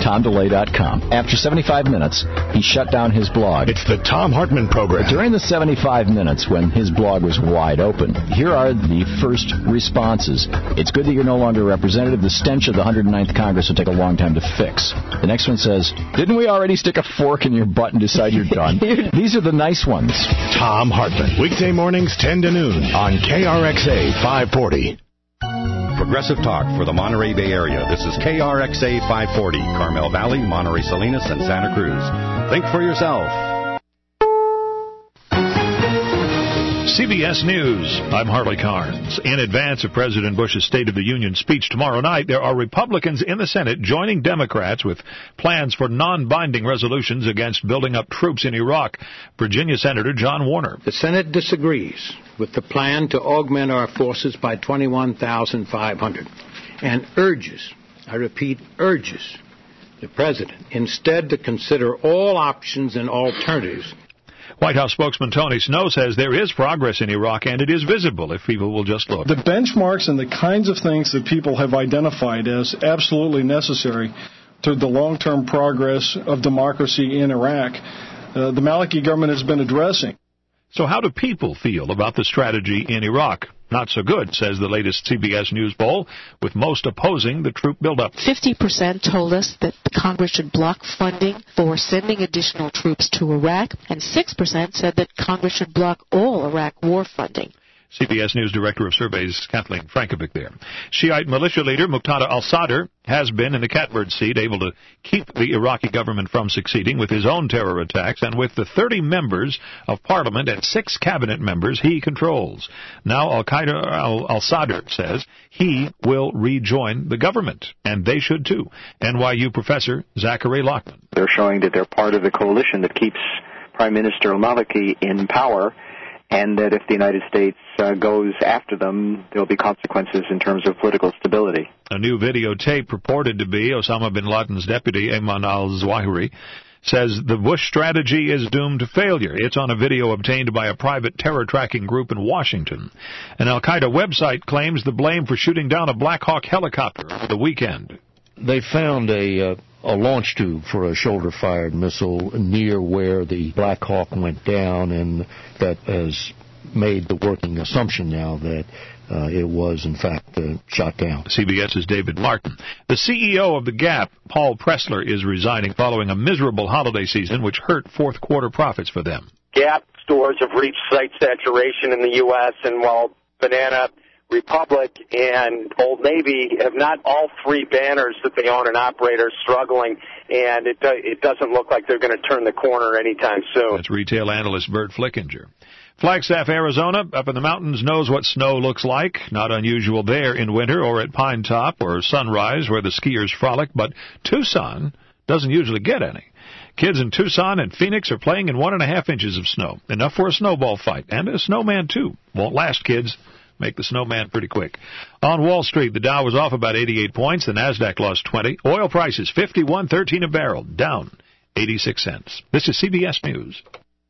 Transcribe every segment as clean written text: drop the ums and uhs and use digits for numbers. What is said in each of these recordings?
TomDeLay.com. After 75 minutes, he shut down his blog. It's the Thom Hartmann Program. But during the 75 minutes when his blog was wide open, here are the first responses. It's good that you're no longer a representative. The stench of the 109th Congress will take a long time to fix. The next one says, didn't we already stick a fork in your butt and decide you're done? These are the nice ones. Thom Hartmann, weekday mornings 10 to noon on KRXA 540. Progressive talk for the Monterey Bay Area. This is KRXA 540, Carmel Valley, Monterey Salinas, and Santa Cruz. Think for yourself. CBS News, I'm Harley Carnes. In advance of President Bush's State of the Union speech tomorrow night, there are Republicans in the Senate joining Democrats with plans for non-binding resolutions against building up troops in Iraq. Virginia Senator John Warner. The Senate disagrees with the plan to augment our forces by 21,500 and urges, I repeat, urges the President instead to consider all options and alternatives. White House spokesman Tony Snow says there is progress in Iraq, and it is visible if people will just look. The benchmarks and the kinds of things that people have identified as absolutely necessary to the long-term progress of democracy in Iraq, the Maliki government has been addressing. So how do people feel about the strategy in Iraq? Not so good, says the latest CBS News poll, with most opposing the troop buildup. 50% told us that the Congress should block funding for sending additional troops to Iraq, and 6% said that Congress should block all Iraq war funding. CBS News Director of Surveys Kathleen Frankovic there. Shiite militia leader Muqtada al-Sadr has been in the catbird seat, able to keep the Iraqi government from succeeding with his own terror attacks and with the 30 members of parliament and 6 cabinet members he controls. Now al-Sadr says he will rejoin the government, and they should too. NYU professor Zachary Lockman. They're showing that they're part of the coalition that keeps Prime Minister al-Maliki in power, and that if the United States goes after them, there will be consequences in terms of political stability. A new videotape purported to be Osama bin Laden's deputy, Ayman al-Zawahiri, says the Bush strategy is doomed to failure. It's on a video obtained by a private terror tracking group in Washington. An al-Qaeda website claims the blame for shooting down a Black Hawk helicopter over the weekend. They found a launch tube for a shoulder-fired missile near where the Black Hawk went down, and that has made the working assumption now that it was, in fact, shot down. CBS's David Martin. The CEO of The Gap, Paul Pressler, is resigning following a miserable holiday season which hurt fourth quarter profits for them. Gap stores have reached site saturation in the U.S., and while Banana Republic and Old Navy have not all 3 banners that they own and operate are struggling, and it doesn't look like they're going to turn the corner anytime soon. That's retail analyst Bert Flickinger. Flagstaff, Arizona, up in the mountains, knows what snow looks like. Not unusual there in winter or at Pine Top or Sunrise where the skiers frolic, but Tucson doesn't usually get any. Kids in Tucson and Phoenix are playing in 1.5 inches of snow, enough for a snowball fight, and a snowman too. Won't last, kids. Make the snowman pretty quick. On Wall Street, the Dow was off about 88 points. The Nasdaq lost 20. Oil prices $51.13 a barrel, down 86 cents. This is CBS News.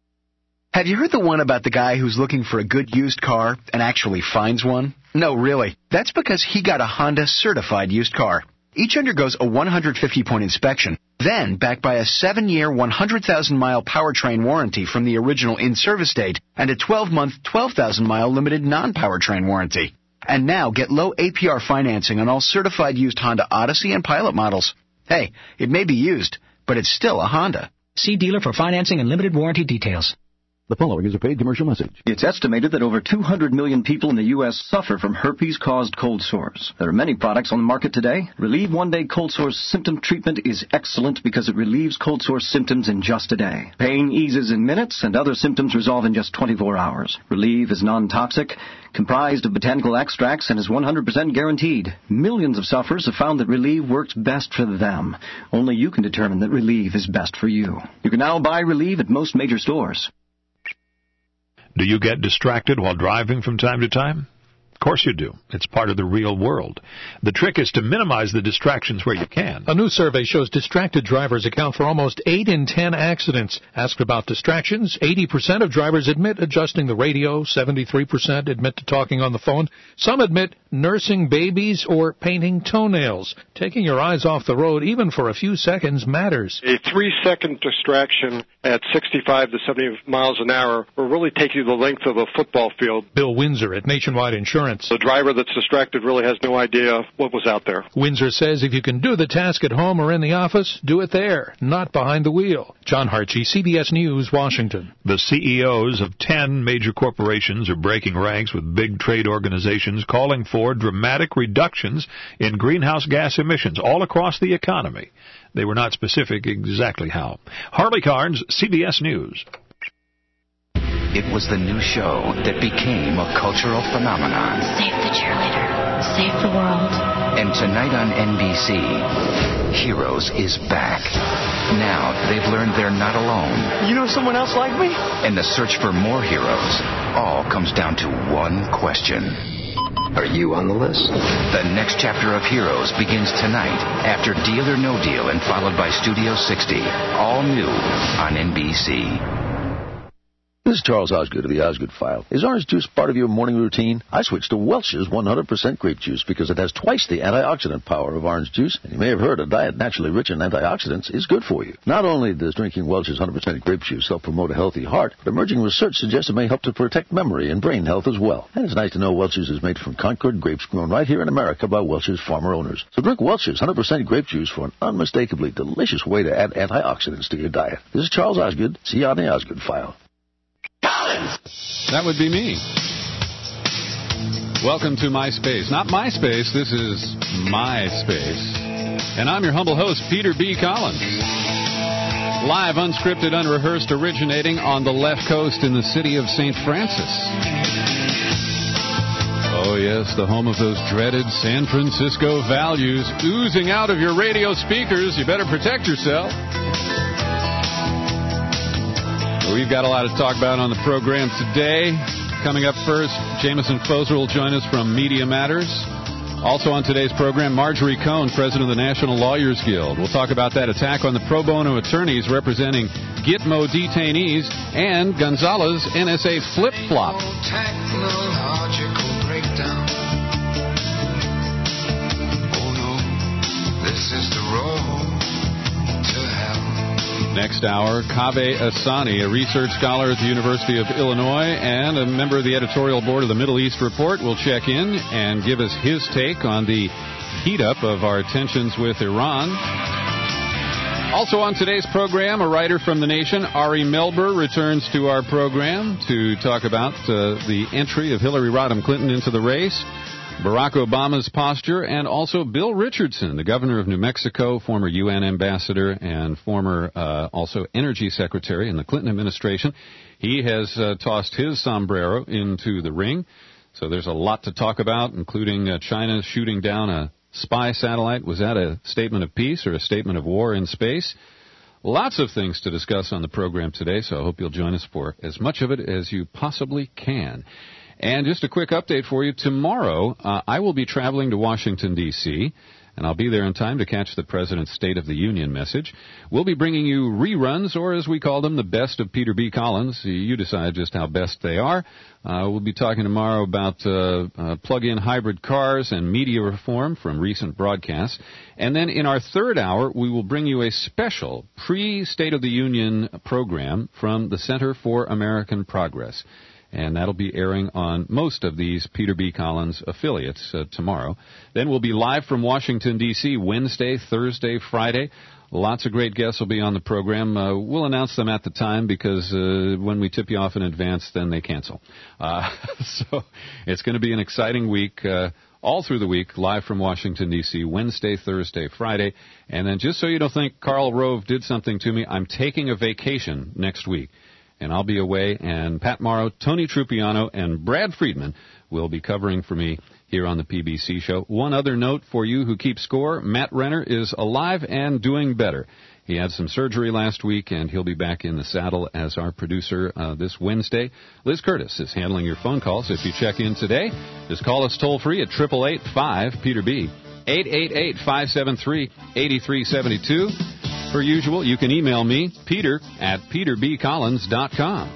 Have you heard the one about the guy who's looking for a good used car and actually finds one? No, really. That's because he got a Honda certified used car. Each undergoes a 150-point inspection, then backed by a 7-year, 100,000-mile powertrain warranty from the original in-service date and a 12-month, 12,000-mile limited non-powertrain warranty. And now get low APR financing on all certified used Honda Odyssey and Pilot models. Hey, it may be used, but it's still a Honda. See dealer for financing and limited warranty details. The following is a paid commercial message. It's estimated that over 200 million people in the U.S. suffer from herpes-caused cold sores. There are many products on the market today. Relieve One-Day Cold Sores Symptom Treatment is excellent because it relieves cold sore symptoms in just a day. Pain eases in minutes, and other symptoms resolve in just 24 hours. Relieve is non-toxic, comprised of botanical extracts, and is 100% guaranteed. Millions of sufferers have found that Relieve works best for them. Only you can determine that Relieve is best for you. You can now buy Relieve at most major stores. Do you get distracted while driving from time to time? Of course you do. It's part of the real world. The trick is to minimize the distractions where you can. A new survey shows distracted drivers account for almost 8 in 10 accidents. Asked about distractions, 80% of drivers admit adjusting the radio, 73% admit to talking on the phone. Some admit nursing babies, or painting toenails. Taking your eyes off the road, even for a few seconds, matters. A 3-second distraction at 65 to 70 miles an hour will really take you the length of a football field. Bill Windsor at Nationwide Insurance. The driver that's distracted really has no idea what was out there. Windsor says if you can do the task at home or in the office, do it there, not behind the wheel. John Hartshey, CBS News, Washington. The CEOs of 10 major corporations are breaking ranks with big trade organizations calling for dramatic reductions in greenhouse gas emissions all across the economy. They were not specific exactly how. Harley Carnes, CBS News. It was the new show that became a cultural phenomenon. Save the cheerleader. Save the world. And tonight on NBC, Heroes is back. Now they've learned they're not alone. You know someone else like me? And the search for more heroes all comes down to one question. Are you on the list? The next chapter of Heroes begins tonight after Deal or No Deal and followed by Studio 60. All new on NBC. This is Charles Osgood of the Osgood File. Is orange juice part of your morning routine? I switched to Welch's 100% grape juice because it has twice the antioxidant power of orange juice. And you may have heard a diet naturally rich in antioxidants is good for you. Not only does drinking Welch's 100% grape juice help promote a healthy heart, but emerging research suggests it may help to protect memory and brain health as well. And it's nice to know Welch's is made from Concord grapes grown right here in America by Welch's farmer owners. So drink Welch's 100% grape juice for an unmistakably delicious way to add antioxidants to your diet. This is Charles Osgood. See you on the Osgood File. That would be me. Welcome to MySpace. Not MySpace, this is MySpace. And I'm your humble host, Peter B. Collins. Live, unscripted, unrehearsed, originating on the left coast in the city of St. Francis. Oh, yes, the home of those dreaded San Francisco values oozing out of your radio speakers. You better protect yourself. We've got a lot to talk about on the program today. Coming up first, Jameson Foser will join us from Media Matters. Also on today's program, Marjorie Cohn, president of the National Lawyers Guild. We'll talk about that attack on the pro bono attorneys representing Gitmo detainees and Gonzalez NSA flip-flop. Technological breakdown. Oh no, this is the road to hell. Next hour, Kaveh Asani, a research scholar at the University of Illinois and a member of the editorial board of the Middle East Report, will check in and give us his take on the heat-up of our tensions with Iran. Also on today's program, a writer from The Nation, Ari Melber, returns to our program to talk about the entry of Hillary Rodham Clinton into the race, Barack Obama's posture, and also Bill Richardson, the governor of New Mexico, former UN ambassador, and former also energy secretary in the Clinton administration. He has tossed his sombrero into the ring. So there's a lot to talk about, including China shooting down a spy satellite. Was that a statement of peace or a statement of war in space? Lots of things to discuss on the program today, so I hope you'll join us for as much of it as you possibly can. And just a quick update for you. Tomorrow, I will be traveling to Washington, D.C., and I'll be there in time to catch the President's State of the Union message. We'll be bringing you reruns, or as we call them, the best of Peter B. Collins. You decide just how best they are. We'll be talking tomorrow about plug-in hybrid cars and media reform from recent broadcasts. And then in our third hour, we will bring you a special pre-State of the Union program from the Center for American Progress. And that'll be airing on most of these Peter B. Collins affiliates tomorrow. Then we'll be live from Washington, D.C. Wednesday, Thursday, Friday. Lots of great guests will be on the program. We'll announce them at the time because when we tip you off in advance, then they cancel. So it's going to be an exciting week. All through the week, live from Washington, D.C., Wednesday, Thursday, Friday. And then just so you don't think Karl Rove did something to me, I'm taking a vacation next week. And I'll be away, and Pat Morrow, Tony Trupiano, and Brad Friedman will be covering for me here on the PBC show. One other note for you who keep score, Matt Renner is alive and doing better. He had some surgery last week, and he'll be back in the saddle as our producer this Wednesday. Liz Curtis is handling your phone calls. If you check in today, just call us toll-free at 888-5-PETER-B, 888-573-8372. Per usual, you can email me, Peter at peterbcollins.com.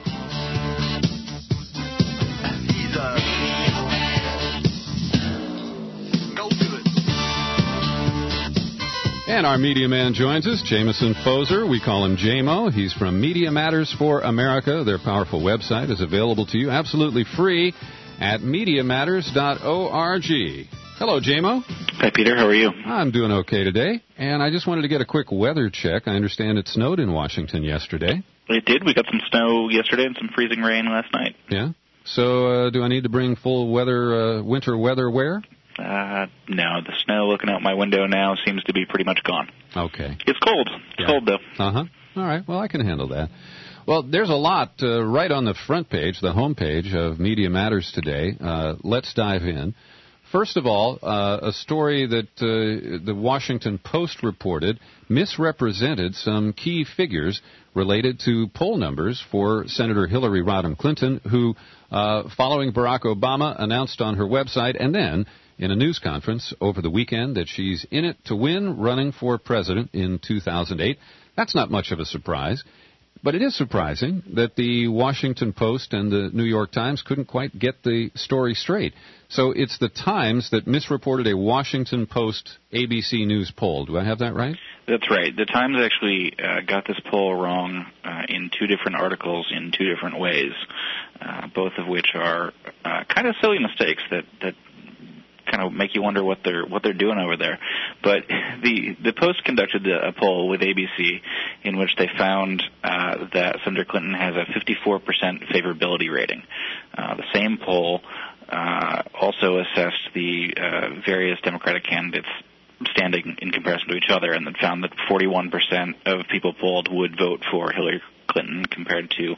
And our media man joins us, Jameson Foser. We call him JMO. He's from Media Matters for America. Their powerful website is available to you absolutely free at MediaMatters.org. Hello, JMO. Hi, Peter. How are you? I'm doing okay today. And I just wanted to get a quick weather check. I understand it snowed in Washington yesterday. It did. We got some snow yesterday and some freezing rain last night. Yeah? So do I need to bring full weather, winter weather wear? No. The snow looking out my window now seems to be pretty much gone. Okay. It's cold. It's cold, though. Uh-huh. All right. Well, I can handle that. Well, there's a lot right on the front page, the home page of Media Matters today. Let's dive in. First of all, a story that the Washington Post reported misrepresented some key figures related to poll numbers for Senator Hillary Rodham Clinton, who, following Barack Obama, announced on her website and then in a news conference over the weekend that she's in it to win running for president in 2008. That's not much of a surprise. But it is surprising that the Washington Post and the New York Times couldn't quite get the story straight. So it's the Times that misreported a Washington Post ABC News poll. Do I have that right? That's right. The Times actually got this poll wrong in two different articles in two different ways, both of which are kind of silly mistakes that kind of make you wonder what they're doing over there. But the Post conducted a poll with ABC in which they found that Senator Clinton has a 54% favorability rating. The same poll also assessed the various Democratic candidates standing in comparison to each other, and then found that 41% of people polled would vote for Hillary Clinton compared to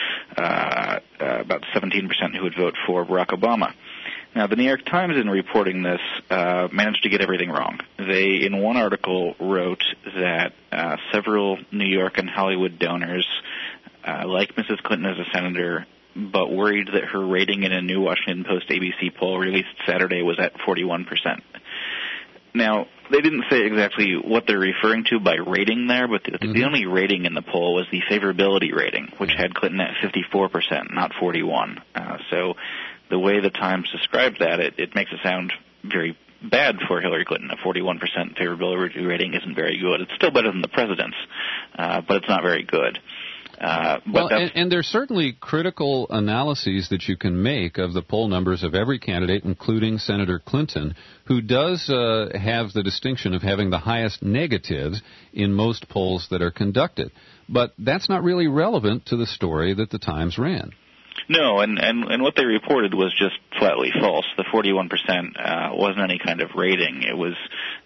about 17% who would vote for Barack Obama. Now, the New York Times, in reporting this, managed to get everything wrong. They, in one article, wrote that several New York and Hollywood donors like Mrs. Clinton as a senator, but worried that her rating in a new Washington Post ABC poll released Saturday was at 41%. Now, they didn't say exactly what they're referring to by rating there, but the only rating in the poll was the favorability rating, which had Clinton at 54%, not 41%. So the way the Times described that, it makes it sound very bad for Hillary Clinton. A 41% favorability rating isn't very good. It's still better than the president's, but it's not very good. And there's certainly critical analyses that you can make of the poll numbers of every candidate, including Senator Clinton, who does have the distinction of having the highest negatives in most polls that are conducted. But that's not really relevant to the story that the Times ran. No, and what they reported was just flatly false. The 41% wasn't any kind of rating. It was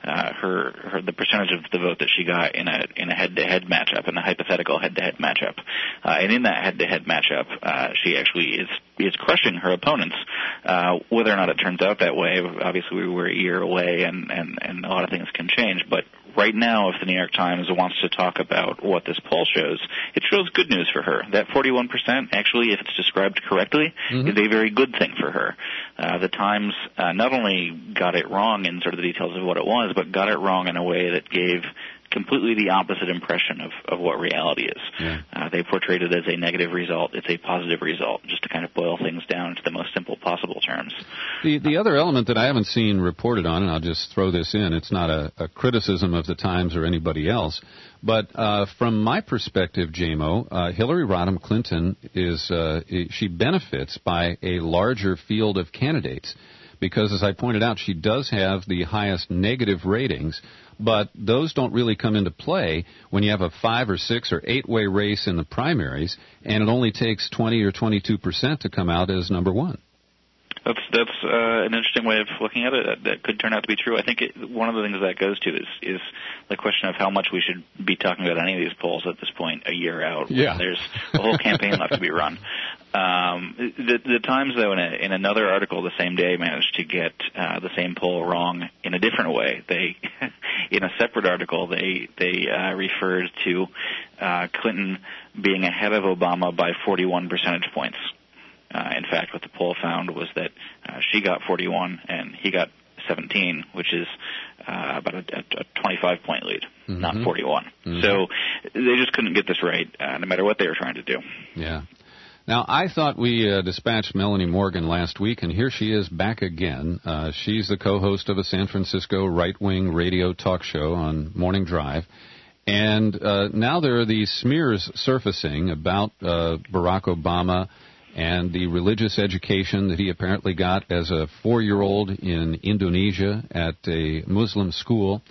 the percentage of the vote that she got in a head-to-head matchup, in a hypothetical head-to-head matchup. And in that head-to-head matchup, she actually is crushing her opponents. Whether or not it turns out that way, obviously we're a year away, and a lot of things can change. But right now, if the New York Times wants to talk about what this poll shows, it shows good news for her. That 41%, actually, if it's described correctly, is a very good thing for her. The Times not only got it wrong in sort of the details of what it was, but got it wrong in a way that gave completely the opposite impression of what reality is. Yeah. They portrayed it as a negative result. It's a positive result, just to kind of boil things down to the most simple possible terms. The other element that I haven't seen reported on, and I'll just throw this in, it's not a criticism of the Times or anybody else, but from my perspective, JMO, Hillary Rodham Clinton she benefits by a larger field of candidates because, as I pointed out, she does have the highest negative ratings, but those don't really come into play when you have a 5 or 6 or 8-way race in the primaries, and it only takes 20 or 22% to come out as number one. That's an interesting way of looking at it. That could turn out to be true. I think one of the things that goes to is the question of how much we should be talking about any of these polls at this point, a year out. Yeah. There's a whole campaign left to be run. The Times, though, in another article the same day, managed to get the same poll wrong in a different way. They, in a separate article, they referred to Clinton being ahead of Obama by 41 percentage points. In fact, what the poll found was that she got 41 and he got 17, which is about a 25-point lead, not 41. So they just couldn't get this right, no matter what they were trying to do. Yeah. Now, I thought we dispatched Melanie Morgan last week, and here she is back again. She's the co-host of a San Francisco right-wing radio talk show on Morning Drive. And now there are these smears surfacing about Barack Obama and the religious education that he apparently got as a 4-year-old in Indonesia at a Muslim school.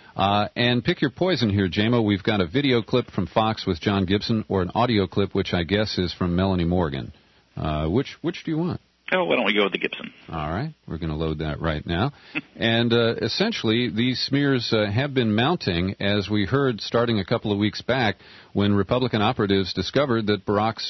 And pick your poison here, JMO. We've got a video clip from Fox with John Gibson, or an audio clip, which I guess is from Melanie Morgan. Which do you want? Oh, why don't we go with the Gibson? All right. We're going to load that right now. And essentially, these smears have been mounting, as we heard starting a couple of weeks back, when Republican operatives discovered that Barack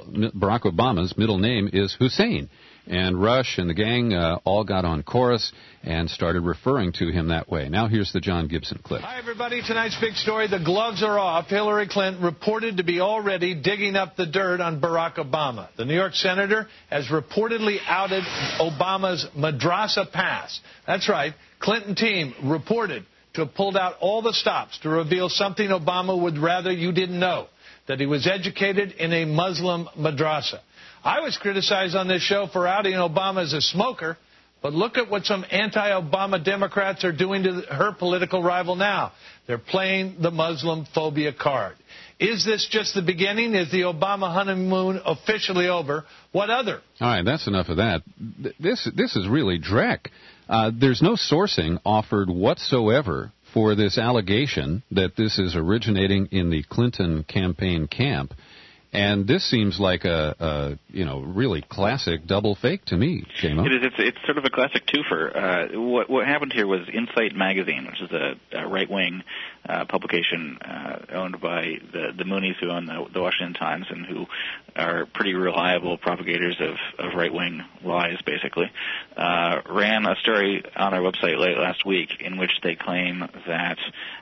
Obama's middle name is Hussein. And Rush and the gang all got on chorus and started referring to him that way. Now here's the John Gibson clip. Hi, everybody. Tonight's big story, the gloves are off. Hillary Clinton reported to be already digging up the dirt on Barack Obama. The New York senator has reportedly outed Obama's madrasa past. That's right. Clinton team reported to have pulled out all the stops to reveal something Obama would rather you didn't know, that he was educated in a Muslim madrasa. I was criticized on this show for outing Obama as a smoker, but look at what some anti-Obama Democrats are doing to her political rival now. They're playing the Muslim phobia card. Is this just the beginning? Is the Obama honeymoon officially over? What other? All right, that's enough of that. This is really dreck. There's no sourcing offered whatsoever for this allegation that this is originating in the Clinton campaign camp. And this seems like a really classic double fake to me, JMO. It is. It's sort of a classic twofer. What happened here was Insight Magazine, which is a right-wing publication owned by the Moonies, who own the Washington Times and who are pretty reliable propagators of right-wing lies, basically, ran a story on our website late last week in which they claim that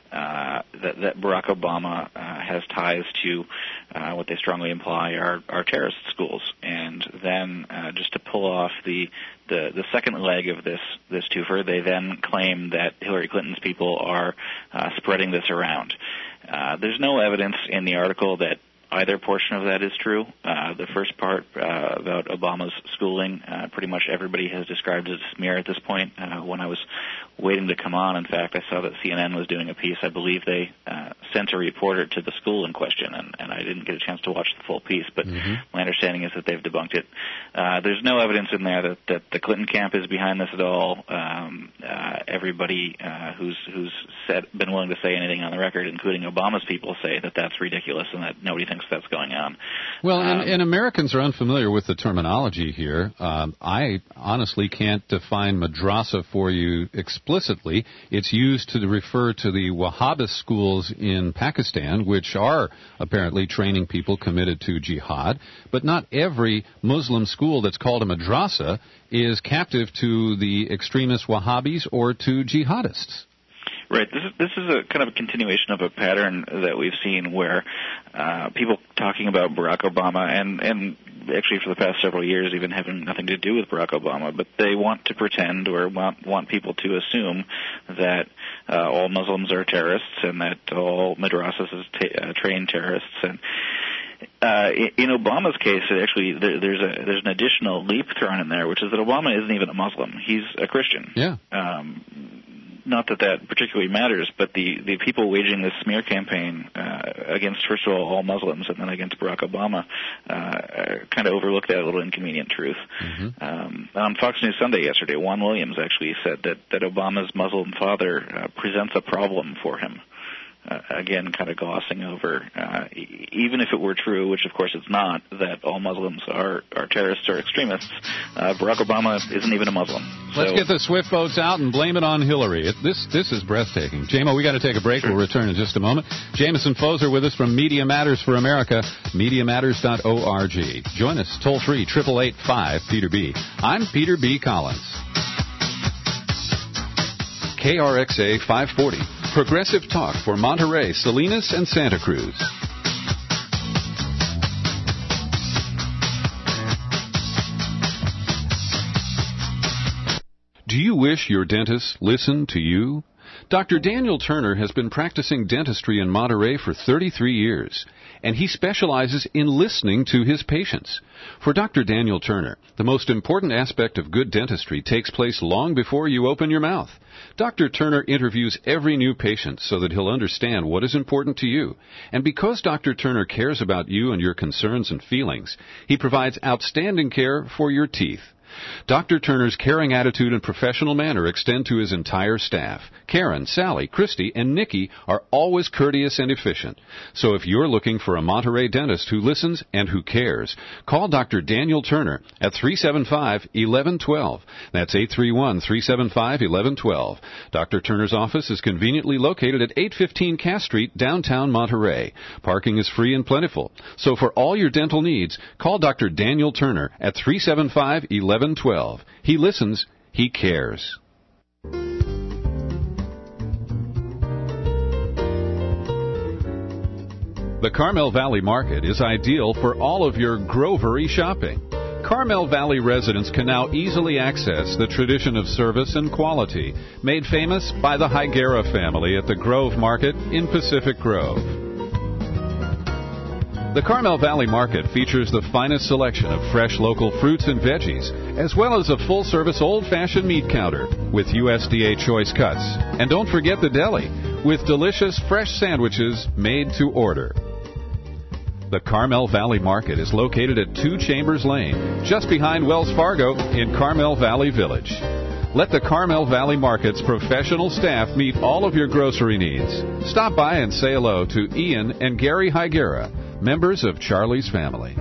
Barack Obama has ties to what they strongly imply are terrorist schools, and then just to pull off the second leg of this twofer, they then claim that Hillary Clinton's people are spreading this around. There's no evidence in the article that either portion of that is true. The first part about Obama's schooling, pretty much everybody has described as a smear at this point. When I was waiting to come on, in fact, I saw that CNN was doing a piece. I believe they sent a reporter to the school in question, and I didn't get a chance to watch the full piece, but my understanding is that they've debunked it. There's no evidence in there that the Clinton camp is behind this at all. Everybody who's been willing to say anything on the record, including Obama's people, say that that's ridiculous and that nobody thinks that's going on. Well, and Americans are unfamiliar with the terminology here. I honestly can't define madrasa for you explicitly. It's used to refer to the Wahhabist schools in Pakistan, which are apparently training people committed to jihad. But not every Muslim school that's called a madrasa is captive to the extremist Wahhabis or to jihadists. Right. This is a kind of a continuation of a pattern that we've seen where people talking about Barack Obama and actually for the past several years even having nothing to do with Barack Obama, but they want to pretend or want people to assume that all Muslims are terrorists and that all madrasas train terrorists. And in Obama's case, actually, there's an additional leap thrown in there, which is that Obama isn't even a Muslim. He's a Christian. Yeah. Not that particularly matters, but the people waging this smear campaign against, first of all Muslims and then against Barack Obama kind of overlook that little inconvenient truth. On Fox News Sunday yesterday, Juan Williams actually said that Obama's Muslim father presents a problem for him. Again, kind of glossing over, even if it were true, which of course it's not, that all Muslims are terrorists or extremists, Barack Obama isn't even a Muslim. Let's get the Swift votes out and blame it on Hillary. This is breathtaking. JMO, we got to take a break. Sure. We'll return in just a moment. Jameson Foser with us from Media Matters for America, MediaMatters.org. Join us toll-free, 888-5-PETER-B. I'm Peter B. Collins. KRXA 540. Progressive talk for Monterey, Salinas, and Santa Cruz. Do you wish your dentist listened to you? Dr. Daniel Turner has been practicing dentistry in Monterey for 33 years, and he specializes in listening to his patients. For Dr. Daniel Turner, the most important aspect of good dentistry takes place long before you open your mouth. Dr. Turner interviews every new patient so that he'll understand what is important to you. And because Dr. Turner cares about you and your concerns and feelings, he provides outstanding care for your teeth. Dr. Turner's caring attitude and professional manner extend to his entire staff. Karen, Sally, Christy, and Nikki are always courteous and efficient. So if you're looking for a Monterey dentist who listens and who cares, call Dr. Daniel Turner at 375-1112. That's 831-375-1112. Dr. Turner's office is conveniently located at 815 Cass Street, downtown Monterey. Parking is free and plentiful. So for all your dental needs, call Dr. Daniel Turner at 375-1112. He listens, he cares. The Carmel Valley Market is ideal for all of your grovery shopping. Carmel Valley residents can now easily access the tradition of service and quality made famous by the Higuera family at the Grove Market in Pacific Grove. The Carmel Valley Market features the finest selection of fresh local fruits and veggies, as well as a full-service old-fashioned meat counter with USDA choice cuts. And don't forget the deli, with delicious fresh sandwiches made to order. The Carmel Valley Market is located at 2 Chambers Lane, just behind Wells Fargo in Carmel Valley Village. Let the Carmel Valley Market's professional staff meet all of your grocery needs. Stop by and say hello to Ian and Gary Higuera, members of Charlie's family.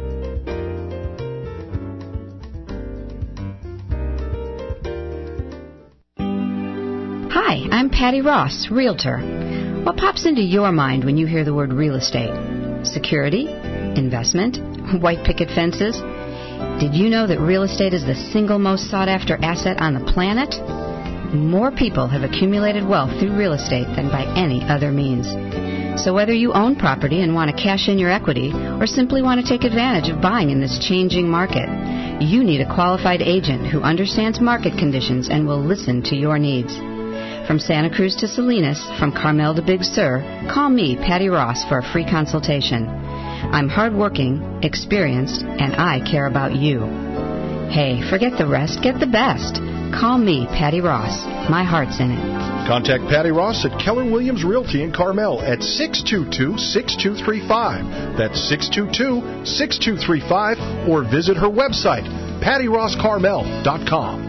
Hi, I'm Patty Ross, Realtor. What pops into your mind when you hear the word real estate? Security? Investment? White picket fences? Did you know that real estate is the single most sought-after asset on the planet? More people have accumulated wealth through real estate than by any other means. So whether you own property and want to cash in your equity or simply want to take advantage of buying in this changing market, you need a qualified agent who understands market conditions and will listen to your needs. From Santa Cruz to Salinas, from Carmel to Big Sur, call me, Patty Ross, for a free consultation. I'm hardworking, experienced, and I care about you. Hey, forget the rest, get the best. Call me, Patty Ross. My heart's in it. Contact Patty Ross at Keller Williams Realty in Carmel at 622-6235. That's 622-6235, or visit her website, pattyrosscarmel.com.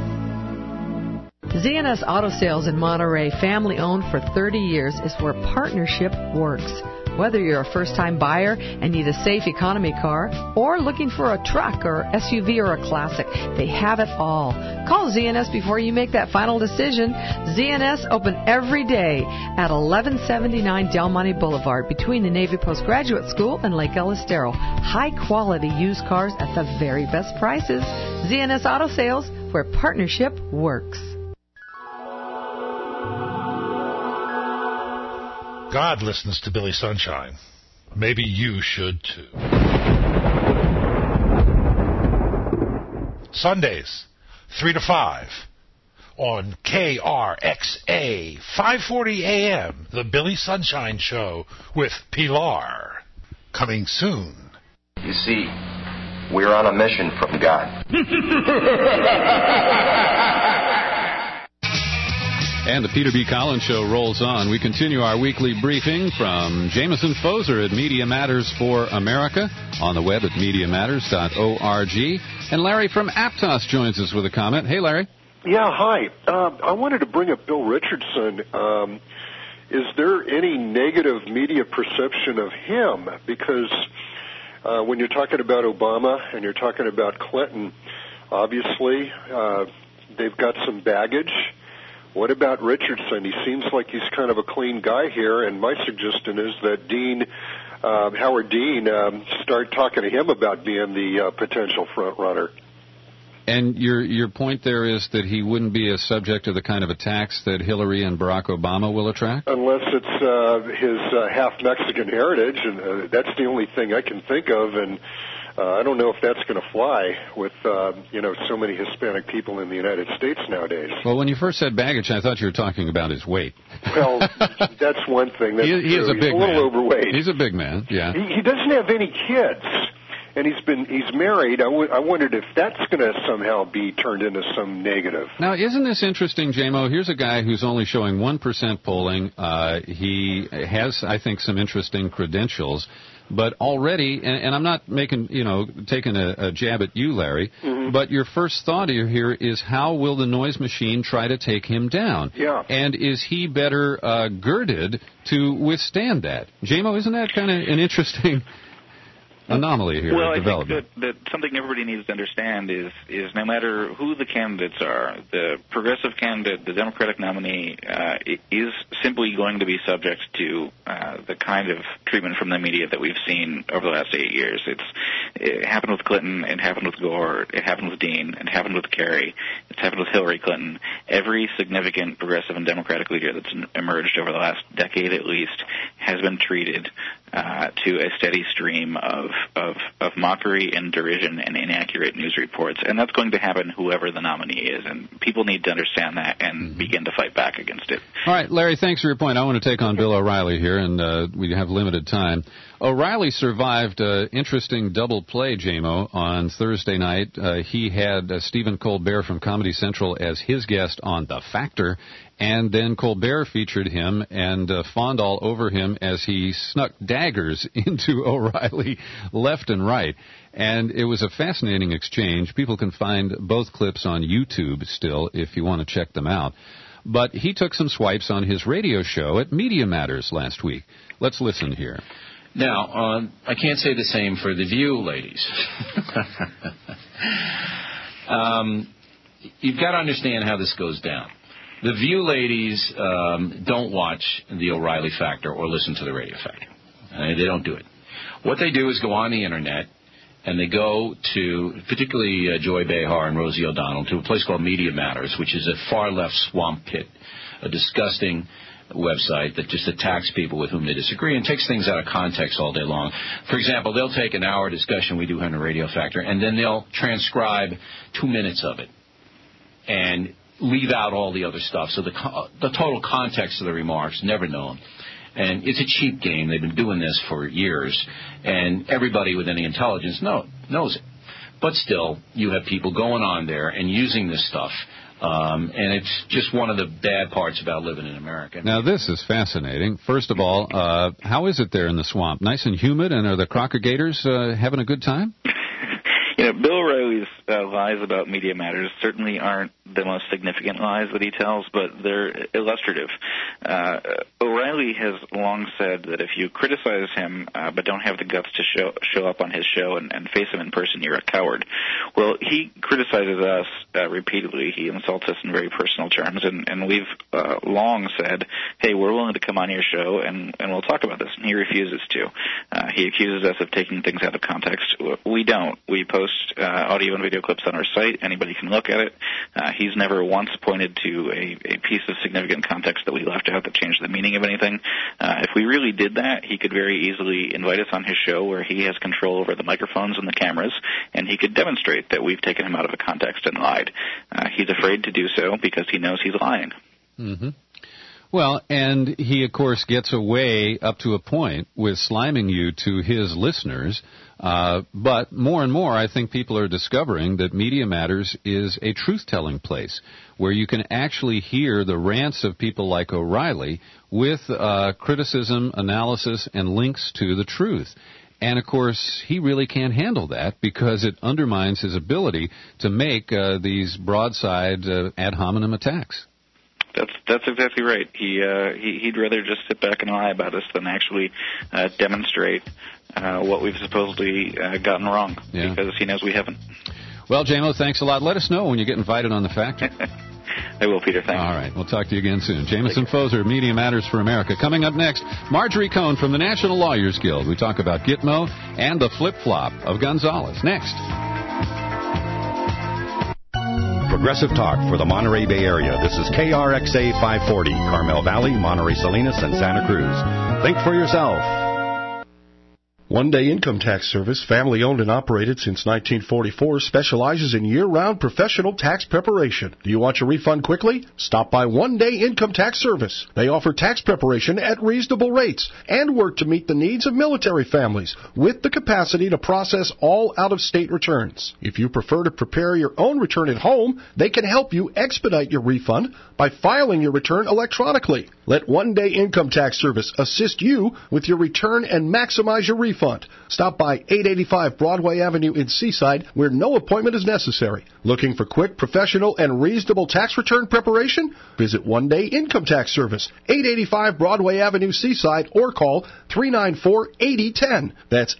ZNS Auto Sales in Monterey, family-owned for 30 years, is where partnership works. Whether you're a first-time buyer and need a safe economy car, or looking for a truck or SUV or a classic, they have it all. Call ZNS before you make that final decision. ZNS open every day at 1179 Del Monte Boulevard between the Navy Postgraduate School and Lake Elistero. High-quality used cars at the very best prices. ZNS Auto Sales, where partnership works. God listens to Billy Sunshine. Maybe you should too. Sundays, 3 to 5, on KRXA 540 AM, The Billy Sunshine Show with Pilar. Coming soon. You see, we're on a mission from God. And the Peter B. Collins Show rolls on. We continue our weekly briefing from Jameson Foser at Media Matters for America, on the web at MediaMatters.org. And Larry from Aptos joins us with a comment. Hey, Larry. Yeah, hi. I wanted to bring up Bill Richardson. Is there any negative media perception of him? Because when you're talking about Obama and you're talking about Clinton, obviously they've got some baggage. What about Richardson? He seems like he's kind of a clean guy here, and my suggestion is that Howard Dean, start talking to him about being the potential front runner. And your point there is that he wouldn't be a subject of the kind of attacks that Hillary and Barack Obama will attract? Unless it's his half-Mexican heritage, and that's the only thing I can think of. And I don't know if that's going to fly with, so many Hispanic people in the United States nowadays. Well, when you first said baggage, I thought you were talking about his weight. Well, that's one thing. That's he is a big man. He's a little overweight. He's a big man, yeah. He doesn't have any kids. And he's married. I wondered if that's going to somehow be turned into some negative. Now, isn't this interesting, J-Mo? Here's a guy who's only showing 1% polling. He has, I think, some interesting credentials. But already, and I'm not taking a jab at you, Larry, but your first thought here is how will the noise machine try to take him down? Yeah. And is he better girded to withstand that? J-Mo, isn't that kind of an interesting anomaly here? Well, I think that something everybody needs to understand is no matter who the candidates are, the progressive candidate, the Democratic nominee, is simply going to be subject to the kind of treatment from the media that we've seen over the last 8 years. It happened with Clinton, it happened with Gore, it happened with Dean, it happened with Kerry, it's happened with Hillary Clinton. Every significant progressive and Democratic leader that's emerged over the last decade at least has been treated to a steady stream of mockery and derision and inaccurate news reports. And that's going to happen whoever the nominee is. And people need to understand that and begin to fight back against it. All right, Larry, thanks for your point. I want to take on Bill O'Reilly here, and we have limited time. O'Reilly survived an interesting double play, J-Mo, on Thursday night. He had Stephen Colbert from Comedy Central as his guest on The Factor, and then Colbert featured him and fawned all over him as he snuck daggers into O'Reilly left and right. And it was a fascinating exchange. People can find both clips on YouTube still if you want to check them out. But he took some swipes on his radio show at Media Matters last week. Let's listen here. Now, I can't say the same for The View, ladies. You've got to understand how this goes down. The View ladies don't watch the O'Reilly Factor or listen to the Radio Factor. They don't do it. What they do is go on the Internet, and they go to, particularly Joy Behar and Rosie O'Donnell, to a place called Media Matters, which is a far-left swamp pit, a disgusting website that just attacks people with whom they disagree and takes things out of context all day long. For example, they'll take an hour discussion we do on the Radio Factor, and then they'll transcribe 2 minutes of it and leave out all the other stuff. So the total context of the remarks, never known. And it's a cheap game. They've been doing this for years, and everybody with any intelligence knows it. But still, you have people going on there and using this stuff. And it's just one of the bad parts about living in America. Now, this is fascinating. First of all, how is it there in the swamp? Nice and humid, and are the Crocker Gators having a good time? Bill O'Reilly's lies about Media Matters certainly aren't the most significant lies that he tells, but they're illustrative. O'Reilly has long said that if you criticize him but don't have the guts to show up on his show and face him in person, you're a coward. Well, he criticizes us repeatedly. He insults us in very personal terms, and we've long said, hey, we're willing to come on your show and we'll talk about this, and he refuses to. He accuses us of taking things out of context. We don't. We post audio and video clips on our site. Anybody can look at it. He's never once pointed to a piece of significant context that we left out that changed the meaning of anything. If we really did that, he could very easily invite us on his show where he has control over the microphones and the cameras, and he could demonstrate that we've taken him out of a context and lied. He's afraid to do so because he knows he's lying. Mm-hmm. Well, and he, of course, gets away up to a point with sliming you to his listeners. But more and more, I think people are discovering that Media Matters is a truth-telling place where you can actually hear the rants of people like O'Reilly with criticism, analysis, and links to the truth. And, of course, he really can't handle that because it undermines his ability to make these broadside ad hominem attacks. That's exactly right. He'd rather just sit back and lie about us than actually demonstrate what we've supposedly gotten wrong, because he knows we haven't. Well, J-Mo, thanks a lot. Let us know when you get invited on The Factor. I will, Peter. Thanks. All right. We'll talk to you again soon. Jameson Foser, Media Matters for America. Coming up next, Marjorie Cohn from the National Lawyers Guild. We talk about Gitmo and the flip-flop of Gonzalez. Next. Progressive Talk for the Monterey Bay Area. This is KRXA 540, Carmel Valley, Monterey Salinas, and Santa Cruz. Think for yourself. One Day Income Tax Service, family owned and operated since 1944, specializes in year-round professional tax preparation. Do you want your refund quickly? Stop by One Day Income Tax Service. They offer tax preparation at reasonable rates and work to meet the needs of military families with the capacity to process all out-of-state returns. If you prefer to prepare your own return at home, they can help you expedite your refund by filing your return electronically. Let One Day Income Tax Service assist you with your return and maximize your refund. Stop by 885 Broadway Avenue in Seaside, where no appointment is necessary. Looking for quick, professional, and reasonable tax return preparation? Visit One Day Income Tax Service, 885 Broadway Avenue, Seaside, or call 394-8010. That's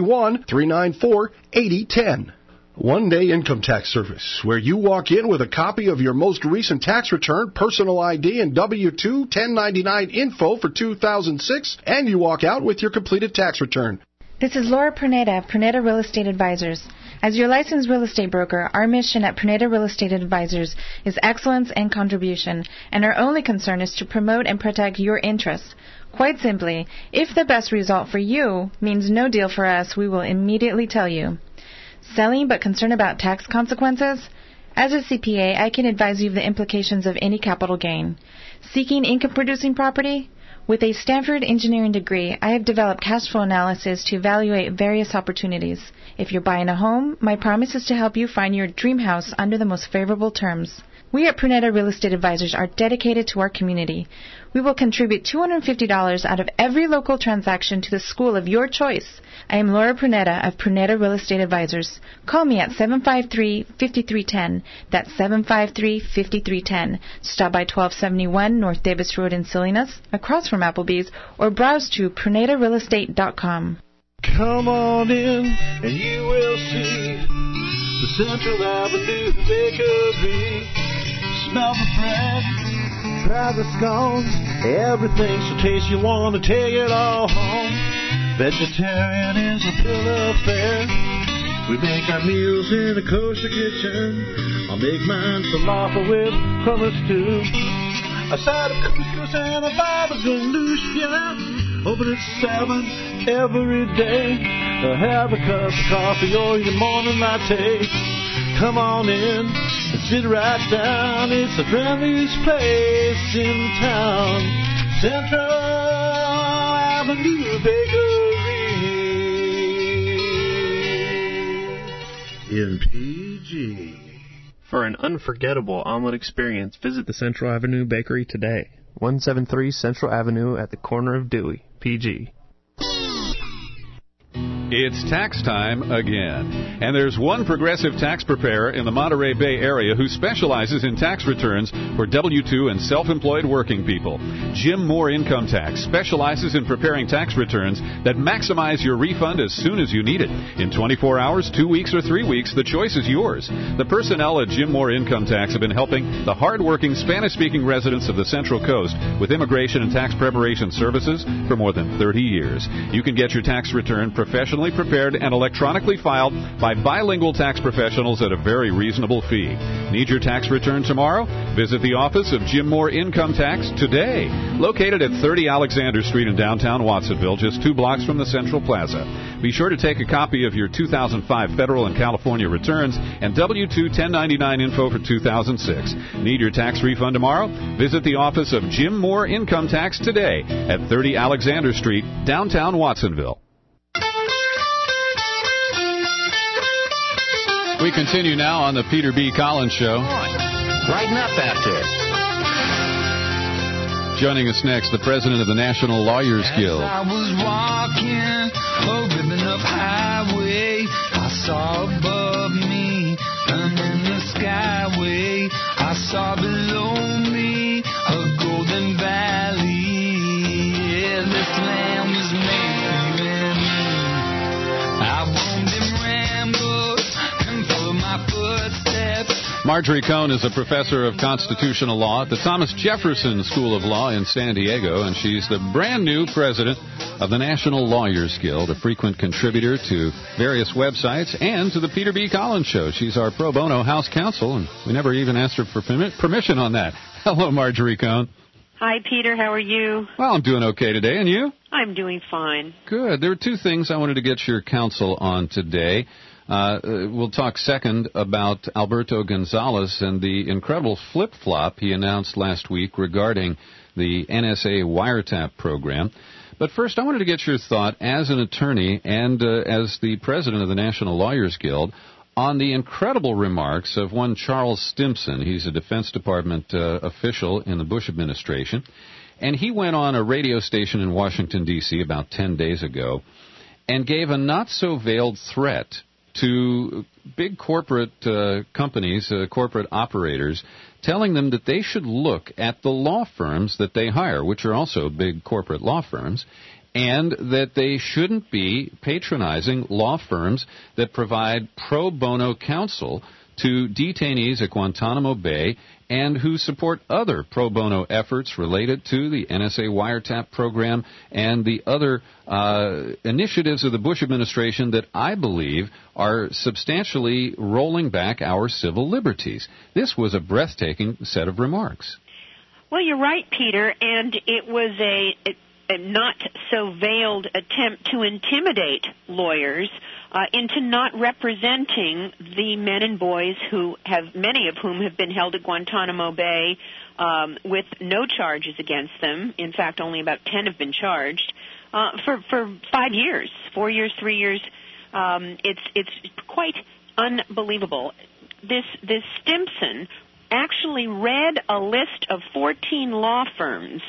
831-394-8010. One Day Income Tax Service, where you walk in with a copy of your most recent tax return, personal ID, and W-2 1099 info for 2006, and you walk out with your completed tax return. This is Laura Perneda of Perneda Real Estate Advisors. As your licensed real estate broker, our mission at Perneda Real Estate Advisors is excellence and contribution, and our only concern is to promote and protect your interests. Quite simply, if the best result for you means no deal for us, we will immediately tell you. Selling but concerned about tax consequences? As a CPA, I can advise you of the implications of any capital gain. Seeking income-producing property? With a Stanford engineering degree, I have developed cash flow analysis to evaluate various opportunities. If you're buying a home, my promise is to help you find your dream house under the most favorable terms. We at Perneda Real Estate Advisors are dedicated to our community. We will contribute $250 out of every local transaction to the school of your choice. I am Laura Perneda of Perneda Real Estate Advisors. Call me at 753-5310. That's 753-5310. Stop by 1271 North Davis Road in Salinas, across from Applebee's, or browse to PernedaRealEstate.com. Come on in and you will see the Central Avenue Bakery. Smell the bread, try the scones, everything's so tasty you want to take it all home. Vegetarian is a bill of fare. We make our meals in a kosher kitchen. I'll make mine falafel with hummus too. A side of couscous and a vibe of ganoush, yeah. Open at 7 every day. Have a cup of coffee or your morning latte. Come on in and sit right down. It's the friendliest place in town. Central Avenue Bakery in PG. For an unforgettable omelet experience, visit the Central Avenue Bakery today. 173 Central Avenue at the corner of Dewey, PG. It's tax time again. And there's one progressive tax preparer in the Monterey Bay area who specializes in tax returns for W-2 and self-employed working people. Jim Moore Income Tax specializes in preparing tax returns that maximize your refund as soon as you need it. In 24 hours, 2 weeks, or 3 weeks, the choice is yours. The personnel at Jim Moore Income Tax have been helping the hard-working Spanish-speaking residents of the Central Coast with immigration and tax preparation services for more than 30 years. You can get your tax return professionally prepared and electronically filed by bilingual tax professionals at a very reasonable fee. Need your tax return tomorrow? Visit the office of Jim Moore Income Tax today. Located at 30 Alexander Street in downtown Watsonville, just 2 blocks from the Central Plaza. Be sure to take a copy of your 2005 federal and California returns and W-2 1099 info for 2006. Need your tax refund tomorrow? Visit the office of Jim Moore Income Tax today at 30 Alexander Street, downtown Watsonville. We continue now on the Peter B. Collins Show. Brighten up after it. Joining us next, the president of the National Lawyers Guild. I was walking a ribbon of highway. I saw above me and in the skyway. I saw below me a golden valley. Yeah, this land was made for you and me. I won't be rambled and follow my footsteps. Marjorie Cohn is a professor of constitutional law at the Thomas Jefferson School of Law in San Diego, and she's the brand new president of the National Lawyers Guild, a frequent contributor to various websites and to the Peter B. Collins Show. She's our pro bono house counsel, and we never even asked her for permission on that. Hello, Marjorie Cohn. Hi, Peter. How are you? Well, I'm doing okay today, and you? I'm doing fine. Good. There are two things I wanted to get your counsel on today. We'll talk second about Alberto Gonzales and the incredible flip-flop he announced last week regarding the NSA wiretap program. But first, I wanted to get your thought as an attorney and as the president of the National Lawyers Guild on the incredible remarks of one Charles Stimson. He's a Defense Department official in the Bush administration. And he went on a radio station in Washington, D.C. about 10 days ago and gave a not-so-veiled threat to big corporate companies, corporate operators, telling them that they should look at the law firms that they hire, which are also big corporate law firms, and that they shouldn't be patronizing law firms that provide pro bono counsel to detainees at Guantanamo Bay and who support other pro bono efforts related to the NSA wiretap program and the other initiatives of the Bush administration that I believe are substantially rolling back our civil liberties. This was a breathtaking set of remarks. Well, you're right, Peter, and it was a not so veiled attempt to intimidate lawyers into not representing the men and boys who have, many of whom have been held at Guantanamo Bay with no charges against them. In fact, only about 10 have been charged for 5 years, 4 years, 3 years. It's quite unbelievable. This Stimson actually read a list of 14 law firms,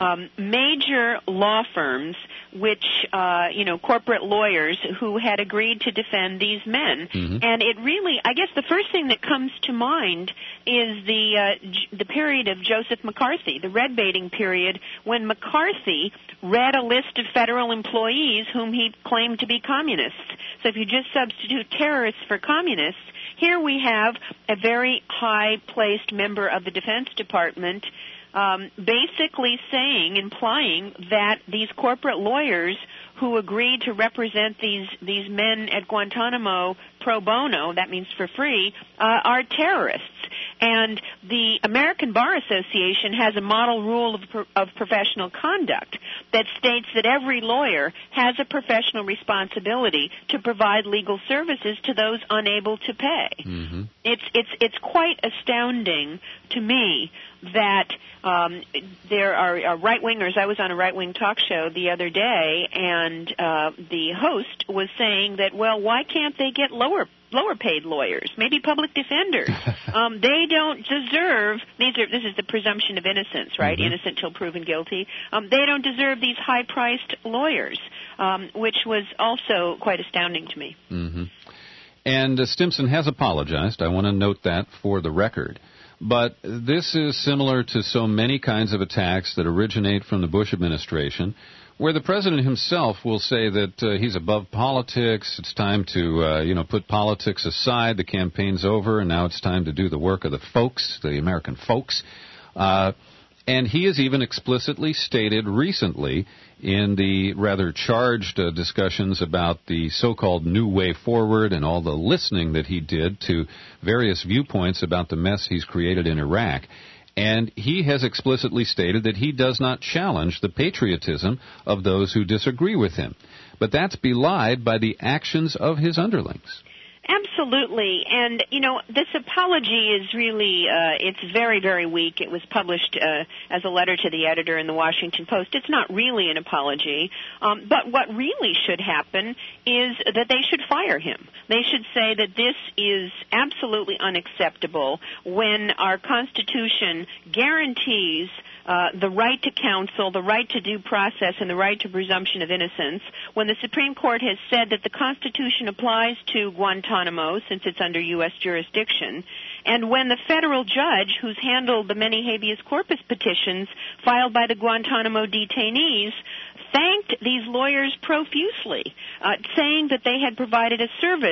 major law firms, which, corporate lawyers who had agreed to defend these men. Mm-hmm. And it really, I guess the first thing that comes to mind is the period of Joseph McCarthy, the red baiting period, when McCarthy read a list of federal employees whom he claimed to be communists. So if you just substitute terrorists for communists, here we have a very high-placed member of the Defense Department basically implying that these corporate lawyers who agreed to represent these men at Guantanamo pro bono, that means for free, are terrorists. And the American Bar Association has a model rule of professional conduct that states that every lawyer has a professional responsibility to provide legal services to those unable to pay. Mm-hmm. It's quite astounding to me that there are right-wingers. I was on a right-wing talk show the other day, and the host was saying that, well, why can't they get lower-paid lawyers, maybe public defenders? They don't deserve, this is the presumption of innocence, right? Mm-hmm. Innocent till proven guilty. They don't deserve these high-priced lawyers, which was also quite astounding to me. Mm-hmm. And Stimson has apologized. I want to note that for the record. But this is similar to so many kinds of attacks that originate from the Bush administration, where the president himself will say that he's above politics. It's time to, put politics aside. The campaign's over, and now it's time to do the work of the folks, the American folks. And he has even explicitly stated recently in the rather charged discussions about the so-called New Way Forward and all the listening that he did to various viewpoints about the mess he's created in Iraq. And he has explicitly stated that he does not challenge the patriotism of those who disagree with him. But that's belied by the actions of his underlings. Absolutely. And, this apology is really, it's very, very weak. It was published as a letter to the editor in the Washington Post. It's not really an apology. But what really should happen is that they should fire him. They should say that this is absolutely unacceptable when our Constitution guarantees the right to counsel, the right to due process, and the right to presumption of innocence, when the Supreme Court has said that the Constitution applies to Guantanamo since it's under U.S. jurisdiction, and when the federal judge who's handled the many habeas corpus petitions filed by the Guantanamo detainees thanked these lawyers profusely, saying that they had provided a service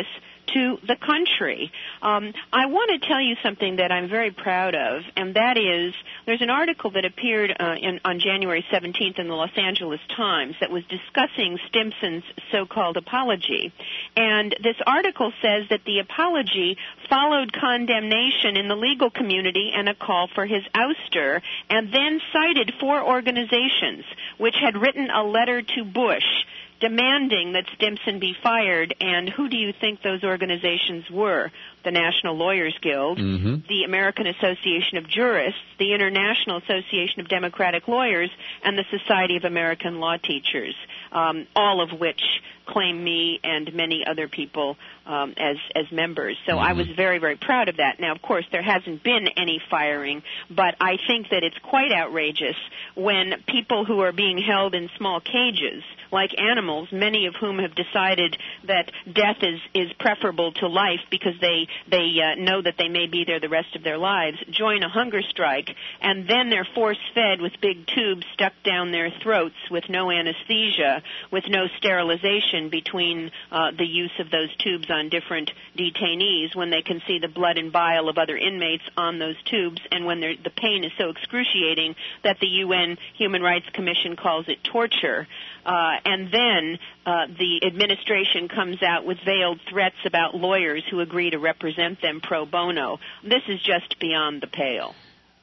to the country. I want to tell you something that I'm very proud of, and that is there's an article that appeared on January 17th in the Los Angeles Times that was discussing Stimson's so-called apology. And this article says that the apology followed condemnation in the legal community and a call for his ouster, and then cited 4 organizations which had written a letter to Bush demanding that Stimson be fired. And who do you think those organizations were? The National Lawyers Guild, the American Association of Jurists, the International Association of Democratic Lawyers, and the Society of American Law Teachers, all of which claim me and many other people as members. So I was very, very proud of that. Now, of course, there hasn't been any firing, but I think that it's quite outrageous when people who are being held in small cages, like animals, many of whom have decided that death is preferable to life because they know that they may be there the rest of their lives, join a hunger strike, and then they're force-fed with big tubes stuck down their throats with no anesthesia, with no sterilization between the use of those tubes on different detainees, when they can see the blood and bile of other inmates on those tubes, and when the pain is so excruciating that the UN Human Rights Commission calls it torture. And then the administration comes out with veiled threats about lawyers who agree to represent them pro bono. This is just beyond the pale.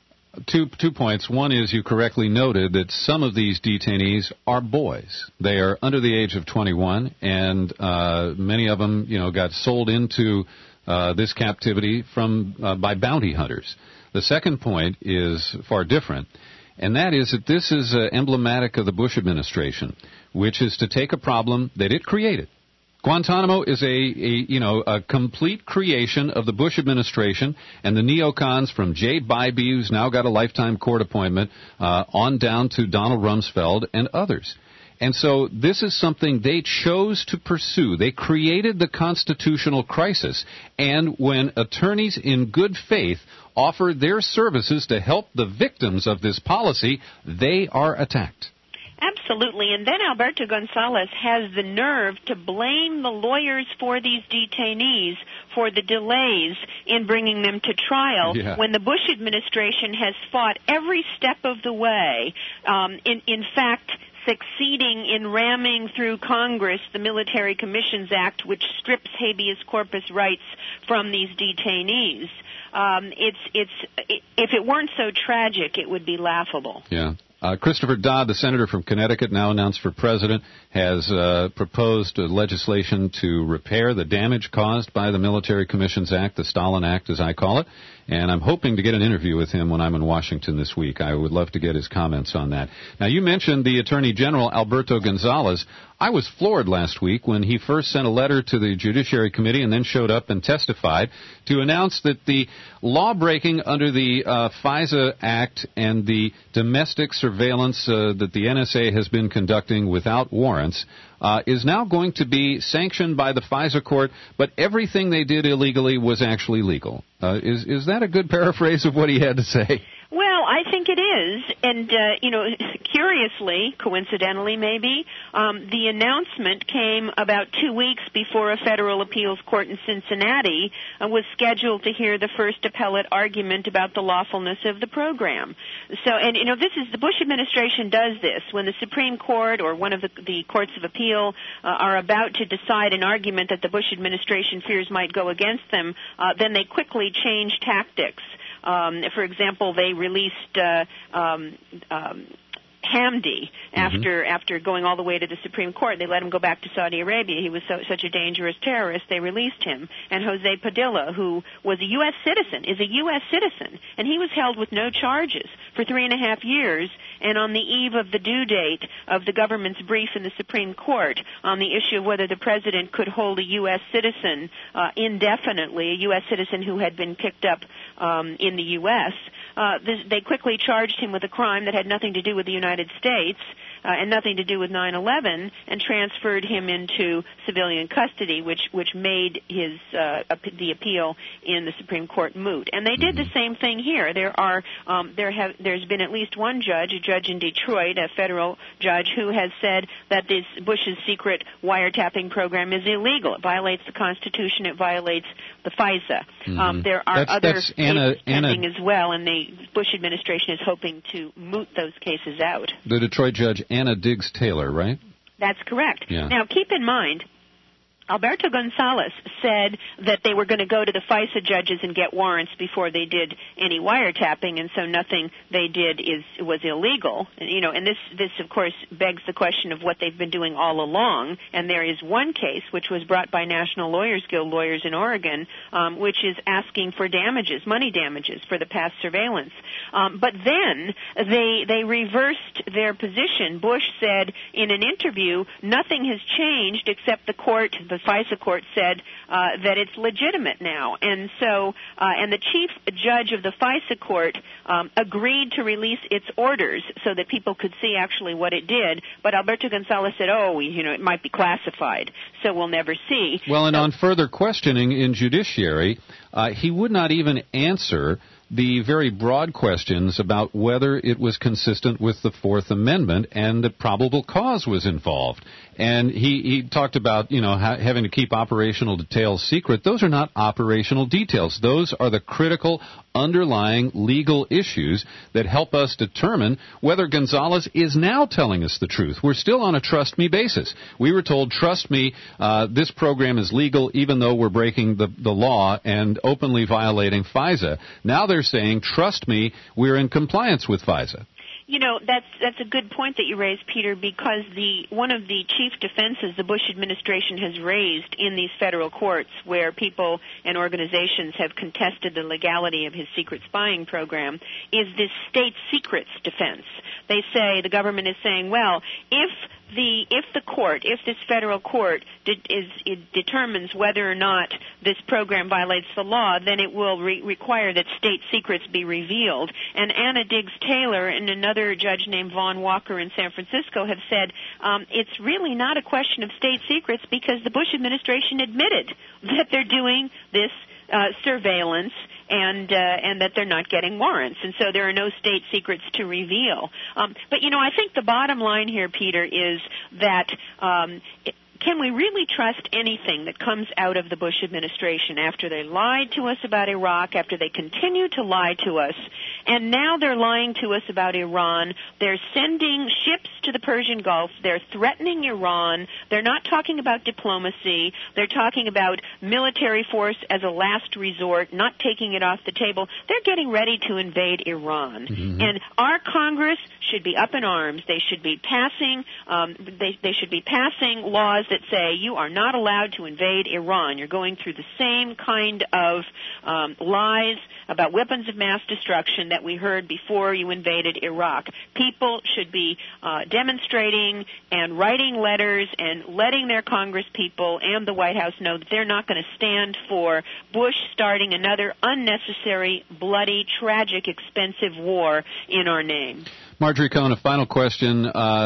Two points. One is you correctly noted that some of these detainees are boys. They are under the age of 21, and many of them, got sold into this captivity by bounty hunters. The second point is far different, and that is that this is emblematic of the Bush administration, which is to take a problem that it created. Guantanamo is a complete creation of the Bush administration and the neocons from Jay Bybee, who's now got a lifetime court appointment, on down to Donald Rumsfeld and others. And so this is something they chose to pursue. They created the constitutional crisis, and when attorneys in good faith offer their services to help the victims of this policy, they are attacked. Absolutely. And then Alberto Gonzales has the nerve to blame the lawyers for these detainees for the delays in bringing them to trial when the Bush administration has fought every step of the way. In fact, succeeding in ramming through Congress the Military Commissions Act, which strips habeas corpus rights from these detainees. If it weren't so tragic, it would be laughable. Yeah. Christopher Dodd, the senator from Connecticut, now announced for president, has proposed legislation to repair the damage caused by the Military Commissions Act, the Stalin Act, as I call it. And I'm hoping to get an interview with him when I'm in Washington this week. I would love to get his comments on that. Now, you mentioned the Attorney General, Alberto Gonzales. I was floored last week when he first sent a letter to the Judiciary Committee and then showed up and testified to announce that the law-breaking under the FISA Act and the domestic surveillance that the NSA has been conducting without warrants is now going to be sanctioned by the FISA court, but everything they did illegally was actually legal. Is that a good paraphrase of what he had to say? Well, I think it is. And, curiously, coincidentally maybe, the announcement came about 2 weeks before a federal appeals court in Cincinnati was scheduled to hear the first appellate argument about the lawfulness of the program. So, and, this is, the Bush administration does this. When the Supreme Court or one of the courts of appeal are about to decide an argument that the Bush administration fears might go against them, then they quickly change tactics. For example, they released Hamdi after going all the way to the Supreme Court. They let him go back to Saudi Arabia. He was such a dangerous terrorist, they released him. And Jose Padilla, who was a U.S. citizen, is a U.S. citizen, and he was held with no charges for 3.5 years. And on the eve of the due date of the government's brief in the Supreme Court on the issue of whether the president could hold a U.S. citizen indefinitely, a U.S. citizen who had been picked up in the U.S., they quickly charged him with a crime that had nothing to do with the United States. and nothing to do with 9/11, and transferred him into civilian custody, which made his the appeal in the Supreme Court moot. And they did the same thing here. There's been at least one judge, a judge in Detroit, a federal judge, who has said that this Bush's secret wiretapping program is illegal. It violates the Constitution. It violates the FISA. There are other cases pending as well, and the Bush administration is hoping to moot those cases out. The Detroit judge, Anna Diggs Taylor, right? That's correct. Yeah. Now, keep in mind, Alberto Gonzales said that they were going to go to the FISA judges and get warrants before they did any wiretapping, and so nothing they did was illegal. And this of course begs the question of what they've been doing all along. And there is one case which was brought by National Lawyers Guild lawyers in Oregon, which is asking for damages, money damages for the past surveillance. But then they reversed their position. Bush said in an interview, nothing has changed except the FISA court said that it's legitimate now. And so, and the chief judge of the FISA court agreed to release its orders so that people could see actually what it did. But Alberto Gonzales said, it might be classified, so we'll never see. Well, and on further questioning in judiciary, he would not even answer the very broad questions about whether it was consistent with the Fourth Amendment and that probable cause was involved. And he talked about, having to keep operational details secret. Those are not operational details. Those are the critical underlying legal issues that help us determine whether Gonzales is now telling us the truth. We're still on a trust me basis. We were told, trust me, this program is legal even though we're breaking the law and openly violating FISA. Now they're saying, trust me, we're in compliance with FISA. That's a good point that you raised, Peter, because one of the chief defenses the Bush administration has raised in these federal courts where people and organizations have contested the legality of his secret spying program is this state secrets defense. They say, the government is saying, well, if this federal court determines whether or not this program violates the law, then it will require that state secrets be revealed. And Anna Diggs Taylor and another judge named Vaughn Walker in San Francisco have said it's really not a question of state secrets because the Bush administration admitted that they're doing this surveillance and that they're not getting warrants, and so there are no state secrets to reveal. But I think the bottom line here, Peter, is that can we really trust anything that comes out of the Bush administration after they lied to us about Iraq, after they continue to lie to us, and now they're lying to us about Iran? They're sending ships to the Persian Gulf. They're threatening Iran. They're not talking about diplomacy. They're talking about military force as a last resort, not taking it off the table. They're getting ready to invade Iran. Mm-hmm. And our Congress should be up in arms. They should be passing they should be passing laws that say you are not allowed to invade Iran. You're going through the same kind of lies about weapons of mass destruction that we heard before you invaded Iraq. People should be demonstrating and writing letters and letting their Congress people and the White House know that they're not going to stand for Bush starting another unnecessary, bloody, tragic, expensive war in our name. Marjorie Cohn, a final question.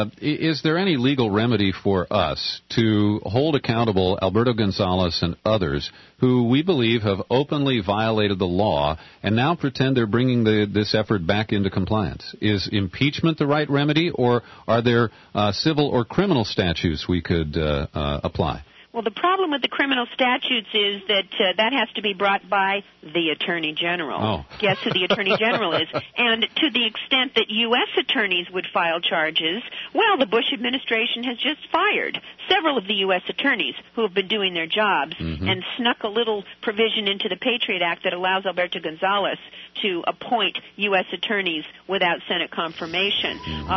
Is there any legal remedy for us to hold accountable Alberto Gonzales and others who we believe have openly violated the law and now pretend they're bringing this effort back into compliance? Is impeachment the right remedy, or are there civil or criminal statutes we could apply? Well, the problem with the criminal statutes is that that has to be brought by the Attorney General. Oh. Guess who the Attorney General is? And to the extent that U.S. attorneys would file charges, well, the Bush administration has just fired several of the U.S. attorneys who have been doing their jobs and snuck a little provision into the Patriot Act that allows Alberto Gonzales to appoint U.S. attorneys without Senate confirmation.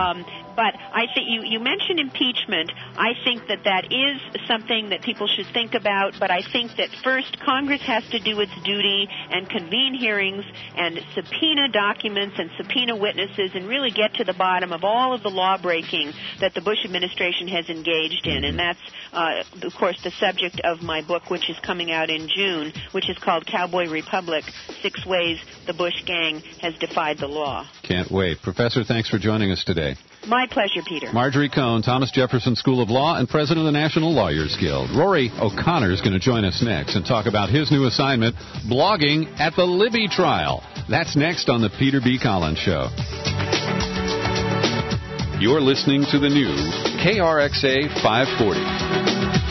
But I think you mentioned impeachment. I think that is something that people should think about, but I think that first Congress has to do its duty and convene hearings and subpoena documents and subpoena witnesses and really get to the bottom of all of the law-breaking that the Bush administration has engaged in. And that's, of course, the subject of my book, which is coming out in June, which is called Cowboy Republic, 6 Ways the Bush Gang Has Defied the Law. Can't wait. Professor, thanks for joining us today. My pleasure, Peter. Marjorie Cohn, Thomas Jefferson School of Law and president of the National Lawyers Guild. Rory O'Connor is going to join us next and talk about his new assignment, blogging at the Libby trial. That's next on the Peter B. Collins Show. You're listening to the new KRXA 540.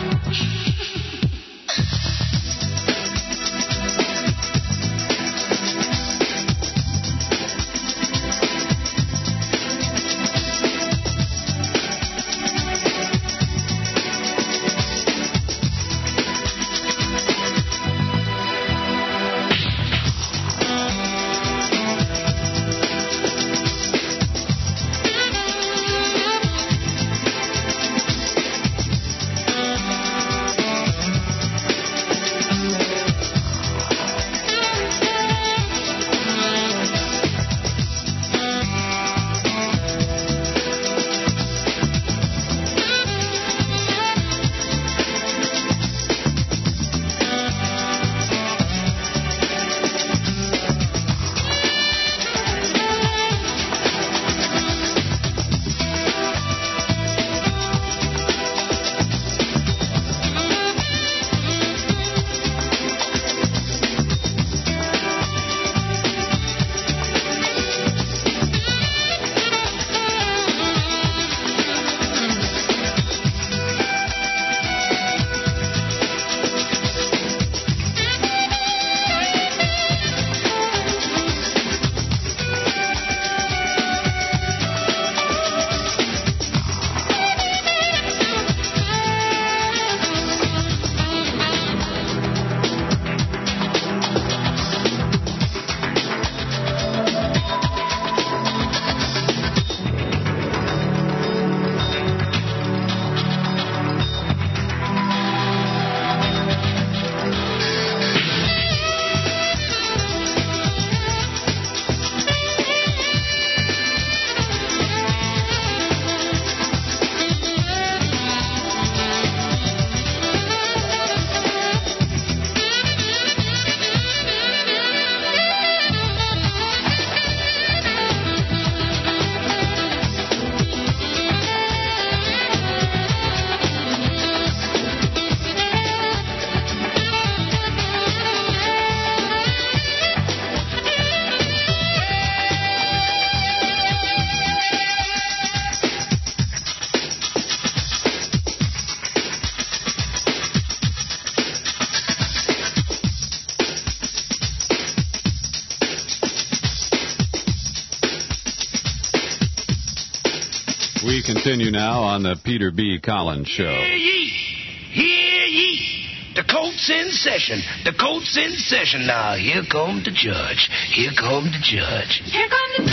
We continue now on the Peter B. Collins Show. Hear ye! Hear ye! The court's in session. The court's in session. Now, here come the judge. Here come the judge. Here come the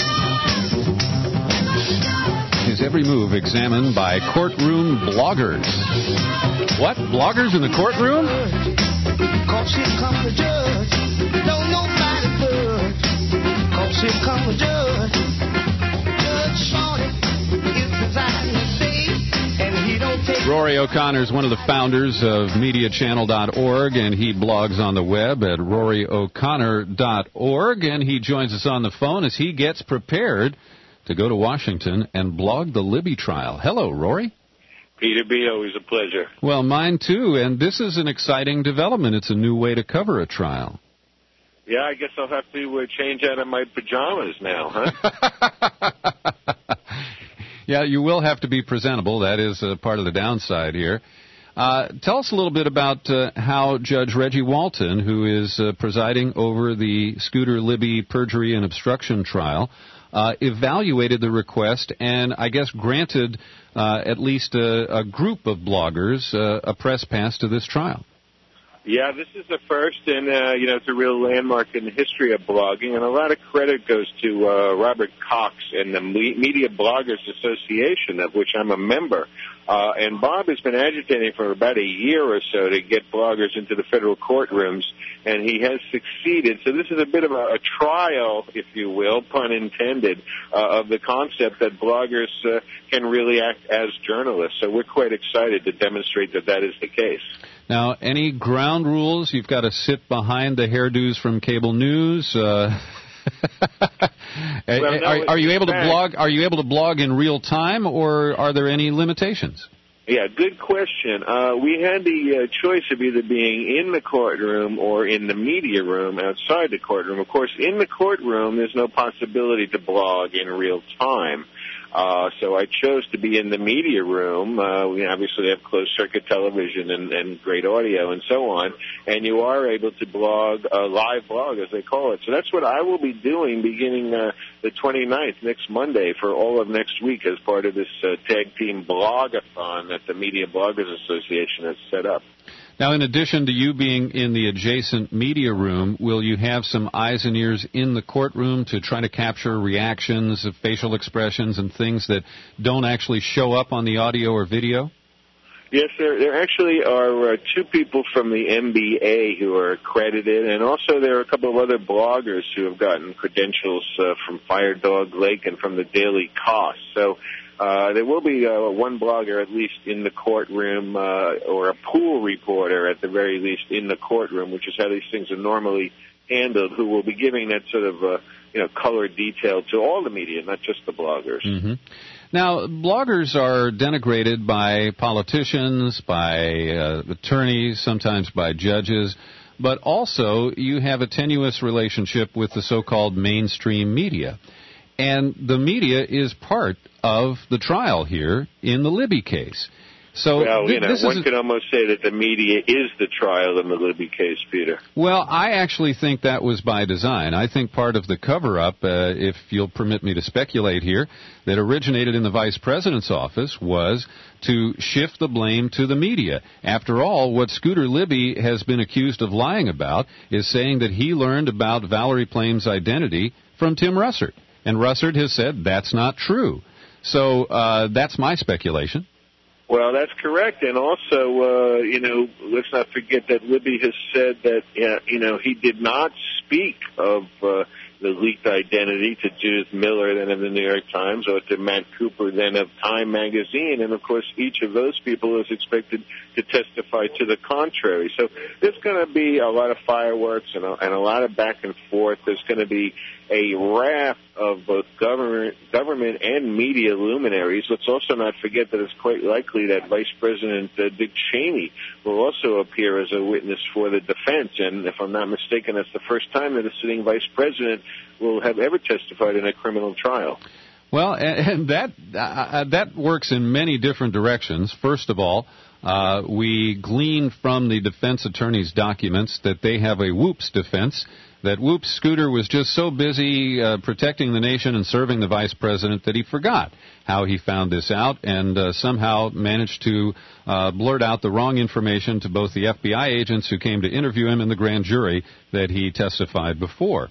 judge. His every move examined by courtroom bloggers. What? Bloggers in the courtroom? Cause here come the judge. Don't nobody budge. Cause here come the judge. Judge Shorty is presiding today, and he don't take... Rory O'Connor is one of the founders of MediaChannel.org, and he blogs on the web at RoryO'Connor.org, and he joins us on the phone as he gets prepared to go to Washington and blog the Libby trial. Hello, Rory. Peter B., always a pleasure. Well, mine too, and this is an exciting development. It's a new way to cover a trial. Yeah, I guess I'll have to change out of my pajamas now, huh? Yeah, you will have to be presentable. That is part of the downside here. Tell us a little bit about how Judge Reggie Walton, who is presiding over the Scooter Libby perjury and obstruction trial, evaluated the request and, I guess, granted at least a group of bloggers a press pass to this trial. Yeah, this is the first, and, it's a real landmark in the history of blogging, and a lot of credit goes to Robert Cox and the Media Bloggers Association, of which I'm a member. And Bob has been agitating for about a year or so to get bloggers into the federal courtrooms, and he has succeeded. So this is a bit of a trial, if you will, pun intended, of the concept that bloggers can really act as journalists. So we're quite excited to demonstrate that that is the case. Now, any ground rules? You've got to sit behind the hairdos from cable news. Are you able to blog? Are you able to blog in real time, or are there any limitations? Yeah, good question. We had the choice of either being in the courtroom or in the media room outside the courtroom. Of course, in the courtroom, there's no possibility to blog in real time. So I chose to be in the media room. We obviously have closed-circuit television and great audio and so on, and you are able to blog, live blog, as they call it. So that's what I will be doing beginning the 29th, next Monday, for all of next week as part of this tag team blogathon that the Media Bloggers Association has set up. Now, in addition to you being in the adjacent media room, will you have some eyes and ears in the courtroom to try to capture reactions, of facial expressions, and things that don't actually show up on the audio or video? Yes, there actually are two people from the MBA who are accredited, and also there are a couple of other bloggers who have gotten credentials from Fire Dog Lake and from the Daily Cost. So there will be one blogger at least in the courtroom, or a pool reporter at the very least in the courtroom, which is how these things are normally handled, who will be giving that sort of color detail to all the media, not just the bloggers. Mm-hmm. Now, bloggers are denigrated by politicians, by attorneys, sometimes by judges, but also you have a tenuous relationship with the so-called mainstream media. And the media is part of the trial here in the Libby case. So well, one could almost say that the media is the trial in the Libby case, Peter. Well, I actually think that was by design. I think part of the cover-up, if you'll permit me to speculate here, that originated in the vice president's office was to shift the blame to the media. After all, what Scooter Libby has been accused of lying about is saying that he learned about Valerie Plame's identity from Tim Russert. And Russert has said that's not true. So that's my speculation. Well, that's correct. And also, let's not forget that Libby has said that, he did not speak of the leaked identity to Judith Miller, then of the New York Times, or to Matt Cooper, then of Time Magazine. And, of course, each of those people is expected to testify to the contrary. So there's going to be a lot of fireworks and a lot of back and forth. There's going to be a raft of both government and media luminaries. Let's also not forget that it's quite likely that Vice President Dick Cheney will also appear as a witness for the defense. And if I'm not mistaken, that's the first time that a sitting vice president will have ever testified in a criminal trial. Well, and that works in many different directions. First of all, we glean from the defense attorney's documents that they have a whoops defense, that whoops Scooter was just so busy protecting the nation and serving the vice president that he forgot how he found this out and somehow managed to blurt out the wrong information to both the FBI agents who came to interview him and the grand jury that he testified before.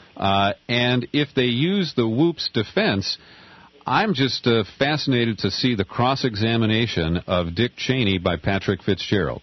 And if they use the whoops defense, I'm just fascinated to see the cross-examination of Dick Cheney by Patrick Fitzgerald.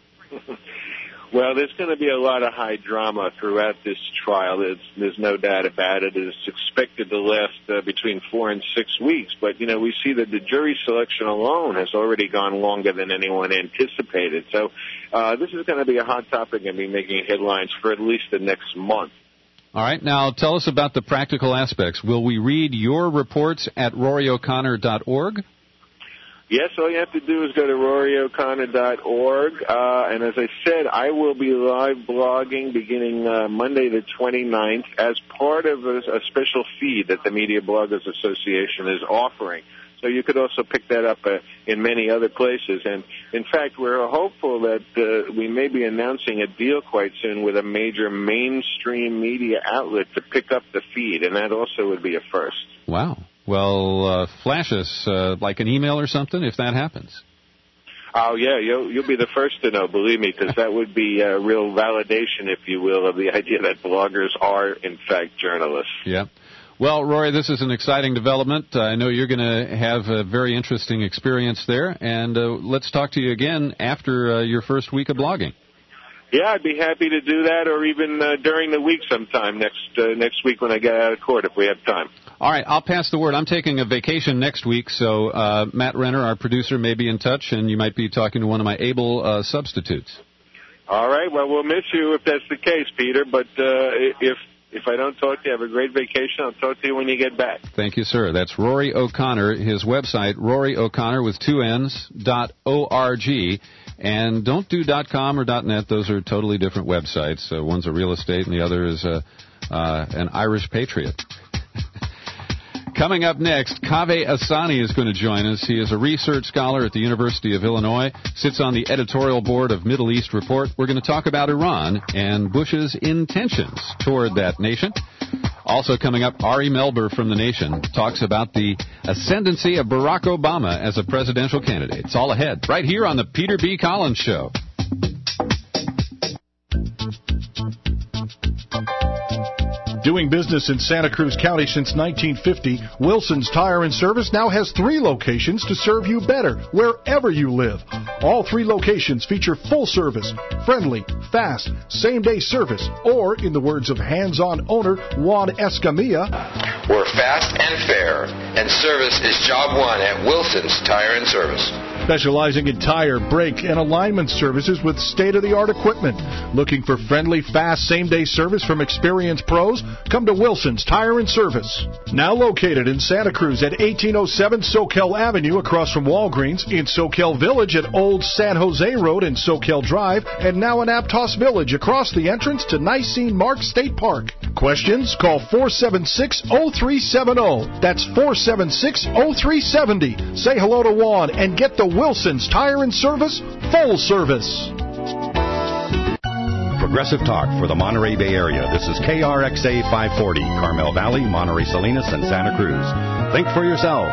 Well, there's going to be a lot of high drama throughout this trial. There's no doubt about it. It's expected to last between 4 and 6 weeks. But, we see that the jury selection alone has already gone longer than anyone anticipated. So this is going to be a hot topic and be making headlines for at least the next month. All right. Now, tell us about the practical aspects. Will we read your reports at RoryO'Connor.org? Yes, all you have to do is go to RoryO'Connor.org. And as I said, I will be live blogging beginning Monday the 29th as part of a special feed that the Media Bloggers Association is offering. So you could also pick that up in many other places. And, in fact, we're hopeful that we may be announcing a deal quite soon with a major mainstream media outlet to pick up the feed, and that also would be a first. Wow. Well, flash us like an email or something if that happens. Oh, yeah, you'll be the first to know, believe me, because that would be a real validation, if you will, of the idea that bloggers are, in fact, journalists. Yeah. Well, Rory, this is an exciting development. I know you're going to have a very interesting experience there, and let's talk to you again after your first week of blogging. Yeah, I'd be happy to do that, or even during the week sometime next week when I get out of court, if we have time. All right, I'll pass the word. I'm taking a vacation next week, so Matt Renner, our producer, may be in touch, and you might be talking to one of my able substitutes. All right, well, we'll miss you if that's the case, Peter, but if If I don't talk to you, have a great vacation. I'll talk to you when you get back. Thank you, sir. That's Rory O'Connor. His website, Rory O'Connor with 2 N's, .org. And don't do .com or .net. Those are totally different websites. One's a real estate and the other is an Irish patriot. Coming up next, Kaveh Asani is going to join us. He is a research scholar at the University of Illinois, sits on the editorial board of Middle East Report. We're going to talk about Iran and Bush's intentions toward that nation. Also coming up, Ari Melber from The Nation talks about the ascendancy of Barack Obama as a presidential candidate. It's all ahead, right here on the Peter B. Collins Show. Doing business in Santa Cruz County since 1950, Wilson's Tire and Service now has 3 locations to serve you better wherever you live. All 3 locations feature full service, friendly, fast, same-day service, or, in the words of hands-on owner Juan Escamilla, we're fast and fair, and service is job one at Wilson's Tire and Service. Specializing in tire, brake, and alignment services with state-of-the-art equipment. Looking for friendly, fast, same-day service from experienced pros? Come to Wilson's Tire and Service. Now located in Santa Cruz at 1807 Soquel Avenue across from Walgreens, in Soquel Village at Old San Jose Road and Soquel Drive, and now in Aptos Village across the entrance to Nicene Mark State Park. Questions? Call 476-0370. That's 476-0370. Say hello to Juan and get the Wilson's Tire and Service full service. Progressive Talk for the Monterey Bay Area. This is KRXA 540, Carmel Valley, Monterey Salinas, and Santa Cruz. Think for yourself.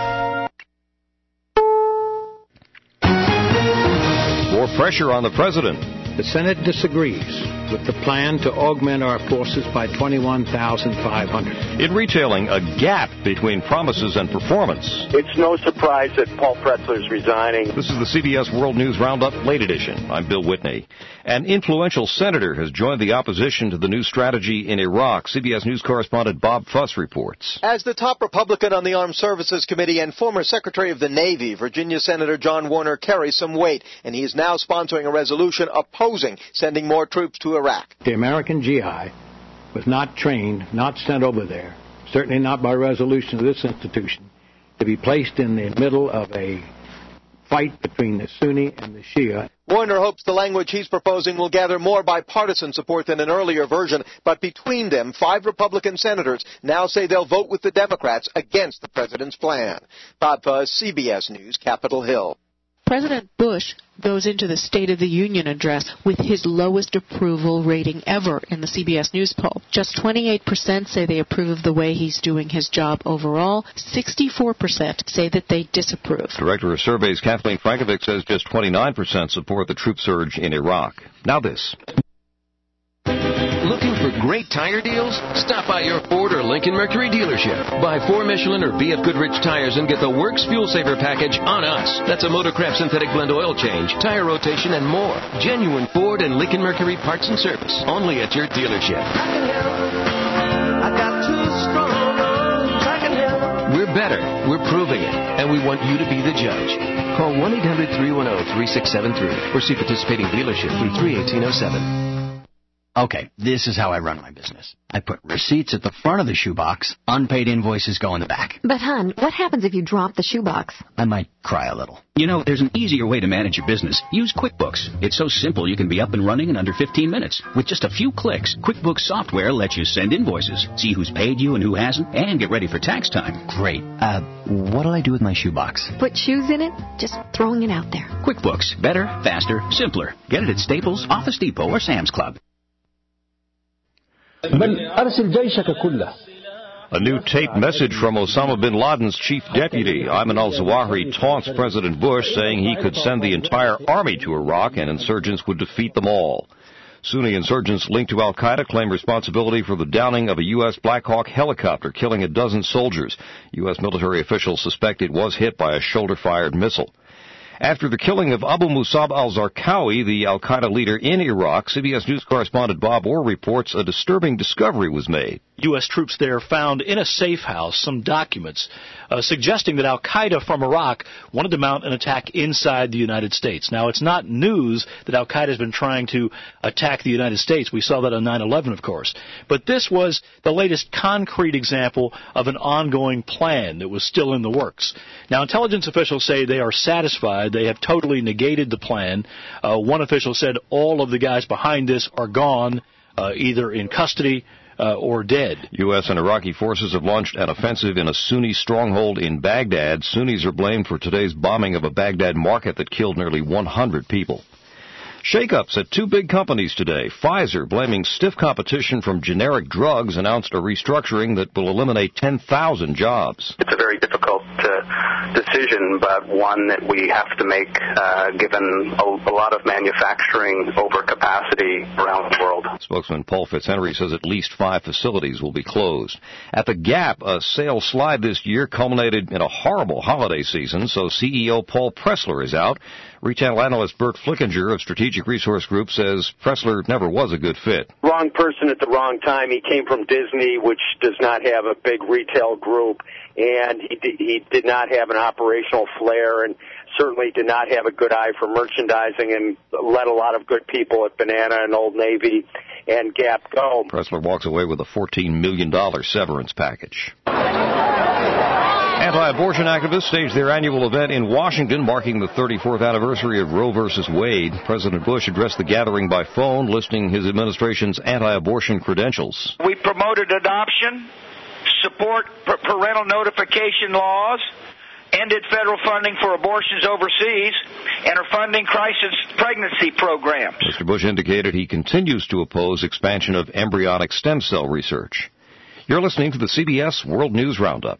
More pressure on the president. The Senate disagrees with the plan to augment our forces by 21,500. In retailing, a gap between promises and performance. It's no surprise that Paul Pretzler is resigning. This is the CBS World News Roundup Late Edition. I'm Bill Whitney. An influential senator has joined the opposition to the new strategy in Iraq. CBS News correspondent Bob Fuss reports. As the top Republican on the Armed Services Committee and former Secretary of the Navy, Virginia Senator John Warner carries some weight, and he is now sponsoring a resolution opposing sending more troops to Iraq. The American GI was not trained, not sent over there, certainly not by resolution of this institution, to be placed in the middle of a fight between the Sunni and the Shia. Warner hopes the language he's proposing will gather more bipartisan support than an earlier version, but between them, 5 Republican senators now say they'll vote with the Democrats against the president's plan. Bob Fuss, CBS News, Capitol Hill. President Bush goes into the State of the Union address with his lowest approval rating ever in the CBS News poll. Just 28% say they approve of the way he's doing his job overall. 64% say that they disapprove. Director of Surveys Kathleen Frankovic says just 29% support the troop surge in Iraq. Now this. Looking for great tire deals? Stop by your Ford or Lincoln Mercury dealership. Buy 4 Michelin or BF Goodrich tires and get the Works Fuel Saver package on us. That's a Motorcraft synthetic blend oil change, tire rotation, and more. Genuine Ford and Lincoln Mercury parts and service. Only at your dealership. We're better. We're proving it. And we want you to be the judge. Call 1-800-310-3673 or see participating dealership through 3/1807. Okay, this is how I run my business. I put receipts at the front of the shoebox, unpaid invoices go in the back. But, hon, what happens if you drop the shoebox? I might cry a little. You know, there's an easier way to manage your business. Use QuickBooks. It's so simple you can be up and running in under 15 minutes. With just a few clicks, QuickBooks software lets you send invoices, see who's paid you and who hasn't, and get ready for tax time. Great. What do I do with my shoebox? Put shoes in it? Just throwing it out there. QuickBooks. Better, faster, simpler. Get it at Staples, Office Depot, or Sam's Club. A new taped message from Osama bin Laden's chief deputy, Ayman al-Zawahiri, taunts President Bush, saying he could send the entire army to Iraq and insurgents would defeat them all. Sunni insurgents linked to al-Qaeda claim responsibility for the downing of a U.S. Black Hawk helicopter, killing a dozen soldiers. U.S. military officials suspect it was hit by a shoulder-fired missile. After the killing of Abu Musab al-Zarqawi, the al-Qaeda leader in Iraq, CBS News correspondent Bob Orr reports a disturbing discovery was made. U.S. troops there found in a safe house some documents suggesting that al-Qaeda from Iraq wanted to mount an attack inside the United States. Now, it's not news that al-Qaeda has been trying to attack the United States. We saw that on 9/11, of course. But this was the latest concrete example of an ongoing plan that was still in the works. Now, intelligence officials say they are satisfied. They have totally negated the plan. One official said all of the guys behind this are gone, either in custody or dead. U.S. and Iraqi forces have launched an offensive in a Sunni stronghold in Baghdad. Sunnis are blamed for today's bombing of a Baghdad market that killed nearly 100 people. Shakeups at two big companies today. Pfizer, blaming stiff competition from generic drugs, announced a restructuring that will eliminate 10,000 jobs. It's a very difficult decision, but one that we have to make given a lot of manufacturing overcapacity around the world. Spokesman Paul Fitzhenry says at least 5 facilities will be closed. At the Gap, a sales slide this year culminated in a horrible holiday season, so CEO Paul Pressler is out. Retail analyst Bert Flickinger of Strategic Resource Group says Pressler never was a good fit. Wrong person at the wrong time. He came from Disney, which does not have a big retail group, and he did not have an operational flair, and certainly did not have a good eye for merchandising, and let a lot of good people at Banana and Old Navy and Gap go. Pressler walks away with a $14 million severance package. Anti-abortion activists staged their annual event in Washington, marking the 34th anniversary of Roe v. Wade. President Bush addressed the gathering by phone, listing his administration's anti-abortion credentials. We promoted adoption, support parental notification laws, ended federal funding for abortions overseas, and are funding crisis pregnancy programs. Mr. Bush indicated he continues to oppose expansion of embryonic stem cell research. You're listening to the CBS World News Roundup.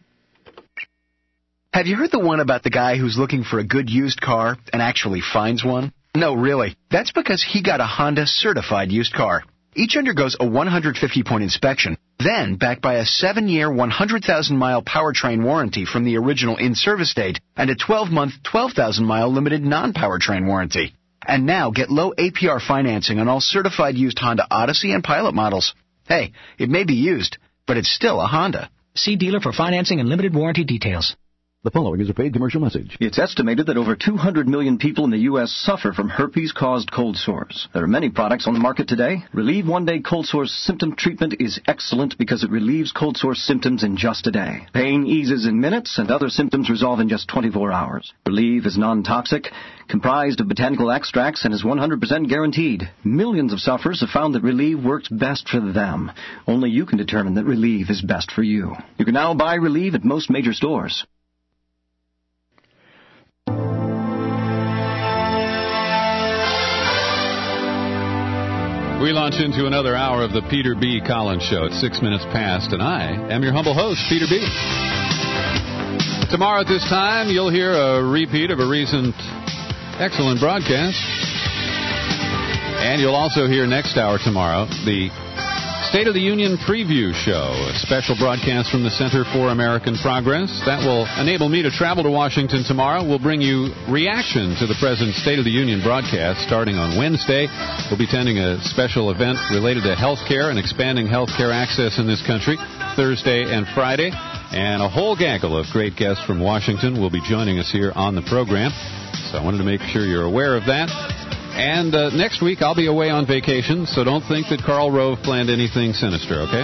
Have you heard the one about the guy who's looking for a good used car and actually finds one? No, really. That's because he got a Honda certified used car. Each undergoes a 150-point inspection, then backed by a 7-year, 100,000-mile powertrain warranty from the original in-service date and a 12-month, 12,000-mile limited non-powertrain warranty. And now get low APR financing on all certified used Honda Odyssey and Pilot models. Hey, it may be used, but it's still a Honda. See dealer for financing and limited warranty details. The following is a paid commercial message. It's estimated that over 200 million people in the U.S. suffer from herpes-caused cold sores. There are many products on the market today. Relieve One-Day Cold Sores Symptom Treatment is excellent because it relieves cold sore symptoms in just a day. Pain eases in minutes, and other symptoms resolve in just 24 hours. Relieve is non-toxic, comprised of botanical extracts, and is 100% guaranteed. Millions of sufferers have found that Relieve works best for them. Only you can determine that Relieve is best for you. You can now buy Relieve at most major stores. We launch into another hour of the Peter B. Collins Show at 6 minutes past, and I am your humble host, Peter B. Tomorrow at this time, you'll hear a repeat of a recent excellent broadcast. And you'll also hear next hour tomorrow the State of the Union Preview Show, a special broadcast from the Center for American Progress. That will enable me to travel to Washington tomorrow. We'll bring you reaction to the President's State of the Union broadcast starting on Wednesday. We'll be attending a special event related to health care and expanding health care access in this country Thursday and Friday. And a whole gaggle of great guests from Washington will be joining us here on the program. So I wanted to make sure you're aware of that. And next week, I'll be away on vacation, so don't think that Karl Rove planned anything sinister, okay?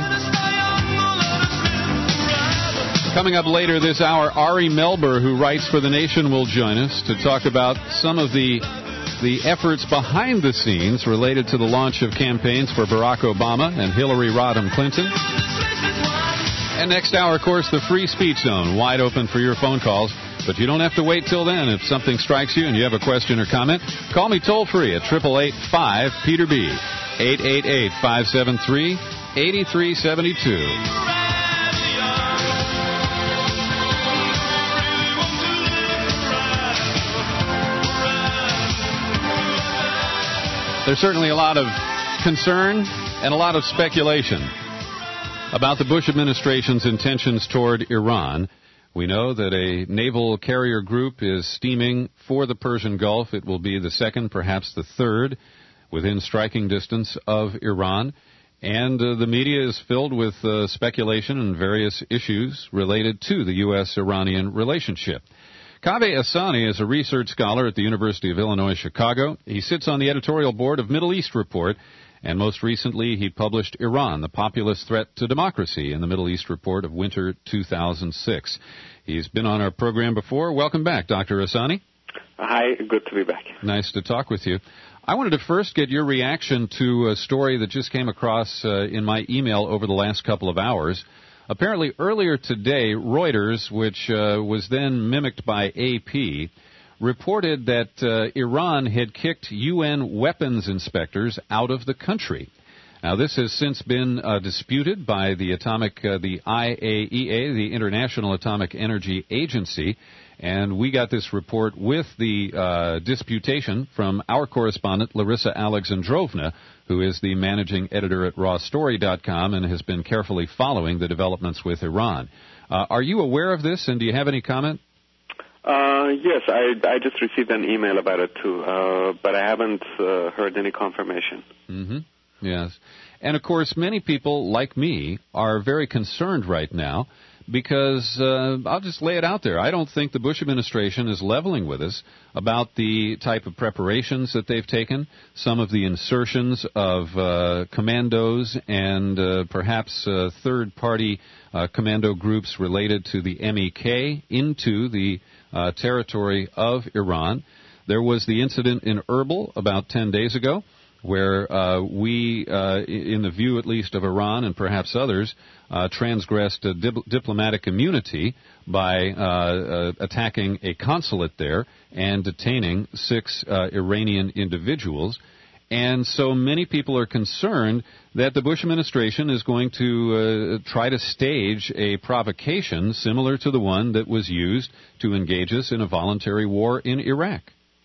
Coming up later this hour, Ari Melber, who writes for The Nation, will join us to talk about some of the efforts behind the scenes related to the launch of campaigns for Barack Obama and Hillary Rodham Clinton. And next hour, of course, the Free Speech Zone, wide open for your phone calls. But you don't have to wait till then. If something strikes you and you have a question or comment, call me toll-free at 888-5-PETER-B, 888-573-8372. There's certainly a lot of concern and a lot of speculation about the Bush administration's intentions toward Iran, We know that a naval carrier group is steaming for the Persian Gulf. It will be the second, perhaps the third, within striking distance of Iran. And the media is filled with speculation and various issues related to the U.S.-Iranian relationship. Kaveh Ahsani is a research scholar at the University of Illinois, Chicago. He sits on the editorial board of Middle East Report, and most recently he published Iran, the Populist Threat to Democracy in the Middle East Report of winter 2006. He's been on our program before. Welcome back, Dr. Ahsani. Hi, good to be back. Nice to talk with you. I wanted to first get your reaction to a story that just came across in my email over the last couple of hours. Apparently earlier today, Reuters, which was then mimicked by AP, reported that Iran had kicked UN weapons inspectors out of the country. Now, this has since been disputed by the IAEA, the International Atomic Energy Agency, and we got this report with the disputation from our correspondent, Larissa Alexandrovna, who is the managing editor at rawstory.com and has been carefully following the developments with Iran. Are you aware of this, and do you have any comment? Yes, I just received an email about it too, but I haven't heard any confirmation. Mm-hmm. Yes. And of course, many people like me are very concerned right now because I'll just lay it out there. I don't think the Bush administration is leveling with us about the type of preparations that they've taken, some of the insertions of commandos and perhaps third-party commando groups related to the MEK into the territory of Iran. There was the incident in Erbil about 10 days ago where we, in the view at least of Iran and perhaps others, transgressed diplomatic immunity by attacking a consulate there and detaining 6 Iranian individuals. And so many people are concerned that the Bush administration is going to try to stage a provocation similar to the one that was used to engage us in a voluntary war in Iraq.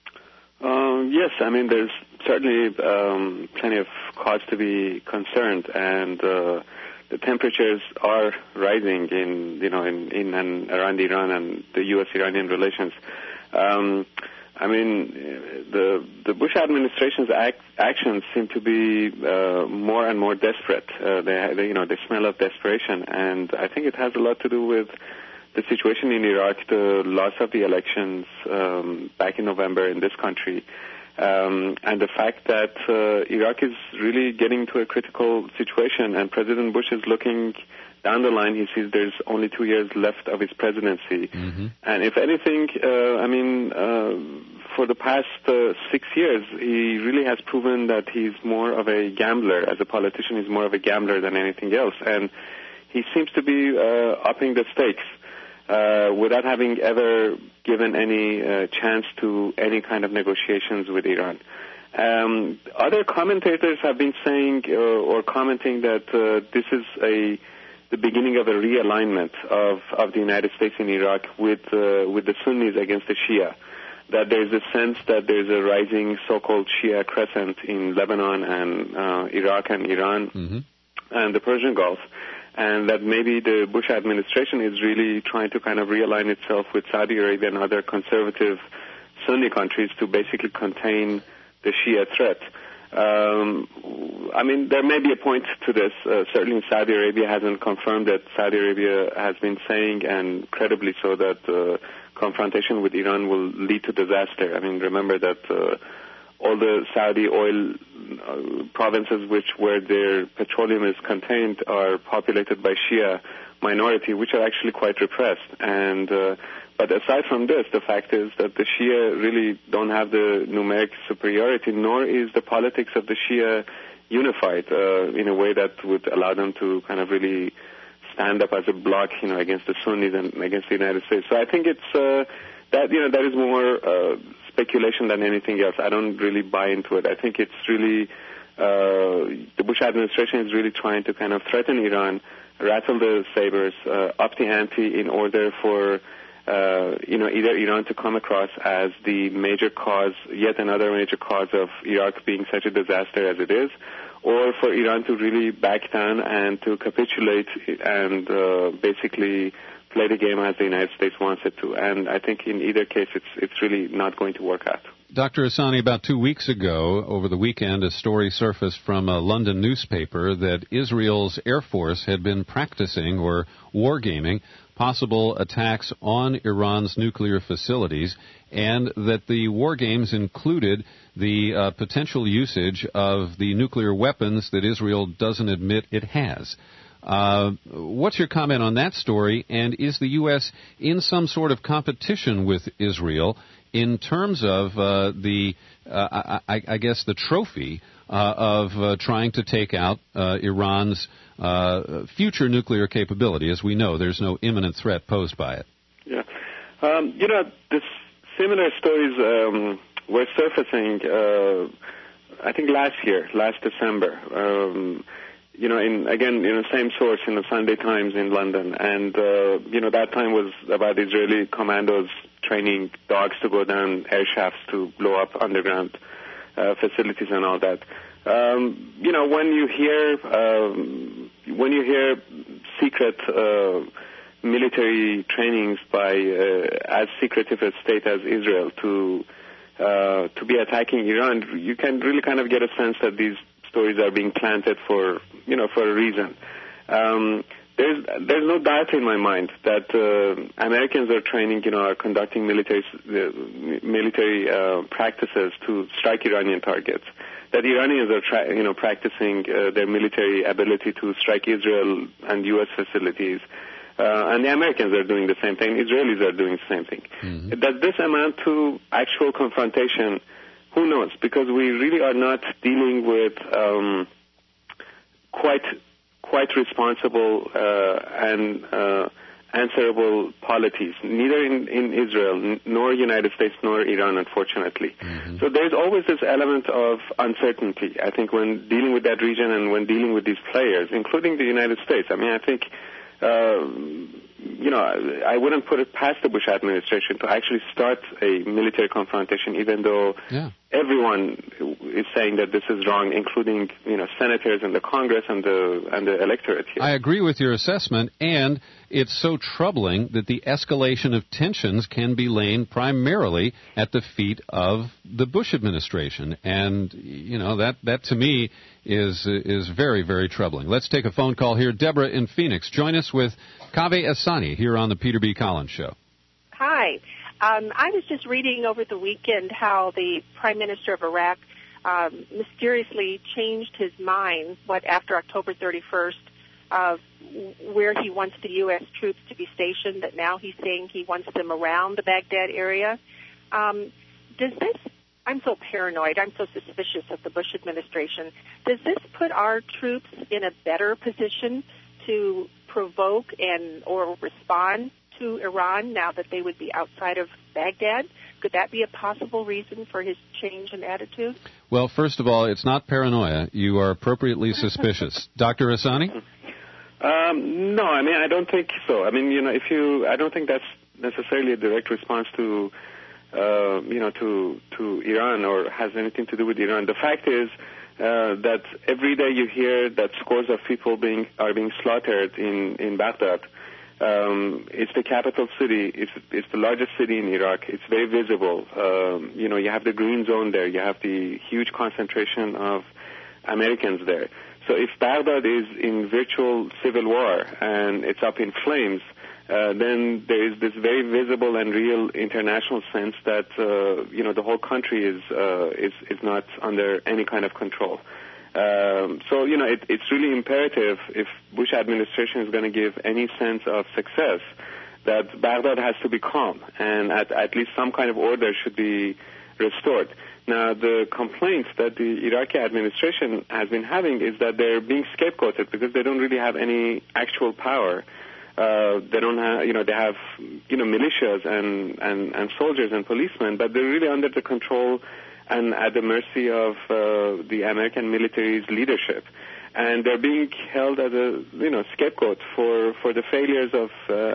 Yes, I mean, there's certainly plenty of cause to be concerned, and the temperatures are rising in and around Iran and the U.S.-Iranian relations. I mean, the Bush administration's actions seem to be more and more desperate. They smell of desperation, and I think it has a lot to do with the situation in Iraq, the loss of the elections back in November in this country, and the fact that Iraq is really getting to a critical situation, and President Bush is looking down the line. He sees there's only 2 years left of his presidency. Mm-hmm. And if anything, for the past 6 years, he really has proven that he's more of a gambler. As a politician, he's more of a gambler than anything else. And he seems to be upping the stakes without having ever given any chance to any kind of negotiations with Iran. Other commentators have been saying or commenting that this is the beginning of a realignment of the United States in Iraq with the Sunnis against the Shia. That there's a sense that there's a rising so-called Shia crescent in Lebanon and Iraq and Iran mm-hmm. and the Persian Gulf, and that maybe the Bush administration is really trying to kind of realign itself with Saudi Arabia and other conservative Sunni countries to basically contain the Shia threat. I mean, there may be a point to this. Certainly Saudi Arabia hasn't confirmed that. Saudi Arabia has been saying, and credibly so, that confrontation with Iran will lead to disaster. I mean, remember that all the Saudi oil provinces where their petroleum is contained are populated by Shia minority, which are actually quite repressed. And but aside from this, the fact is that the Shia really don't have the numeric superiority, nor is the politics of the Shia unified in a way that would allow them to kind of really stand up as a bloc, against the Sunnis and against the United States. So I think it's that is more speculation than anything else. I don't really buy into it. I think it's really the Bush administration is really trying to kind of threaten Iran, rattle the sabers, up the ante in order for either Iran to come across as the major cause, yet another major cause of Iraq being such a disaster as it is, or for Iran to really back down and to capitulate and basically play the game as the United States wants it to. And I think in either case, it's really not going to work out. Dr. Hassani, about 2 weeks ago, over the weekend, a story surfaced from a London newspaper that Israel's Air Force had been practicing or wargaming possible attacks on Iran's nuclear facilities, and that the war games included the potential usage of the nuclear weapons that Israel doesn't admit it has. What's your comment on that story, and is the U.S. in some sort of competition with Israel in terms of I guess the trophy of trying to take out Iran's future nuclear capability? As we know, there's no imminent threat posed by it. Yeah. This similar stories were surfacing, I think last December. Same source in the Sunday Times in London. And, that time was about Israeli commandos training dogs to go down air shafts to blow up underground facilities and all that. When you hear secret military trainings by as secretive a state as Israel to be attacking Iran, you can really kind of get a sense that these stories are being planted for a reason. There's no doubt in my mind that Americans are training, are conducting military practices to strike Iranian targets. That Iranians are practicing their military ability to strike Israel and U.S. facilities. And the Americans are doing the same thing. Israelis are doing the same thing. Mm-hmm. Does this amount to actual confrontation? Who knows? Because we really are not dealing with quite responsible and answerable polities, neither in Israel, nor United States, nor Iran, unfortunately. Mm-hmm. So there's always this element of uncertainty, I think, when dealing with that region and when dealing with these players, including the United States. I mean, I think, I wouldn't put it past the Bush administration to actually start a military confrontation, even though everyone is saying that this is wrong, including senators and the Congress and the electorate here. I agree with your assessment, and it's so troubling that the escalation of tensions can be laying primarily at the feet of the Bush administration, and that to me is very, very troubling. Let's take a phone call here. Deborah in Phoenix, join us with Kaveh Hassani here on the Peter B. Collins Show. Hi. I was just reading over the weekend how the Prime Minister of Iraq mysteriously changed his mind after October 31st of where he wants the U.S. troops to be stationed, that now he's saying he wants them around the Baghdad area. I'm so paranoid, I'm so suspicious of the Bush administration. Does this put our troops in a better position to provoke or respond to Iran now that they would be outside of Baghdad? Could that be a possible reason for his change in attitude? Well, first of all, it's not paranoia. You are appropriately suspicious. Dr. Hassani? No, I mean, I don't think so. I mean, I don't think that's necessarily a direct response to Iran or has anything to do with Iran. The fact is that every day you hear that scores of people are being slaughtered in Baghdad. It's the capital city. It's the largest city in Iraq. It's very visible. You have the green zone there. You have the huge concentration of Americans there. So if Baghdad is in virtual civil war and it's up in flames, then there is this very visible and real international sense that the whole country is not under any kind of control. So it's really imperative, if Bush administration is going to give any sense of success, that Baghdad has to be calm and at least some kind of order should be restored. Now, the complaints that the Iraqi administration has been having is that they're being scapegoated because they don't really have any actual power. They don't have, they have, militias and soldiers and policemen, but they're really under the control and at the mercy of the American military's leadership. And they're being held as a, scapegoat for the failures of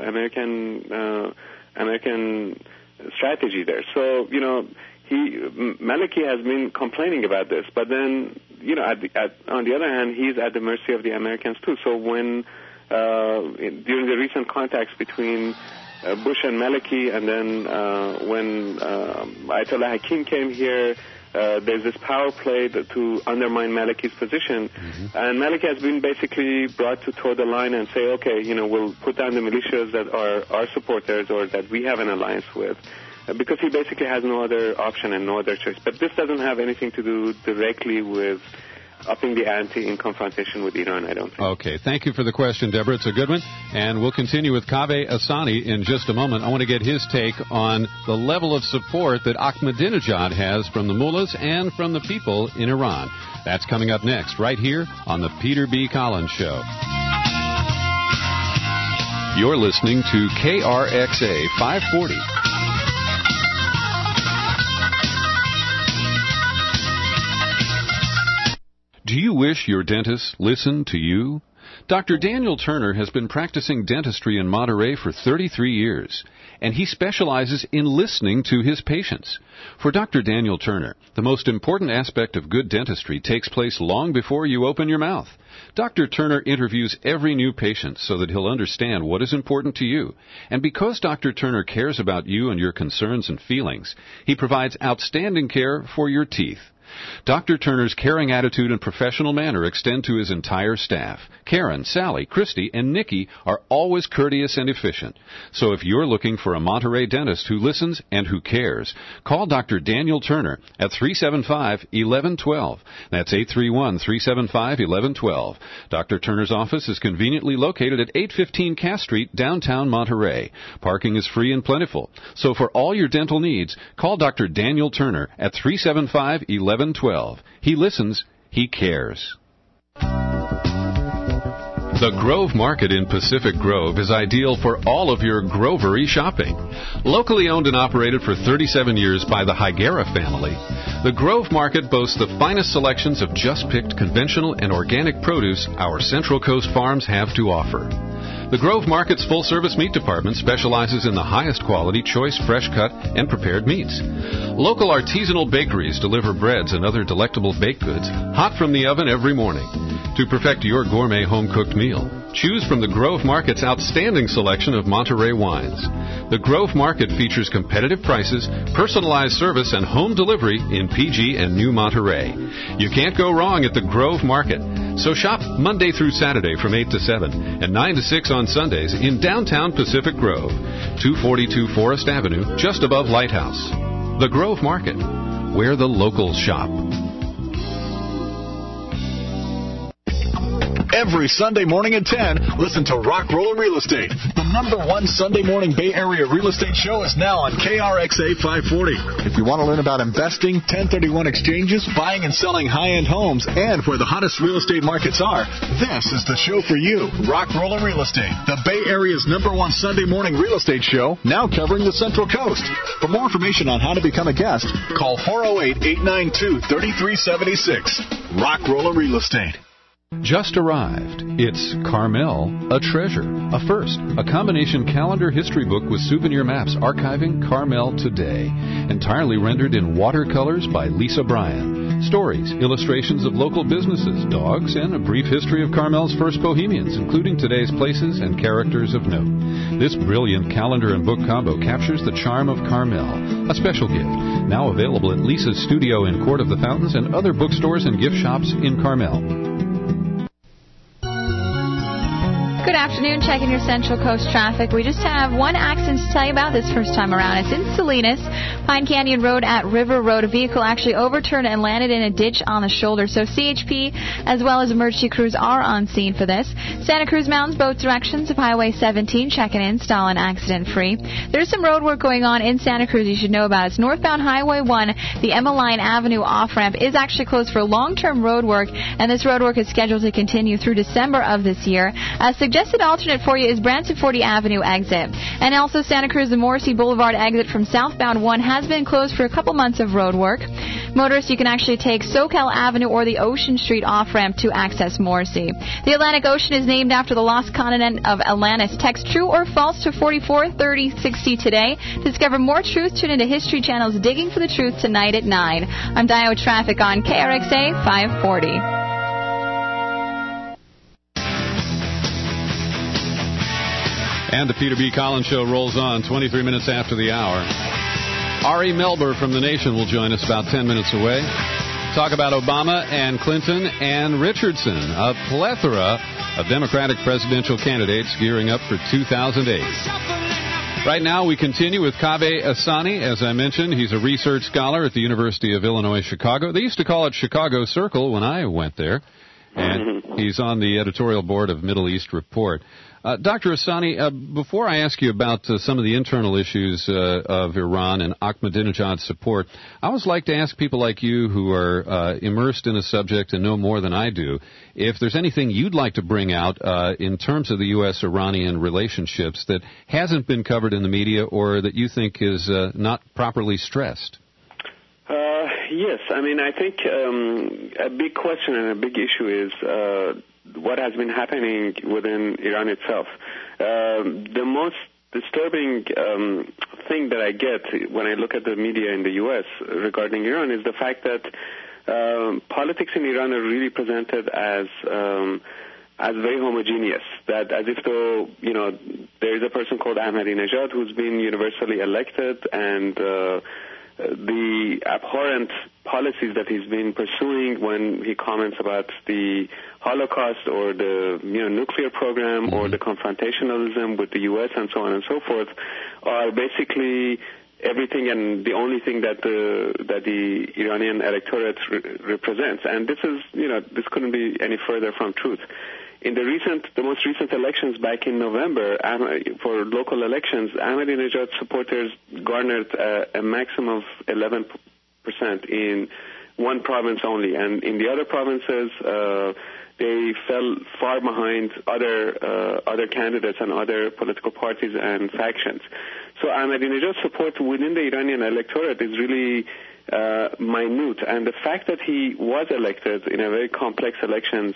American strategy there. So, Maliki has been complaining about this, but then, on the other hand, he's at the mercy of the Americans too. So when during the recent contacts between Bush and Maliki, and then when Ayatollah Hakim came here, there's this power play to undermine Maliki's position. And Maliki has been basically brought to toe the line and say, okay, we'll put down the militias that are our supporters or that we have an alliance with, because he basically has no other option and no other choice. But this doesn't have anything to do directly with upping the ante in confrontation with Iran, I don't think. Okay, thank you for the question, Deborah. It's a good one. And we'll continue with Kaveh Asani in just a moment. I want to get his take on the level of support that Ahmadinejad has from the mullahs and from the people in Iran. That's coming up next, right here on the Peter B. Collins Show. You're listening to KRXA 540. Do you wish your dentist listened to you? Dr. Daniel Turner has been practicing dentistry in Monterey for 33 years, and he specializes in listening to his patients. For Dr. Daniel Turner, the most important aspect of good dentistry takes place long before you open your mouth. Dr. Turner interviews every new patient so that he'll understand what is important to you. And because Dr. Turner cares about you and your concerns and feelings, he provides outstanding care for your teeth. Dr. Turner's caring attitude and professional manner extend to his entire staff. Karen, Sally, Christy, and Nikki are always courteous and efficient. So if you're looking for a Monterey dentist who listens and who cares, call Dr. Daniel Turner at 375-1112. That's 831-375-1112. Dr. Turner's office is conveniently located at 815 Cass Street, downtown Monterey. Parking is free and plentiful. So for all your dental needs, call Dr. Daniel Turner at 375-1112. He listens, he cares. The Grove Market in Pacific Grove is ideal for all of your grovery shopping. Locally owned and operated for 37 years by the Higuera family, the Grove Market boasts the finest selections of just-picked conventional and organic produce our Central Coast farms have to offer. The Grove Market's full-service meat department specializes in the highest quality, choice, fresh-cut, and prepared meats. Local artisanal bakeries deliver breads and other delectable baked goods hot from the oven every morning. To perfect your gourmet home-cooked meal, choose from the Grove Market's outstanding selection of Monterey wines. The Grove Market features competitive prices, personalized service, and home delivery in PG and New Monterey. You can't go wrong at the Grove Market. So shop Monday through Saturday from 8 to 7 and 9 to 6 on Sundays in downtown Pacific Grove, 242 Forest Avenue, just above Lighthouse. The Grove Market, where the locals shop. Every Sunday morning at 10, listen to Rock Roller Real Estate. The #1 Sunday morning Bay Area real estate show is now on KRXA 540. If you want to learn about investing, 1031 exchanges, buying and selling high-end homes, and where the hottest real estate markets are, this is the show for you. Rock Roller Real Estate, the Bay Area's #1 Sunday morning real estate show, now covering the Central Coast. For more information on how to become a guest, call 408-892-3376. Rock Roller Real Estate. Just arrived. It's Carmel, a treasure, a first, a combination calendar history book with souvenir maps archiving Carmel today, entirely rendered in watercolors by Lisa Bryan. Stories, illustrations of local businesses, dogs, and a brief history of Carmel's first bohemians, including today's places and characters of note. This brilliant calendar and book combo captures the charm of Carmel, a special gift, now available at Lisa's Studio in Court of the Fountains and other bookstores and gift shops in Carmel. Good afternoon. Checking your Central Coast traffic. We just have one accident to tell you about this first time around. It's in Salinas, Pine Canyon Road at River Road. A vehicle actually overturned and landed in a ditch on the shoulder. So CHP as well as emergency crews are on scene for this. Santa Cruz Mountains, both directions of Highway 17, checking in, stalling accident-free. There's some road work going on in Santa Cruz you should know about. It's northbound Highway 1. The Emma Line Avenue off-ramp is actually closed for long-term road work, and this road work is scheduled to continue through December of this year. Suggested alternate for you is Branson 40 Avenue exit. And also Santa Cruz, the Morrissey Boulevard exit from southbound 1 has been closed for a couple months of road work. Motorists, you can actually take SoCal Avenue or the Ocean Street off-ramp to access Morrissey. The Atlantic Ocean is named after the lost continent of Atlantis. Text true or false to 443060 today. Discover more truth. Tune into History Channel's Digging for the Truth tonight at 9. I'm Dio Traffic on KRXA 540. And the Peter B. Collins Show rolls on 23 minutes after the hour. Ari Melber from The Nation will join us about 10 minutes away. Talk about Obama and Clinton and Richardson, a plethora of Democratic presidential candidates gearing up for 2008. Right now, we continue with Kaveh Asani. As I mentioned, he's a research scholar at the University of Illinois, Chicago. They used to call it Chicago Circle when I went there. And he's on the editorial board of Middle East Report. Dr. Asani, before I ask you about some of the internal issues of Iran and Ahmadinejad's support, I always like to ask people like you who are immersed in a subject and know more than I do, if there's anything you'd like to bring out in terms of the U.S.-Iranian relationships that hasn't been covered in the media or that you think is not properly stressed. Yes, I mean, I think a big question and a big issue is what has been happening within Iran itself. The most disturbing thing that I get when I look at the media in the U.S. regarding Iran is the fact that politics in Iran are really presented as very homogeneous, that as if though, you know, there is a person called Ahmadinejad who's been universally elected, and the abhorrent policies that he's been pursuing when he comments about the Holocaust or the nuclear program or the confrontationalism with the U.S. and so on and so forth are basically everything and the only thing that the Iranian electorate represents. And this is, this couldn't be any further from truth. In the most recent elections back in November, for local elections, Ahmadinejad supporters garnered a maximum of 11% in one province only, and in the other provinces, they fell far behind other candidates and other political parties and factions. So Ahmadinejad's support within the Iranian electorate is really minute, and the fact that he was elected in a very complex elections,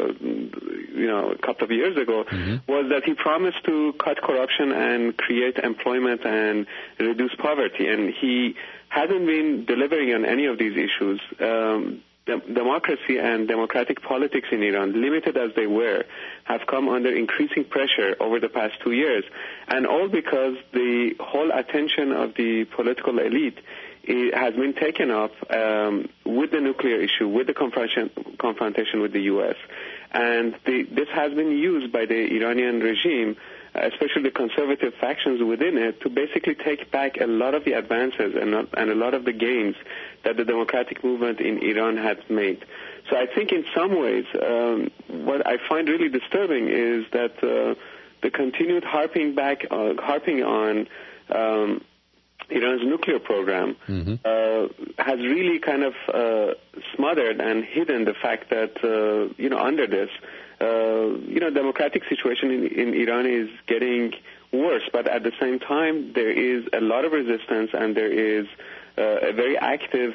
a couple of years ago, was that he promised to cut corruption and create employment and reduce poverty, and he hasn't been delivering on any of these issues. Democracy and democratic politics in Iran, limited as they were, have come under increasing pressure over the past 2 years, and all because the whole attention of the political elite has been taken up with the nuclear issue, with the confrontation with the U.S. And this has been used by the Iranian regime, especially the conservative factions within it, to basically take back a lot of the advances and a lot of the gains that the democratic movement in Iran had made. So I think in some ways, what I find really disturbing is that the continued harping on Iran's nuclear program has really kind of smothered and hidden the fact that, under this, democratic situation in Iran is getting worse. But at the same time, there is a lot of resistance, and there is a very active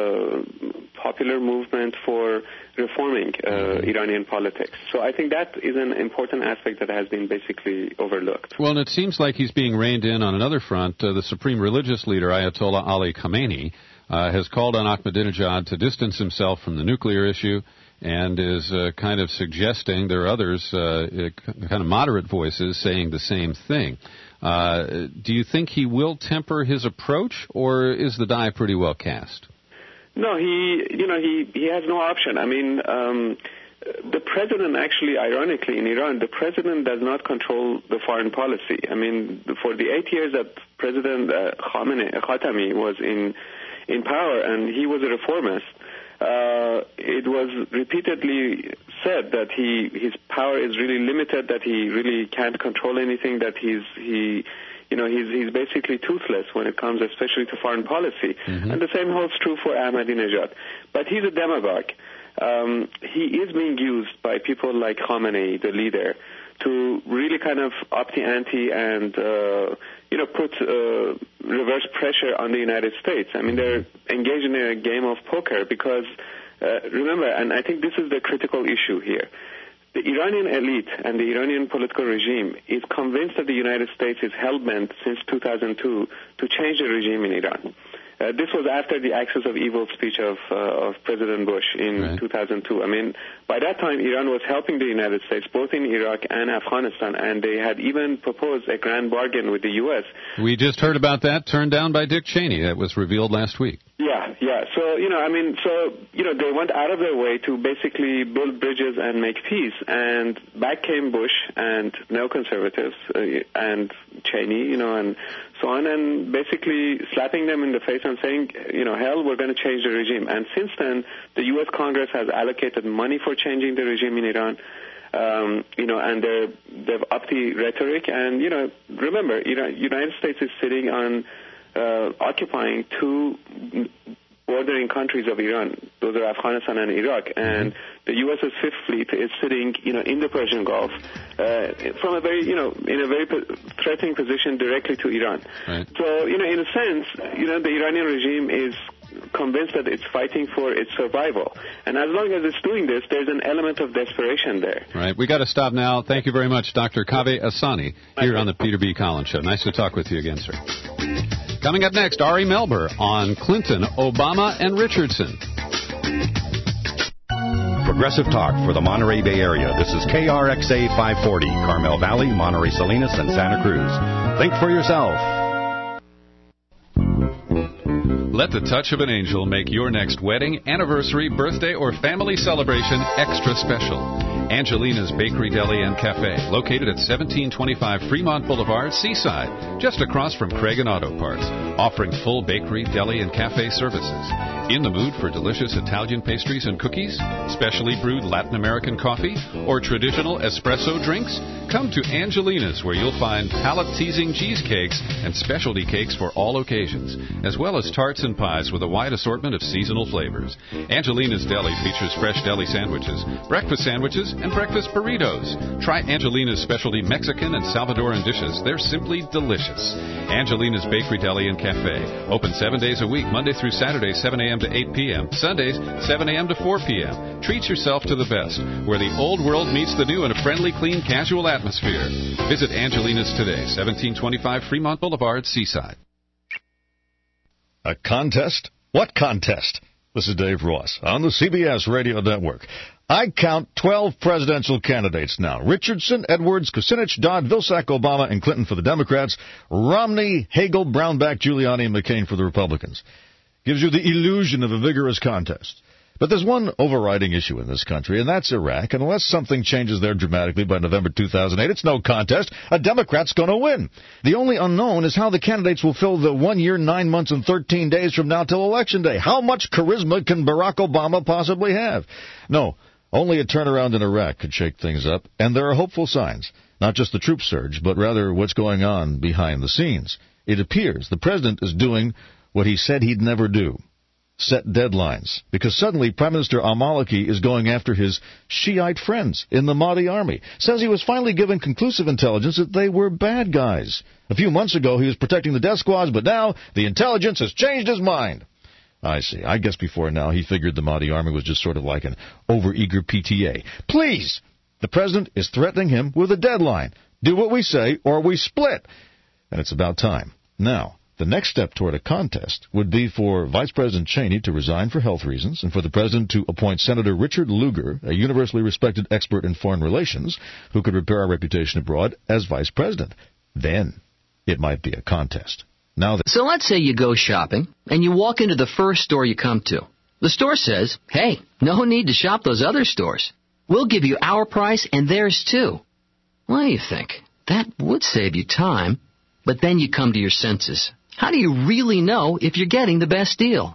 popular movement for reforming Iranian politics. So I think that is an important aspect that has been basically overlooked. Well, and it seems like he's being reined in on another front. The supreme religious leader, Ayatollah Ali Khamenei, has called on Ahmadinejad to distance himself from the nuclear issue, and is kind of suggesting there are others, kind of moderate voices, saying the same thing. Do you think he will temper his approach, or is the die pretty well cast? No, he has no option. I mean, the president actually, ironically, in Iran, the president does not control the foreign policy. I mean, for the 8 years that President Khatami was in power, and he was a reformist, it was repeatedly said that his power is really limited, that he really can't control anything, that he's basically toothless when it comes especially to foreign policy. And the same holds true for Ahmadinejad. But he's a demagogue. He is being used by people like Khamenei, the leader, to really kind of up the ante and put reverse pressure on the United States. I mean, they're engaged in a game of poker because, remember, and I think this is the critical issue here, the Iranian elite and the Iranian political regime is convinced that the United States is hell-bent since 2002 to change the regime in Iran. This was after the Axis of Evil speech of President Bush in 2002. I mean, by that time, Iran was helping the United States, both in Iraq and Afghanistan, and they had even proposed a grand bargain with the U.S. We just heard about that, turned down by Dick Cheney. That was revealed last week. Yeah. So, they went out of their way to basically build bridges and make peace. And back came Bush and neoconservatives and Cheney, and so on, and basically slapping them in the face and saying, hell, we're going to change the regime. And since then, the U.S. Congress has allocated money for changing the regime in Iran. And they've upped the rhetoric. And, remember, United States is sitting on occupying two bordering countries of Iran. Those are Afghanistan and Iraq. And the U.S.'s Fifth Fleet is sitting, in the Persian Gulf from a very, in a very threatening position directly to Iran. Right. So, in a sense, the Iranian regime is convinced that it's fighting for its survival. And as long as it's doing this, there's an element of desperation there. Right. We got to stop now. Thank you very much, Dr. Kaveh Asani, here on the Peter B. Collins Show. Nice to talk with you again, sir. Coming up next, Ari Melber on Clinton, Obama, and Richardson. Progressive talk for the Monterey Bay Area. This is KRXA 540, Carmel Valley, Monterey Salinas, and Santa Cruz. Think for yourself. Let the touch of an angel make your next wedding, anniversary, birthday, or family celebration extra special. Angelina's Bakery, Deli, and Cafe, located at 1725 Fremont Boulevard, Seaside, just across from Craig and Auto Parts, offering full bakery, deli, and cafe services. In the mood for delicious Italian pastries and cookies, specially brewed Latin American coffee, or traditional espresso drinks? Come to Angelina's, where you'll find palate-teasing cheesecakes and specialty cakes for all occasions, as well as tarts and pies with a wide assortment of seasonal flavors. Angelina's Deli features fresh deli sandwiches, breakfast sandwiches, and breakfast burritos. Try Angelina's specialty Mexican and Salvadoran dishes. They're simply delicious. Angelina's Bakery, Deli, and Cafe. Open 7 days a week, Monday through Saturday, 7 a.m. to 8 p.m., Sundays, 7 a.m. to 4 p.m. Treat yourself to the best, where the old world meets the new in a friendly, clean, casual atmosphere. Visit Angelina's today, 1725 Fremont Boulevard, Seaside. A contest? What contest? This is Dave Ross on the CBS Radio Network. I count 12 presidential candidates now. Richardson, Edwards, Kucinich, Dodd, Vilsack, Obama, and Clinton for the Democrats. Romney, Hagel, Brownback, Giuliani, and McCain for the Republicans. Gives you the illusion of a vigorous contest. But there's one overriding issue in this country, and that's Iraq. And unless something changes there dramatically by November 2008, it's no contest. A Democrat's going to win. The only unknown is how the candidates will fill the 1 year, 9 months, and 13 days from now till Election Day. How much charisma can Barack Obama possibly have? No, only a turnaround in Iraq could shake things up, and there are hopeful signs. Not just the troop surge, but rather what's going on behind the scenes. It appears the president is doing what he said he'd never do. Set deadlines, because suddenly Prime Minister al-Maliki is going after his Shiite friends in the Mahdi army. Says he was finally given conclusive intelligence that they were bad guys. A few months ago he was protecting the death squads, but now the intelligence has changed his mind. I see. I guess before now he figured the Mahdi army was just sort of like an overeager PTA. Please! The president is threatening him with a deadline. Do what we say or we split. And it's about time. Now, the next step toward a contest would be for Vice President Cheney to resign for health reasons and for the president to appoint Senator Richard Lugar, a universally respected expert in foreign relations, who could repair our reputation abroad, as vice president. Then it might be a contest. So let's say you go shopping and you walk into the first store you come to. The store says, hey, no need to shop those other stores. We'll give you our price and theirs too. Well, you think, that would save you time, but then you come to your senses. How do you really know if you're getting the best deal?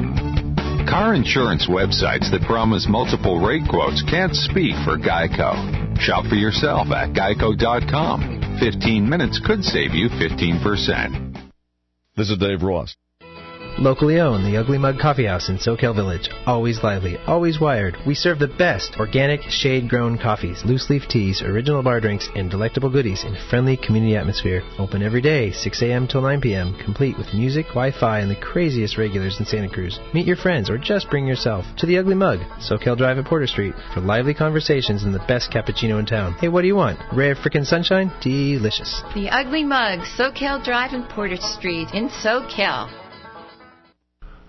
Car insurance websites that promise multiple rate quotes can't speak for GEICO. Shop for yourself at geico.com. 15 minutes could save you 15%. This is Dave Ross. Locally owned, the Ugly Mug Coffee House in Soquel Village. Always lively, always wired. We serve the best organic, shade-grown coffees, loose-leaf teas, original bar drinks, and delectable goodies in a friendly community atmosphere. Open every day, 6 a.m. till 9 p.m., complete with music, Wi-Fi, and the craziest regulars in Santa Cruz. Meet your friends or just bring yourself to the Ugly Mug, Soquel Drive at Porter Street, for lively conversations and the best cappuccino in town. Hey, what do you want? Rare frickin' sunshine? Delicious. The Ugly Mug, Soquel Drive and Porter Street in Soquel.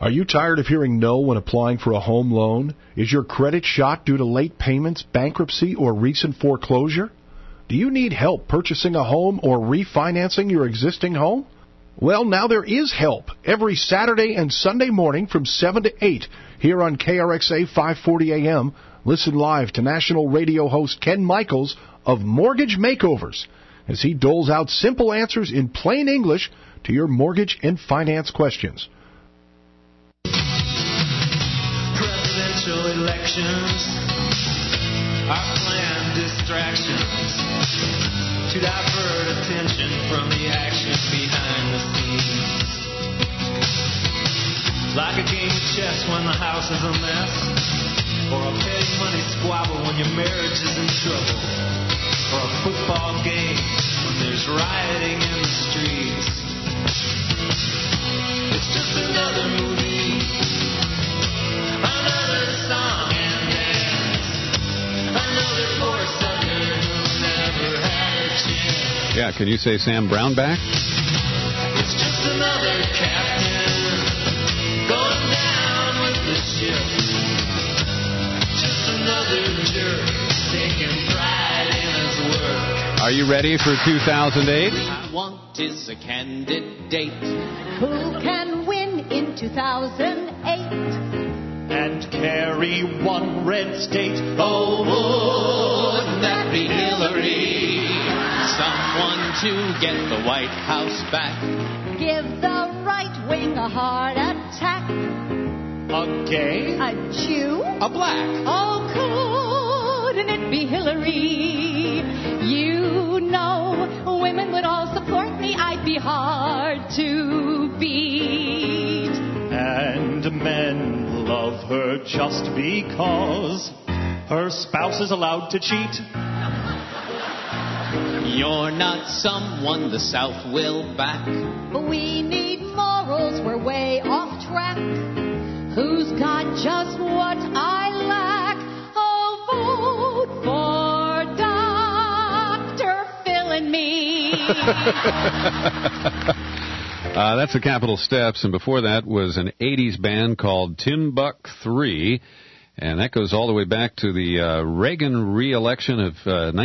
Are you tired of hearing no when applying for a home loan? Is your credit shot due to late payments, bankruptcy, or recent foreclosure? Do you need help purchasing a home or refinancing your existing home? Well, now there is help every Saturday and Sunday morning from 7 to 8 here on KRXA 540 AM. Listen live to national radio host Ken Michaels of Mortgage Makeovers as he doles out simple answers in plain English to your mortgage and finance questions. Presidential elections are planned distractions to divert attention from the action behind the scenes. Like a game of chess when the house is a mess, or a petty money squabble when your marriage is in trouble, or a football game when there's rioting in the streets. It's just another movie, another song and dance, another poor sucker who never had a chance. Yeah, can you say Sam Brownback? It's just another captain going down with the ship. Just another jerk taking pride in his work. Are you ready for 2008? I want is a candidate who can win in 2008 and carry one red state. Oh, wouldn't that be Hillary? Someone to get the White House back. Give the right wing a heart attack. A gay? A Jew? A black? Oh, couldn't it be Hillary? You know, women would all support me. I'd be hard to beat. And men love her just because her spouse is allowed to cheat. You're not someone the South will back. We need morals, we're way off track. Who's got just what I lack? Oh, vote for Dr. Phil and me. That's the Capitol Steps, and before that was an 80s band called Timbuk 3. And that goes all the way back to the Reagan re-election of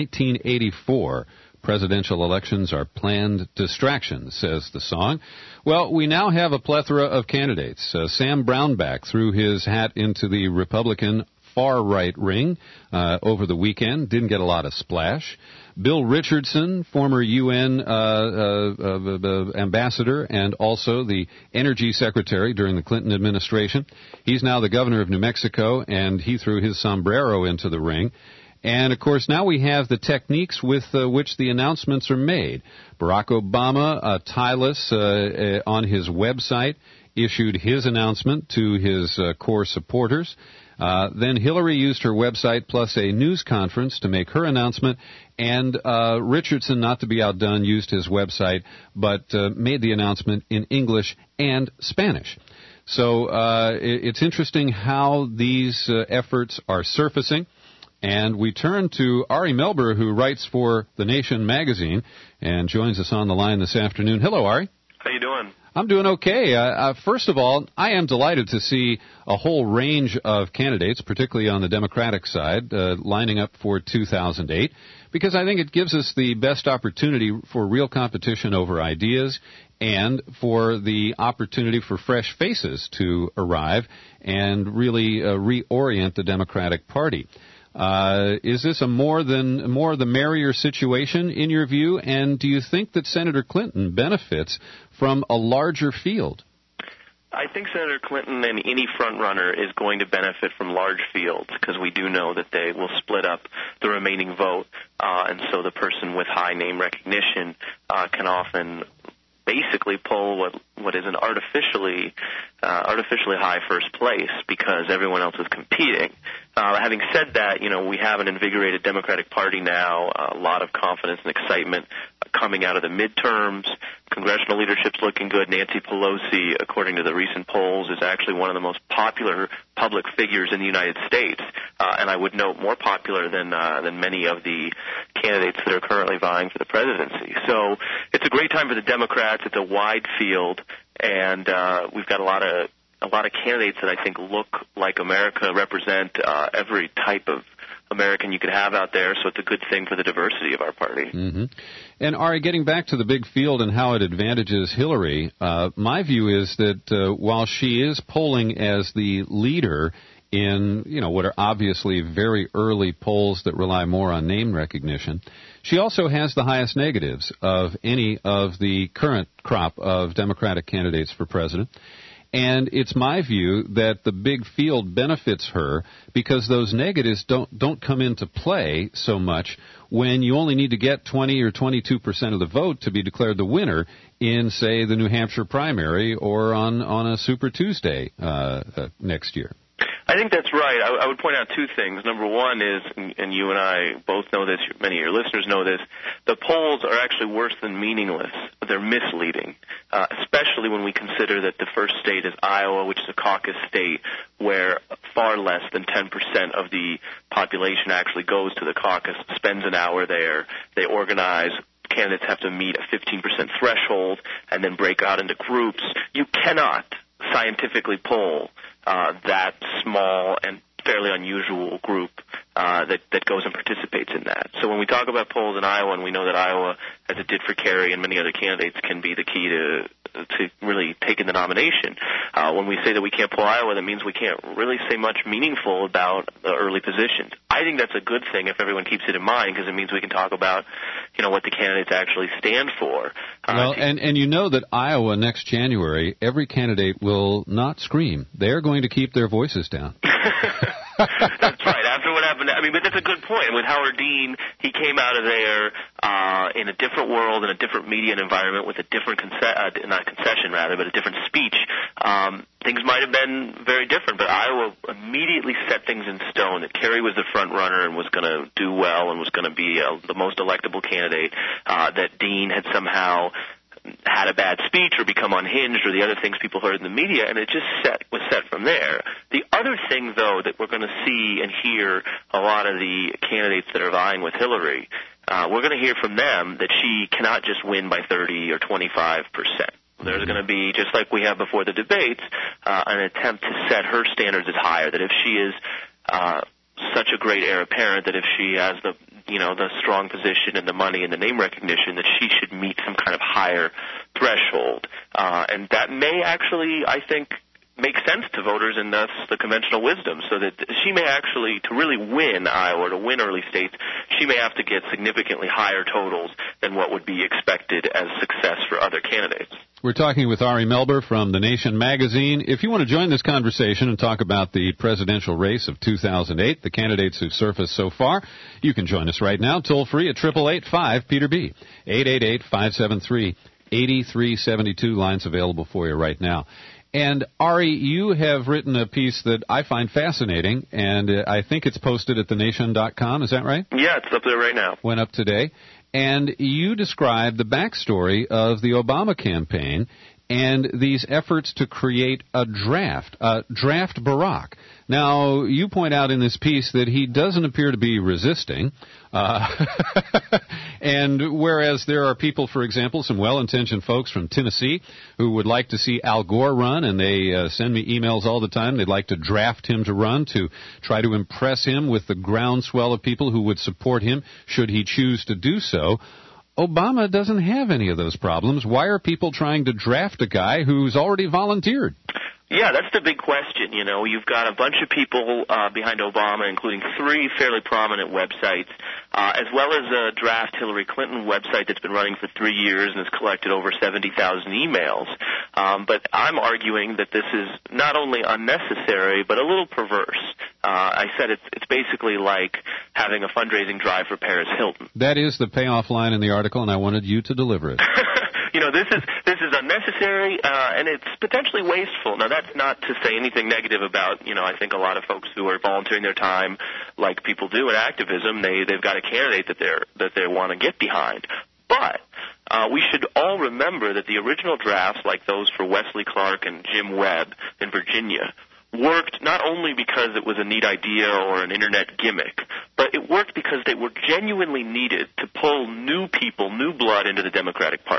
1984. Presidential elections are planned distractions, says the song. Well, we now have a plethora of candidates. Sam Brownback threw his hat into the Republican far-right ring over the weekend. Didn't get a lot of splash. Bill Richardson, former UN ambassador and also the energy secretary during the Clinton administration. He's now the governor of New Mexico, and he threw his sombrero into the ring. And, of course, now we have the techniques with which the announcements are made. Barack Obama, tireless on his website, issued his announcement to his core supporters. Then Hillary used her website plus a news conference to make her announcement, and Richardson, not to be outdone, used his website but made the announcement in English and Spanish. So it's interesting how these efforts are surfacing. And we turn to Ari Melber, who writes for The Nation magazine and joins us on the line this afternoon. Hello, Ari. How you doing? I'm doing okay. First of all, I am delighted to see a whole range of candidates, particularly on the Democratic side, lining up for 2008, because I think it gives us the best opportunity for real competition over ideas and for the opportunity for fresh faces to arrive and really reorient the Democratic Party. Is this a more the merrier situation in your view? And do you think that Senator Clinton benefits from a larger field? I think Senator Clinton and any front runner is going to benefit from large fields because we do know that they will split up the remaining vote, and so the person with high name recognition can often basically pull what is an artificially high first place because everyone else is competing. Having said that, we have an invigorated Democratic Party now, a lot of confidence and excitement coming out of the midterms. Congressional leadership's looking good. Nancy Pelosi, according to the recent polls, is actually one of the most popular public figures in the United States, and I would note more popular than many of the candidates that are currently vying for the presidency. So it's a great time for the Democrats. It's a wide field, and we've got a lot of a lot of candidates that I think look like America, represent every type of American you could have out there, so it's a good thing for the diversity of our party. Mm-hmm. And Ari, getting back to the big field and how it advantages Hillary, my view is that while she is polling as the leader in, what are obviously very early polls that rely more on name recognition, she also has the highest negatives of any of the current crop of Democratic candidates for president. And it's my view that the big field benefits her because those negatives don't come into play so much when you only need to get 20 or 22% of the vote to be declared the winner in, say, the New Hampshire primary or on a Super Tuesday next year. I think that's right. I would point out two things. Number one is, and you and I both know this, many of your listeners know this, the polls are actually worse than meaningless. They're misleading, especially when we consider that the first state is Iowa, which is a caucus state where far less than 10% of the population actually goes to the caucus, spends an hour there. They organize. Candidates have to meet a 15% threshold and then break out into groups. You cannot scientifically poll that small and fairly unusual group that goes and participates in that. So when we talk about polls in Iowa, and we know that Iowa, as it did for Kerry and many other candidates, can be the key to really taking the nomination. When we say that we can't poll Iowa, that means we can't really say much meaningful about the early positions. I think that's a good thing if everyone keeps it in mind, because it means we can talk about, what the candidates actually stand for. Well, and you know that Iowa next January, every candidate will not scream. They're going to keep their voices down. That's right. After what happened, but that's a good point. With Howard Dean, he came out of there in a different world, in a different media environment, with a different a different speech. Things might have been very different, but Iowa immediately set things in stone that Kerry was the front runner and was going to do well and was going to be the most electable candidate. That Dean had somehow had a bad speech or become unhinged or the other things people heard in the media, and it just was set from there. The other thing, though, that we're going to see and hear a lot of the candidates that are vying with Hillary, we're going to hear from them that she cannot just win by 30 or 25%. There's going to be, just like we have before the debates, an attempt to set her standards as higher, that if she is such a great heir apparent, that if she has the strong position and the money and the name recognition, that she should meet some kind of higher threshold. And that may actually, I think, make sense to voters, and thus the conventional wisdom, so that she may actually, to really win Iowa, to win early states, she may have to get significantly higher totals than what would be expected as success for other candidates. We're talking with Ari Melber from The Nation magazine. If you want to join this conversation and talk about the presidential race of 2008, the candidates who've surfaced so far, you can join us right now, toll free at 888-5-PETER-B, 888-573-8372. Lines available for you right now. And, Ari, you have written a piece that I find fascinating, and I think it's posted at thenation.com. Is that right? Yeah, it's up there right now. Went up today. And you describe the backstory of the Obama campaign and these efforts to create a draft Barack. Now, you point out in this piece that he doesn't appear to be resisting, and whereas there are people, for example, some well-intentioned folks from Tennessee who would like to see Al Gore run, and they send me emails all the time. They'd like to draft him to run to try to impress him with the groundswell of people who would support him should he choose to do so. Obama doesn't have any of those problems. Why are people trying to draft a guy who's already volunteered? Yeah, that's the big question. You've got a bunch of people behind Obama, including 3 fairly prominent websites, as well as a draft Hillary Clinton website that's been running for 3 years and has collected over 70,000 emails. But I'm arguing that this is not only unnecessary, but a little perverse. I said it's basically like having a fundraising drive for Paris Hilton. That is the payoff line in the article, and I wanted you to deliver it. This is unnecessary, and it's potentially wasteful. Now, that's not to say anything negative about, I think a lot of folks who are volunteering their time, like people do in activism, they've got a candidate that they want to get behind. But we should all remember that the original drafts, like those for Wesley Clark and Jim Webb in Virginia, worked not only because it was a neat idea or an internet gimmick, but it worked because they were genuinely needed to pull new people, new blood into the Democratic Party.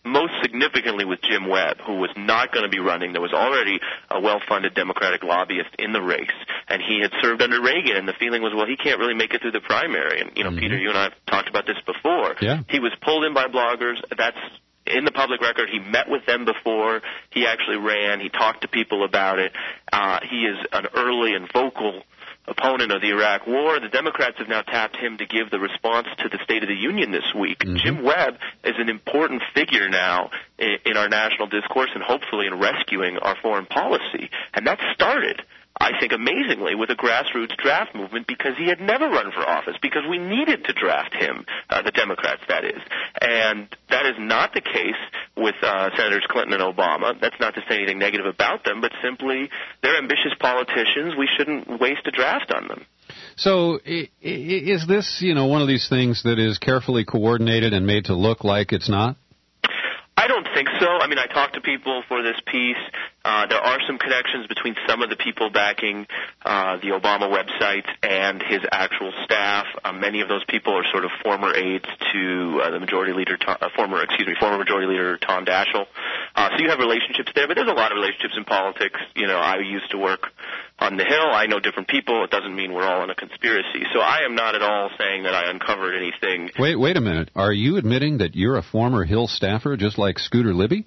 most significantly with Jim Webb, who was not going to be running. There was already a well-funded Democratic lobbyist in the race, and he had served under Reagan, and the feeling was, well, he can't really make it through the primary. And, Peter, you and I have talked about this before. Yeah. He was pulled in by bloggers. That's in the public record. He met with them before he actually ran. He talked to people about it. He is an early and vocal opponent of the Iraq War. The Democrats have now tapped him to give the response to the State of the Union this week. Mm-hmm. Jim Webb is an important figure now in our national discourse and hopefully in rescuing our foreign policy. And that started, I think, amazingly with a grassroots draft movement because he had never run for office, because we needed to draft him, the Democrats, that is. And that is not the case with Senators Clinton and Obama. That's not to say anything negative about them, but simply they're ambitious politicians. We shouldn't waste a draft on them. So is this, one of these things that is carefully coordinated and made to look like it's not? I don't think so. I mean, I talked to people for this piece. There are some connections between some of the people backing the Obama website and his actual staff. Many of those people are sort of former aides to the Majority Leader, former Majority Leader Tom Daschle. So you have relationships there, but there's a lot of relationships in politics. I used to work on the Hill. I know different people. It doesn't mean we're all in a conspiracy. So I am not at all saying that I uncovered anything. Wait a minute. Are you admitting that you're a former Hill staffer, just like Scooter Libby?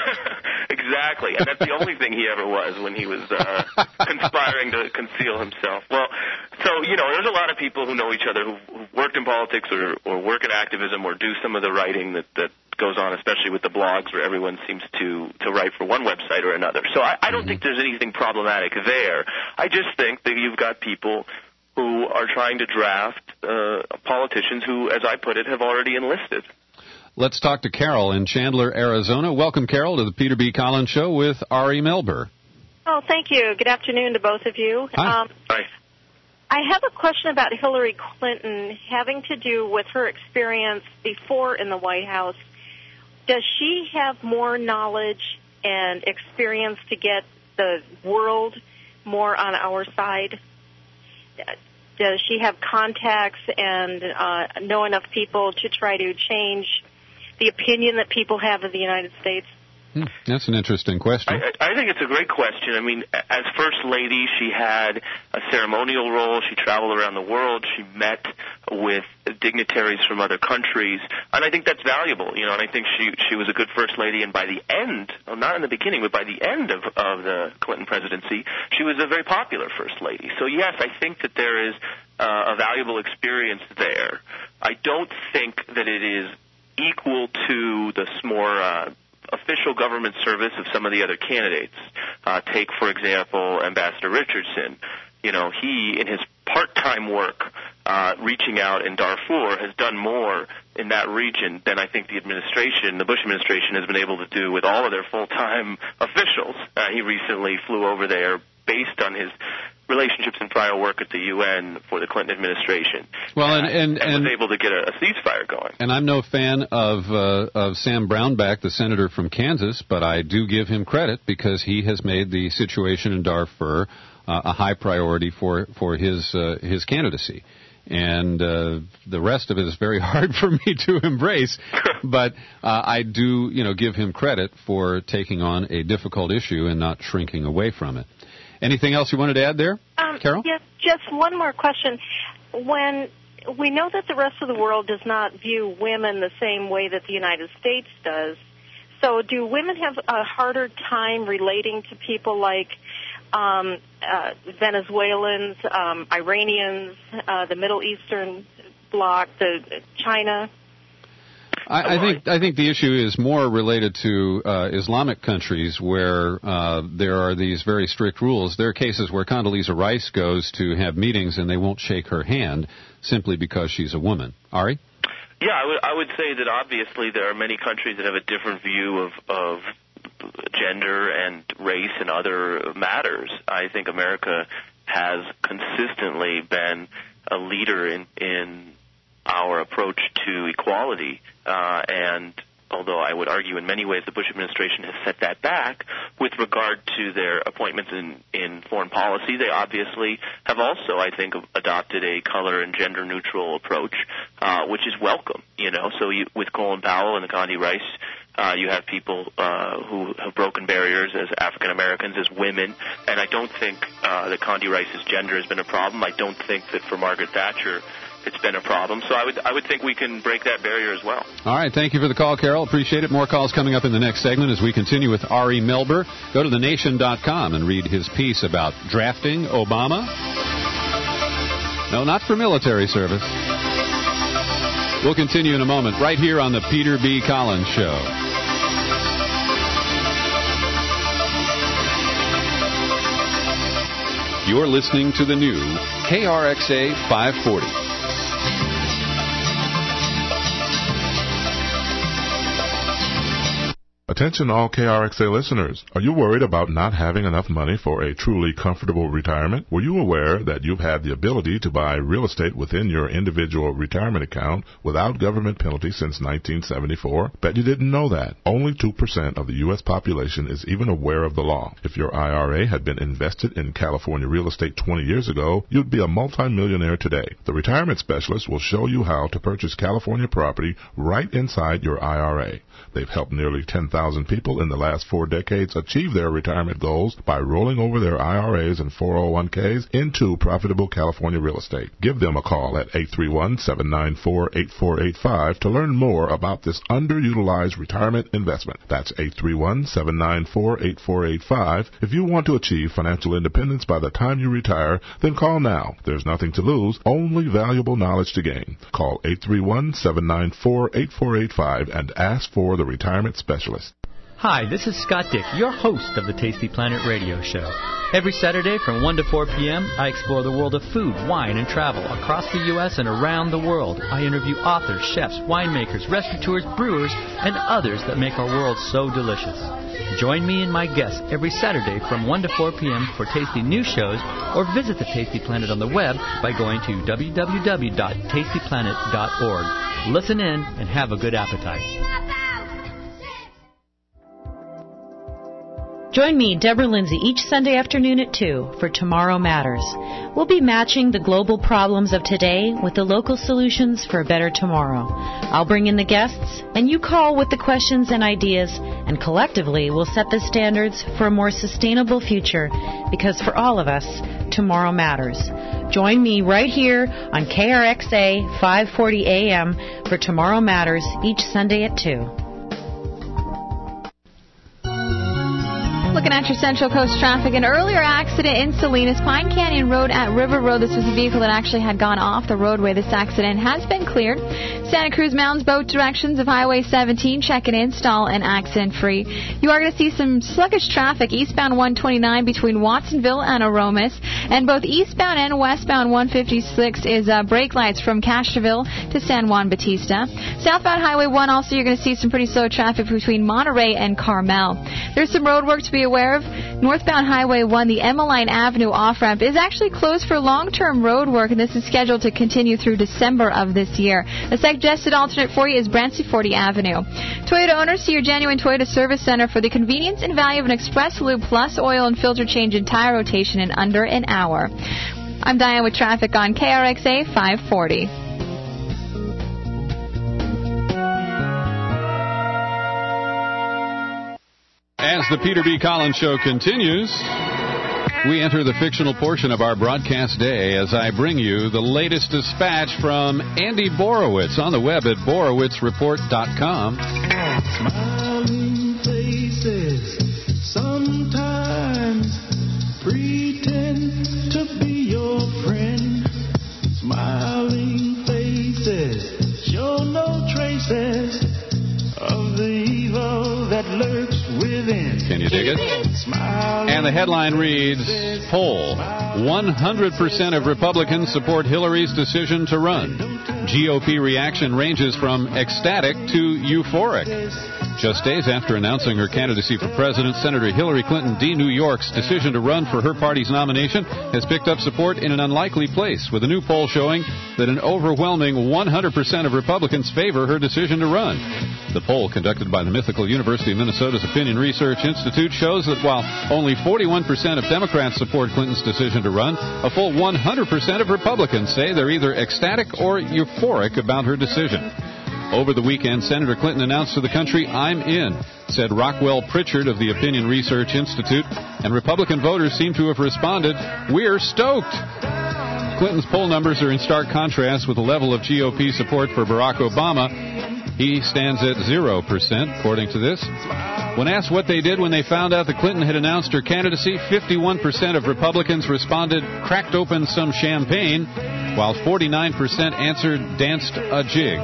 Exactly, and that's the only thing he ever was when he was conspiring to conceal himself. Well, so, there's a lot of people who know each other who worked in politics or work in activism or do some of the writing that goes on, especially with the blogs where everyone seems to write for one website or another. So I don't think there's anything problematic there. I just think that you've got people who are trying to draft politicians who, as I put it, have already enlisted. Let's talk to Carol in Chandler, Arizona. Welcome, Carol, to the Peter B. Collins Show with Ari Melber. Oh, thank you. Good afternoon to both of you. Hi. Hi. I have a question about Hillary Clinton having to do with her experience before in the White House. Does she have more knowledge and experience to get the world more on our side? Does she have contacts and know enough people to try to change the opinion that people have of the United States? That's an interesting question. I think it's a great question. I mean, as First Lady, she had a ceremonial role. She traveled around the world. She met with dignitaries from other countries. And I think that's valuable, and I think she was a good First Lady. And by the end, well, not in the beginning, but by the end of the Clinton presidency, she was a very popular First Lady. So, yes, I think that there is a valuable experience there. I don't think that it is equal to the more official government service of some of the other candidates. Take, for example, Ambassador Richardson. He, in his part-time work, reaching out in Darfur, has done more in that region than I think the Bush administration, has been able to do with all of their full-time officials. He recently flew over there based on his relationships and prior work at the UN for the Clinton administration. Well, and was able to get a ceasefire going. And I'm no fan of Sam Brownback, the senator from Kansas, but I do give him credit because he has made the situation in Darfur a high priority for his candidacy. And the rest of it is very hard for me to embrace, but I do, give him credit for taking on a difficult issue and not shrinking away from it. Anything else you wanted to add there, Carol? Yes, just one more question. When we know that the rest of the world does not view women the same way that the United States does, so do women have a harder time relating to people like Venezuelans, Iranians, the Middle Eastern bloc, China? I think the issue is more related to Islamic countries where there are these very strict rules. There are cases where Condoleezza Rice goes to have meetings and they won't shake her hand simply because she's a woman. Ari? Yeah, I would say that obviously there are many countries that have a different view of gender and race and other matters. I think America has consistently been a leader in our approach to equality, and although I would argue in many ways the Bush administration has set that back with regard to their appointments in foreign policy, they obviously have also, I think, adopted a color and gender-neutral approach, which is welcome. So with Colin Powell and the Condi Rice You have people who have broken barriers as African Americans, as women, and I don't think that Condi Rice's gender has been a problem. I don't think that for Margaret Thatcher it's been a problem. So I would think we can break that barrier as well. All right. Thank you for the call, Carol. Appreciate it. More calls coming up in the next segment as we continue with Ari Melber. Go to thenation.com and read his piece about drafting Obama. No, not for military service. We'll continue in a moment right here on the Peter B. Collins Show. You're listening to the new KRXA 540. Attention all KRXA listeners. Are you worried about not having enough money for a truly comfortable retirement? Were you aware that you've had the ability to buy real estate within your individual retirement account without government penalty since 1974? Bet you didn't know that. Only 2% of the U.S. population is even aware of the law. If your IRA had been invested in California real estate 20 years ago, you'd be a multimillionaire today. The retirement specialist will show you how to purchase California property right inside your IRA. They've helped nearly 10,000 people in the last 4 decades achieve their retirement goals by rolling over their IRAs and 401ks into profitable California real estate. Give them a call at 831-794-8485 to learn more about this underutilized retirement investment. That's 831-794-8485. If you want to achieve financial independence by the time you retire, then call now. There's nothing to lose, only valuable knowledge to gain. Call 831-794-8485 and ask for the retirement specialist. Hi, this is Scott Dick, your host of the Tasty Planet radio show. Every Saturday from 1 to 4 p.m., I explore the world of food, wine, and travel across the U.S. and around the world. I interview authors, chefs, winemakers, restaurateurs, brewers, and others that make our world so delicious. Join me and my guests every Saturday from 1 to 4 p.m. for tasty news shows, or visit the Tasty Planet on the web by going to www.tastyplanet.org. Listen in and have a good appetite. Join me, Deborah Lindsay, each Sunday afternoon at 2 for Tomorrow Matters. We'll be matching the global problems of today with the local solutions for a better tomorrow. I'll bring in the guests, and you call with the questions and ideas, and collectively we'll set the standards for a more sustainable future, because for all of us, tomorrow matters. Join me right here on KRXA 540 AM for Tomorrow Matters each Sunday at 2. Looking at your Central Coast traffic, an earlier accident in Salinas, Pine Canyon Road at River Road. This was a vehicle that actually had gone off the roadway. This accident has been cleared. Santa Cruz Mountains, both directions of Highway 17, check and install and accident-free. You are going to see some sluggish traffic eastbound 129 between Watsonville and Aromas, and both eastbound and westbound 156 is brake lights from Castroville to San Juan Bautista. Southbound Highway 1 also, you're going to see some pretty slow traffic between Monterey and Carmel. There's some road work to be aware of. Northbound Highway 1, the Emmeline Avenue off-ramp is actually closed for long-term road work, and this is scheduled to continue through December of this year. The suggested alternate for you is Branciforte Avenue. Toyota owners, see your genuine Toyota Service Center for the convenience and value of an express lube plus oil and filter change and tire rotation in under an hour. I'm Diane with traffic on KRXA 540. As the Peter B. Collins Show continues, we enter the fictional portion of our broadcast day as I bring you the latest dispatch from Andy Borowitz on the web at borowitzreport.com. Smiling faces sometimes pretend to be your friend. Smiling faces show no traces of the evil that lurks within. Can you dig it? And the headline reads, poll, 100% of Republicans support Hillary's decision to run. GOP reaction ranges from ecstatic to euphoric. Just days after announcing her candidacy for president, Senator Hillary Clinton D. New York's decision to run for her party's nomination has picked up support in an unlikely place, with a new poll showing that an overwhelming 100% of Republicans favor her decision to run. The poll, conducted by the mythical University of Minnesota's Opinion Research Institute, shows that while only 41% of Democrats support Clinton's decision to run, a full 100% of Republicans say they're either ecstatic or euphoric about her decision. Over the weekend, Senator Clinton announced to the country, "I'm in," said Rockwell Pritchard of the Opinion Research Institute, and Republican voters seem to have responded, "We're stoked." Clinton's poll numbers are in stark contrast with the level of GOP support for Barack Obama. He stands at 0%, according to this. When asked what they did when they found out that Clinton had announced her candidacy, 51% of Republicans responded, "Cracked open some champagne," while 49% answered, "Danced a jig."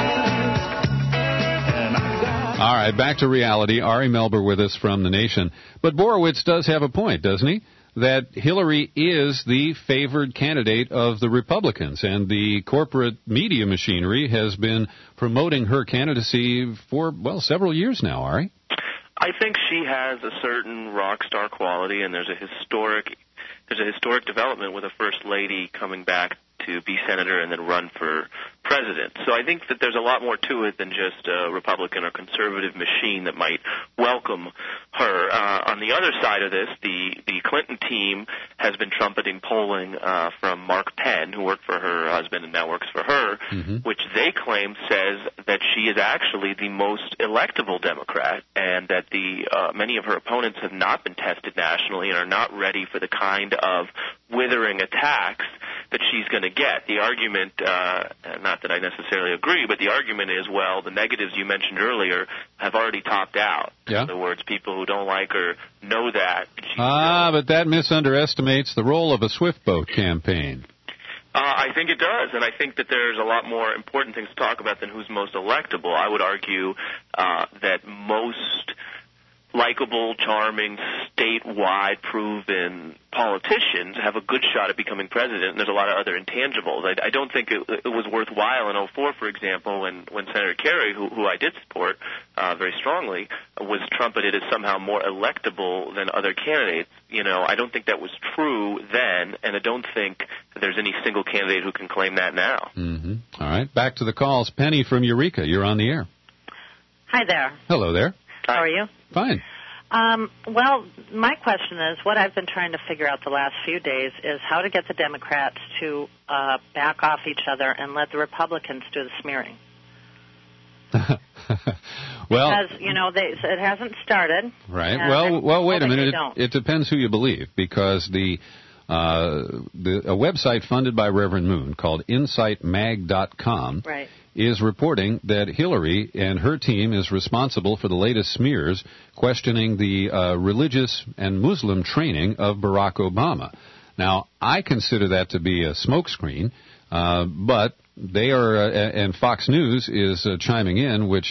All right, back to reality. Ari Melber with us from The Nation. But Borowitz does have a point, doesn't he? That Hillary is the favored candidate of the Republicans, and the corporate media machinery has been promoting her candidacy for, well, several years now, Ari. I think she has a certain rock star quality, and there's a historic development with a first lady coming back to be senator and then run for president. So I think that there's a lot more to it than just a Republican or conservative machine that might welcome her. On the other side of this, the Clinton team has been trumpeting polling from Mark Penn, who worked for her husband and now works for her, which they claim says that she is actually the most electable Democrat, and that many of her opponents have not been tested nationally and are not ready for the kind of withering attacks that she's going to get. The argument, not that I necessarily agree, but the argument is, well, the negatives you mentioned earlier have already topped out. Yeah. In other words, people who don't like her know that. But that misunderestimates the role of a swift boat campaign. I think it does, and I think that there's a lot more important things to talk about than who's most electable. I would argue that most likable, charming, statewide proven politicians have a good shot at becoming president, and there's a lot of other intangibles. I don't think it was worthwhile in 2004, for example, when Senator Kerry, who I did support very strongly, was trumpeted as somehow more electable than other candidates. You know, I don't think that was true then, and I don't think that there's any single candidate who can claim that now. All right, back to the calls. Penny from Eureka, you're on the air. Hi there. Hello there. How are you? Fine. Well, my question is, what I've been trying to figure out the last few days is how to get the Democrats to back off each other and let the Republicans do the smearing. Well, because, you know, it hasn't started. Right. Well, wait a minute. It depends who you believe, because a website funded by Reverend Moon called InsightMag.com is reporting that Hillary and her team is responsible for the latest smears questioning the religious and Muslim training of Barack Obama. Now, I consider that to be a smokescreen, but they are, and Fox News is chiming in, which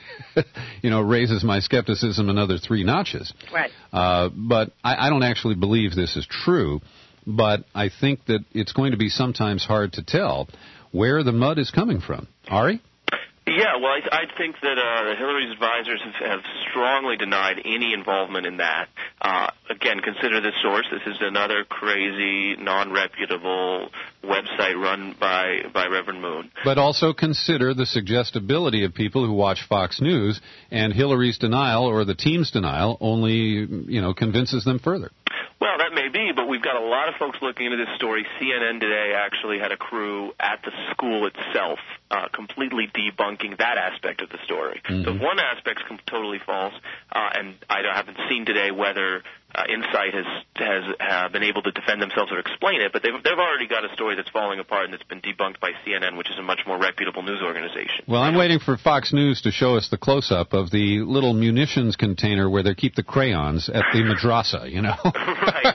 raises my skepticism another 3 notches. Right. But I don't actually believe this is true, but I think that it's going to be sometimes hard to tell where the mud is coming from. Ari? Yeah, well, I think that Hillary's advisors have strongly denied any involvement in that. Again, consider this source. This is another crazy, non-reputable website run by Reverend Moon. But also consider the suggestibility of people who watch Fox News, and Hillary's denial or the team's denial only, convinces them further. Well, that may be, but we've got a lot of folks looking into this story. CNN today actually had a crew at the school itself completely debunking that aspect of the story. So one aspect's totally false, and I haven't seen today whether Insight has been able to defend themselves or explain it, but they've already got a story that's falling apart and that's been debunked by CNN, which is a much more reputable news organization. Well, I'm waiting for Fox News to show us the close-up of the little munitions container where they keep the crayons at the madrasa, Right.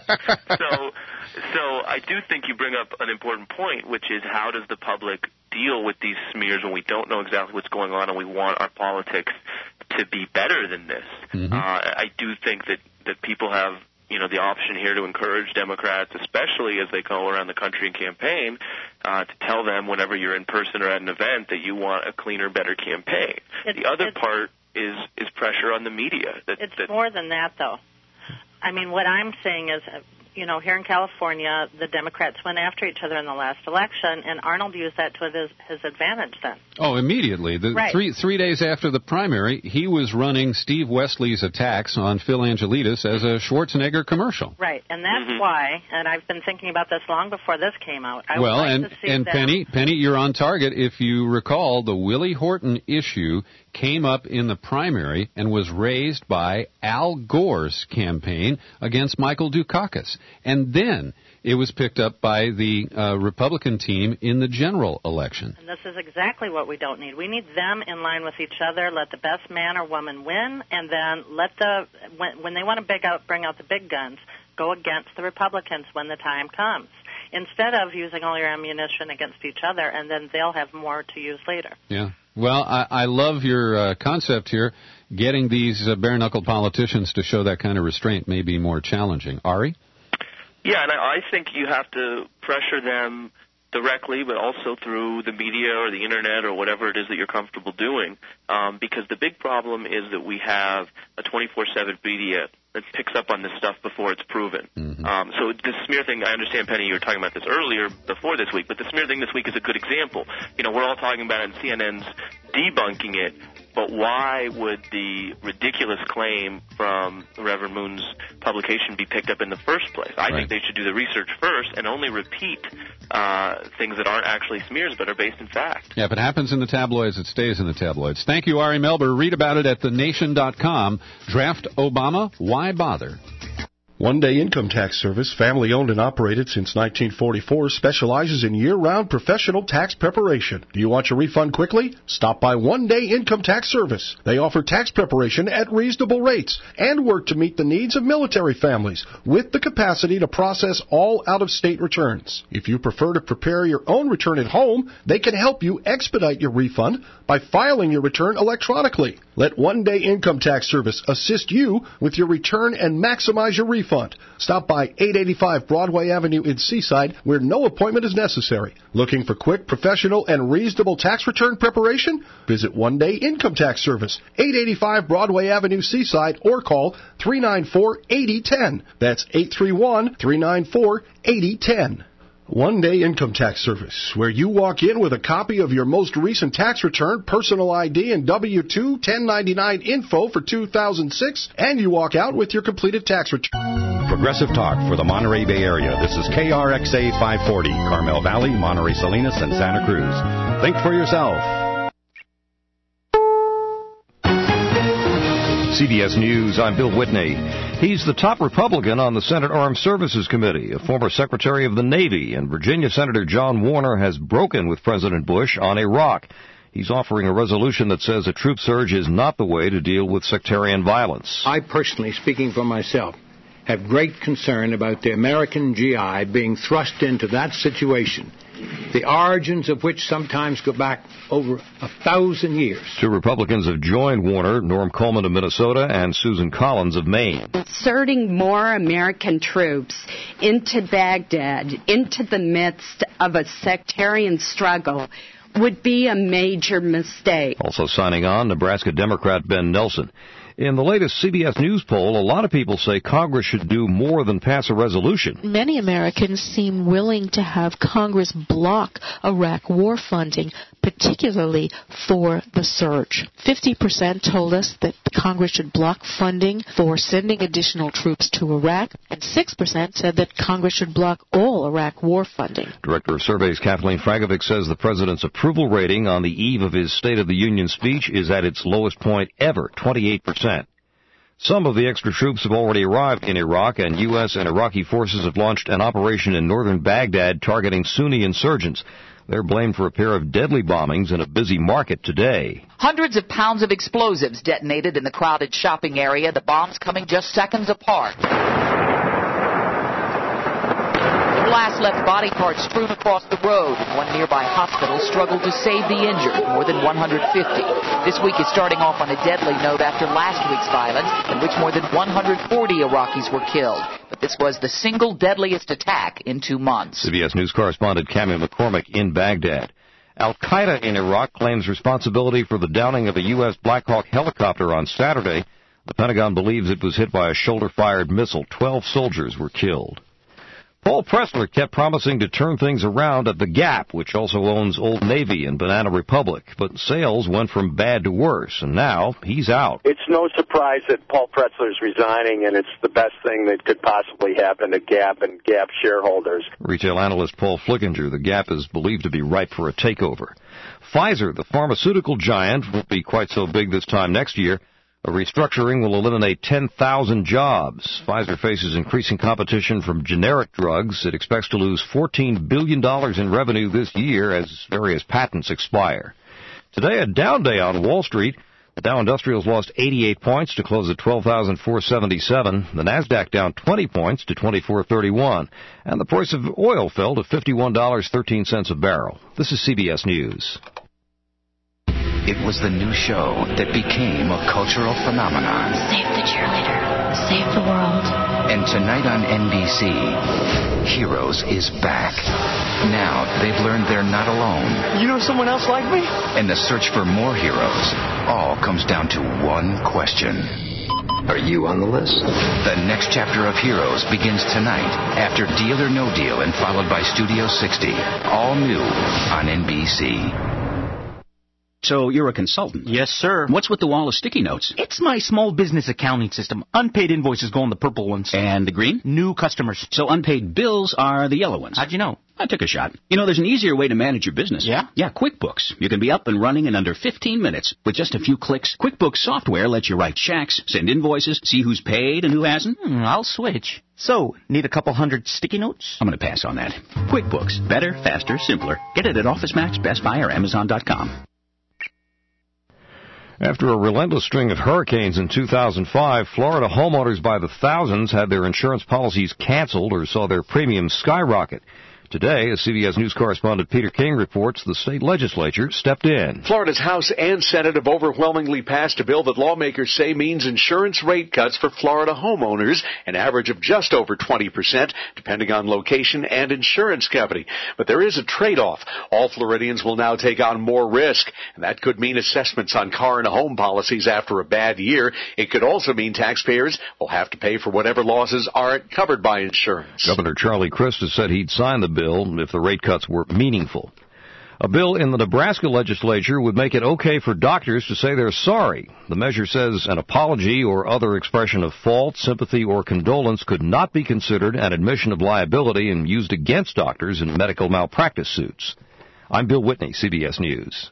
So I do think you bring up an important point, which is how does the public deal with these smears when we don't know exactly what's going on and we want our politics to be better than this? I do think that people have the option here to encourage Democrats, especially as they go around the country and campaign, to tell them whenever you're in person or at an event that you want a cleaner, better campaign. The other part is pressure on the media. It's more than that, though. I mean, what I'm saying is, here in California, the Democrats went after each other in the last election, and Arnold used that to his advantage then. Oh, immediately. Right. 3 days after the primary, he was running Steve Wesley's attacks on Phil Angelidis as a Schwarzenegger commercial. Right, and that's why, and I've been thinking about this long before this came out. I Well, would like to see them. Penny, you're on target. If you recall, the Willie Horton issue came up in the primary and was raised by Al Gore's campaign against Michael Dukakis. And then it was picked up by the Republican team in the general election. And this is exactly what we don't need. We need them in line with each other, let the best man or woman win, and then when they want to bring out the big guns, go against the Republicans when the time comes, instead of using all your ammunition against each other, and then they'll have more to use later. Yeah. Well, I love your concept here. Getting these bare-knuckle politicians to show that kind of restraint may be more challenging. Ari? Yeah, and I think you have to pressure them directly, but also through the media or the internet or whatever it is that you're comfortable doing, because the big problem is that we have a 24/7 media that picks up on this stuff before it's proven. So the smear thing, I understand, Penny, you were talking about this earlier before this week, but the smear thing this week is a good example. We're all talking about it, and CNN's debunking it, but why would the ridiculous claim from Reverend Moon's publication be picked up in the first place? I think they should do the research first and only repeat things that aren't actually smears but are based in fact. Yeah, if it happens in the tabloids, it stays in the tabloids. Thank you, Ari Melber. Read about it at thenation.com. Draft Obama, why bother? One Day Income Tax Service, family owned and operated since 1944, specializes in year-round professional tax preparation. Do you want your refund quickly? Stop by One Day Income Tax Service. They offer tax preparation at reasonable rates and work to meet the needs of military families with the capacity to process all out-of-state returns. If you prefer to prepare your own return at home, they can help you expedite your refund by filing your return electronically. Let One Day Income Tax Service assist you with your return and maximize your refund. Stop by 885 Broadway Avenue in Seaside, where no appointment is necessary. Looking for quick, professional, and reasonable tax return preparation? Visit One Day Income Tax Service, 885 Broadway Avenue, Seaside, or call 394-8010. That's 831-394-8010. One Day Income Tax Service, where you walk in with a copy of your most recent tax return, personal ID, and W-2 1099 info for 2006, and you walk out with your completed tax return. Progressive Talk for the Monterey Bay Area. This is KRXA 540, Carmel Valley, Monterey Salinas, and Santa Cruz. Think for yourself. CBS News, I'm Bill Whitney. He's the top Republican on the Senate Armed Services Committee, a former Secretary of the Navy, and Virginia Senator John Warner has broken with President Bush on Iraq. He's offering a resolution that says a troop surge is not the way to deal with sectarian violence. I personally, speaking for myself, have great concern about the American GI being thrust into that situation, the origins of which sometimes go back over 1,000 years. Two Republicans have joined Warner, Norm Coleman of Minnesota and Susan Collins of Maine. Inserting more American troops into Baghdad, into the midst of a sectarian struggle, would be a major mistake. Also signing on, Nebraska Democrat Ben Nelson. In the latest CBS News poll, a lot of people say Congress should do more than pass a resolution. Many Americans seem willing to have Congress block Iraq war funding, particularly for the surge. 50% told us that Congress should block funding for sending additional troops to Iraq, and 6% said that Congress should block all Iraq war funding. Director of Surveys Kathleen Frankovic says the president's approval rating on the eve of his State of the Union speech is at its lowest point ever, 28%. Some of the extra troops have already arrived in Iraq, and U.S. and Iraqi forces have launched an operation in northern Baghdad targeting Sunni insurgents. They're blamed for a pair of deadly bombings in a busy market today. Hundreds of pounds of explosives detonated in the crowded shopping area, the bombs coming just seconds apart. The blast left body parts strewn across the road. One nearby hospital struggled to save the injured, more than 150. This week is starting off on a deadly note after last week's violence, in which more than 140 Iraqis were killed. But this was the single deadliest attack in 2 months. CBS News correspondent Cammie McCormick in Baghdad. Al-Qaeda in Iraq claims responsibility for the downing of a U.S. Black Hawk helicopter on Saturday. The Pentagon believes it was hit by a shoulder-fired missile. 12 soldiers were killed. Paul Pressler kept promising to turn things around at The Gap, which also owns Old Navy and Banana Republic, but sales went from bad to worse, and now he's out. It's no surprise that Paul Pressler's resigning, and it's the best thing that could possibly happen to Gap and Gap shareholders. Retail analyst Paul Flickinger, The Gap is believed to be ripe for a takeover. Pfizer, the pharmaceutical giant, won't be quite so big this time next year. A restructuring will eliminate 10,000 jobs. Pfizer faces increasing competition from generic drugs. It expects to lose $14 billion in revenue this year as various patents expire. Today, a down day on Wall Street. The Dow Industrials lost 88 points to close at 12,477. The Nasdaq down 20 points to 2431. And the price of oil fell to $51.13 a barrel. This is CBS News. It was the new show that became a cultural phenomenon. Save the cheerleader. Save the world. And tonight on NBC, Heroes is back. Now they've learned they're not alone. You know someone else like me? And the search for more heroes all comes down to one question. Are you on the list? The next chapter of Heroes begins tonight after Deal or No Deal and followed by Studio 60. All new on NBC. So you're a consultant? Yes, sir. What's with the wall of sticky notes? It's my small business accounting system. Unpaid invoices go on the purple ones. And the green? New customers. So unpaid bills are the yellow ones. How'd you know? I took a shot. You know, there's an easier way to manage your business. Yeah? Yeah, QuickBooks. You can be up and running in under 15 minutes. With just a few clicks, QuickBooks software lets you write checks, send invoices, see who's paid and who hasn't. I'll switch. So, need a couple hundred sticky notes? I'm going to pass on that. QuickBooks. Better, faster, simpler. Get it at OfficeMax, Best Buy, or Amazon.com. After a relentless string of hurricanes in 2005, Florida homeowners by the thousands had their insurance policies canceled or saw their premiums skyrocket. Today, as CBS News correspondent Peter King reports, the state legislature stepped in. Florida's House and Senate have overwhelmingly passed a bill that lawmakers say means insurance rate cuts for Florida homeowners, an average of just over 20%, depending on location and insurance company. But there is a trade-off. All Floridians will now take on more risk, and that could mean assessments on car and home policies after a bad year. It could also mean taxpayers will have to pay for whatever losses aren't covered by insurance. Governor Charlie Crist has said he'd sign the bill if the rate cuts were meaningful. A bill in the Nebraska legislature would make it okay for doctors to say they're sorry. The measure says an apology or other expression of fault, sympathy, or condolence could not be considered an admission of liability and used against doctors in medical malpractice suits. I'm Bill Whitney, CBS News.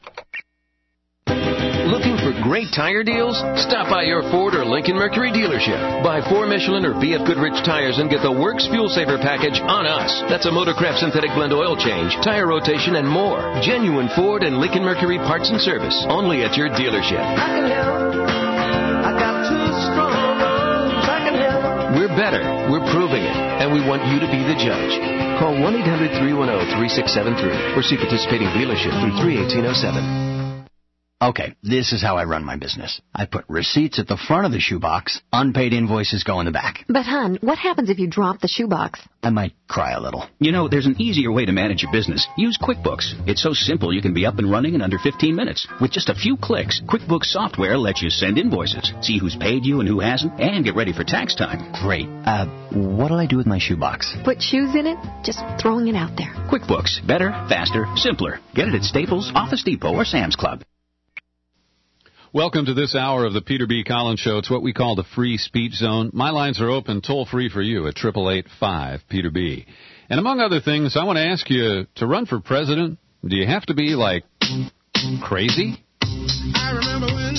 Looking for great tire deals? Stop by your Ford or Lincoln Mercury dealership. Buy 4 Michelin or BF Goodrich tires and get the Works Fuel Saver package on us. That's a Motorcraft synthetic blend oil change, tire rotation, and more. Genuine Ford and Lincoln Mercury parts and service. Only at your dealership. I can help. I got 2 strong arms. I can help. We're better. We're proving it. And we want you to be the judge. Call 1-800-310-3673 or see participating dealership through 3/1807. Okay, this is how I run my business. I put receipts at the front of the shoebox, unpaid invoices go in the back. But, hon, what happens if you drop the shoebox? I might cry a little. You know, there's an easier way to manage your business. Use QuickBooks. It's so simple you can be up and running in under 15 minutes. With just a few clicks, QuickBooks software lets you send invoices, see who's paid you and who hasn't, and get ready for tax time. Great. What do I do with my shoebox? Put shoes in it? Just throwing it out there. QuickBooks. Better, faster, simpler. Get it at Staples, Office Depot, or Sam's Club. Welcome to this hour of the Peter B. Collins Show. It's what we call the free speech zone. My lines are open toll-free for you at 888-5-PETER-B. And among other things, I want to ask you, to run for president, do you have to be, like, crazy? I remember when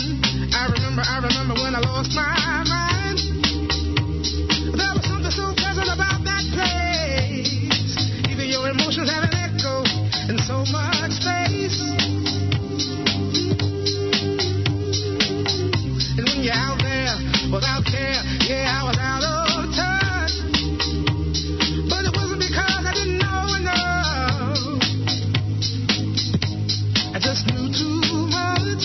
I lost my mind. There was something so pleasant about that place. Even your emotions have an echo in so much space. And when you're out there without care, yeah, I was out of touch. But it wasn't because I didn't know enough. I just knew too much.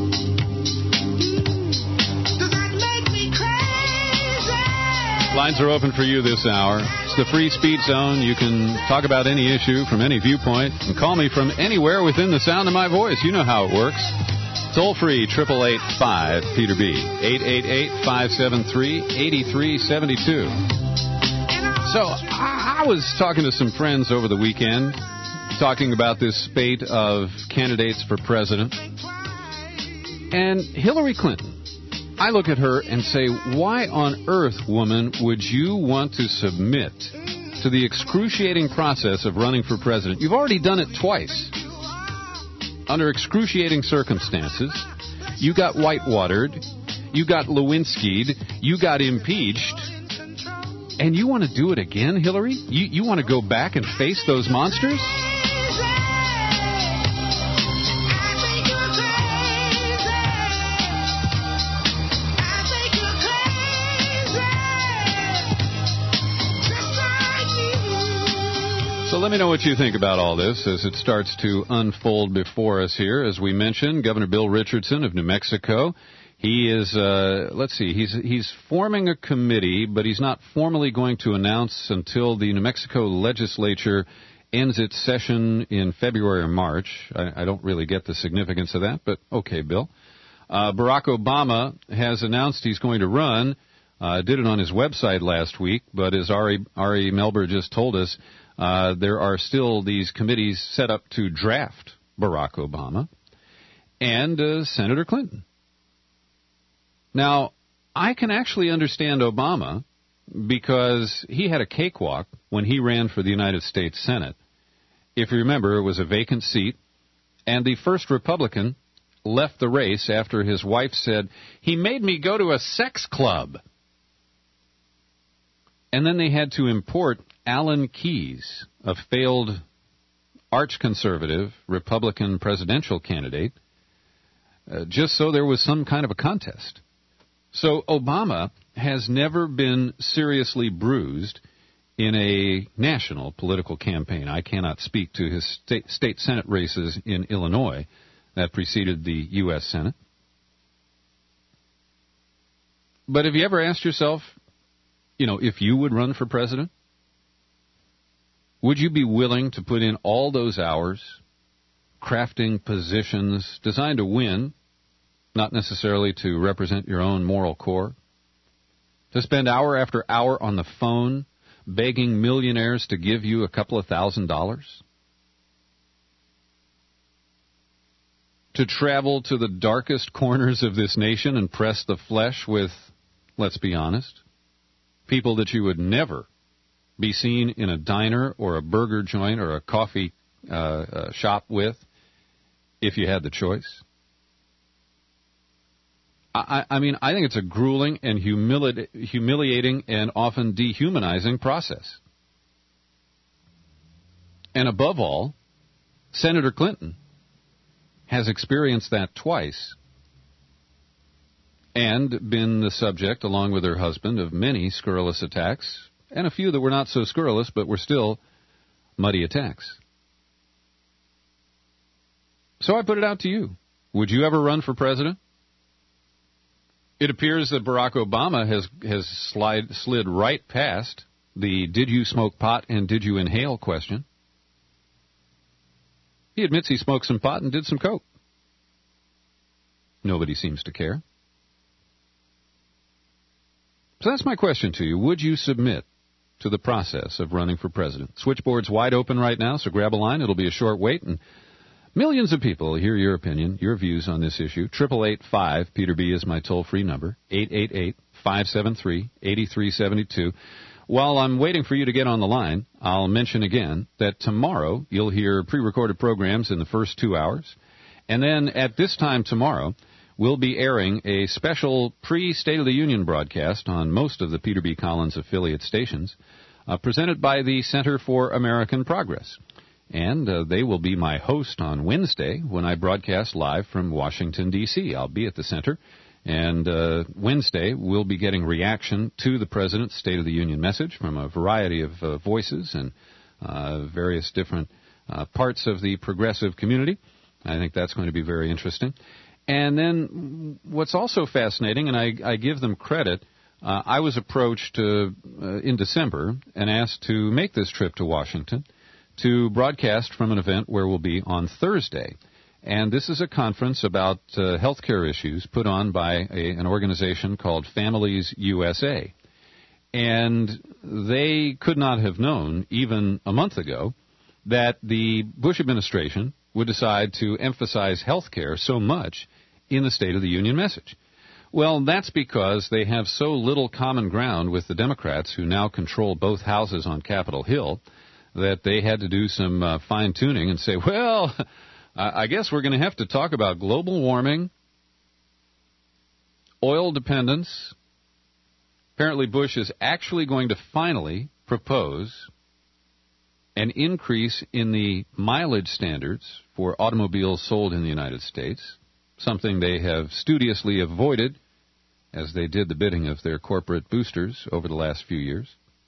Does that make me crazy? Lines are open for you this hour. It's the free speech zone. You can talk about any issue from any viewpoint and call me from anywhere within the sound of my voice. You know how it works. Toll free, 888-5-PETER-B, 888-573-8372. So I was talking to some friends over the weekend, talking about this spate of candidates for president. And Hillary Clinton, I look at her and say, why on earth, woman, would you want to submit to the excruciating process of running for president? You've already done it twice. Under excruciating circumstances. You got whitewatered. You got Lewinsky'd. You got impeached. And you want to do it again, Hillary? You want to go back and face those monsters? So let me know what you think about all this as it starts to unfold before us here. As we mentioned, Governor Bill Richardson of New Mexico, he is, he's forming a committee, but he's not formally going to announce until the New Mexico legislature ends its session in February or March. I don't really get the significance of that, but okay, Bill. Barack Obama has announced he's going to run, did it on his website last week, but as Ari Melber just told us, there are still these committees set up to draft Barack Obama and Senator Clinton. Now, I can actually understand Obama because he had a cakewalk when he ran for the United States Senate. If you remember, it was a vacant seat, and the first Republican left the race after his wife said, "He made me go to a sex club." And then they had to import Alan Keyes, a failed arch-conservative Republican presidential candidate, just so there was some kind of a contest. So Obama has never been seriously bruised in a national political campaign. I cannot speak to his state Senate races in Illinois that preceded the U.S. Senate. But have you ever asked yourself, if you would run for president? Would you be willing to put in all those hours crafting positions designed to win, not necessarily to represent your own moral core? To spend hour after hour on the phone begging millionaires to give you a couple of $1,000s? To travel to the darkest corners of this nation and press the flesh with, let's be honest, people that you would never be seen in a diner or a burger joint or a coffee shop with if you had the choice? I mean, I think it's a grueling and humiliating and often dehumanizing process. And above all, Senator Clinton has experienced that twice and been the subject, along with her husband, of many scurrilous attacks, and a few that were not so scurrilous but were still muddy attacks. So I put it out to you. Would you ever run for president? It appears that Barack Obama has slid right past the did you smoke pot and did you inhale question. He admits he smoked some pot and did some coke. Nobody seems to care. So that's my question to you. Would you submit to the process of running for president? Switchboard's wide open right now, so grab a line. It'll be a short wait, and millions of people will hear your opinion, your views on this issue. 888-5, Peter B. is my toll-free number, 888-573-8372. While I'm waiting for you to get on the line, I'll mention again that tomorrow you'll hear pre-recorded programs in the first 2 hours. And then at this time tomorrow, we'll be airing a special pre-State of the Union broadcast on most of the Peter B. Collins affiliate stations, presented by the Center for American Progress. And they will be my host on Wednesday when I broadcast live from Washington, D.C. I'll be at the center. And Wednesday, we'll be getting reaction to the President's State of the Union message from a variety of voices and various different parts of the progressive community. I think that's going to be very interesting. And then what's also fascinating, and I give them credit, I was approached in December and asked to make this trip to Washington to broadcast from an event where we'll be on Thursday. And this is a conference about healthcare issues put on by an organization called Families USA. And they could not have known, even a month ago, that the Bush administration would decide to emphasize health care so much in the State of the Union message. Well, that's because they have so little common ground with the Democrats, who now control both houses on Capitol Hill, that they had to do some fine-tuning and say, well, I guess we're going to have to talk about global warming, oil dependence. Apparently Bush is actually going to finally propose an increase in the mileage standards for automobiles sold in the United States, something they have studiously avoided as they did the bidding of their corporate boosters over the last few years.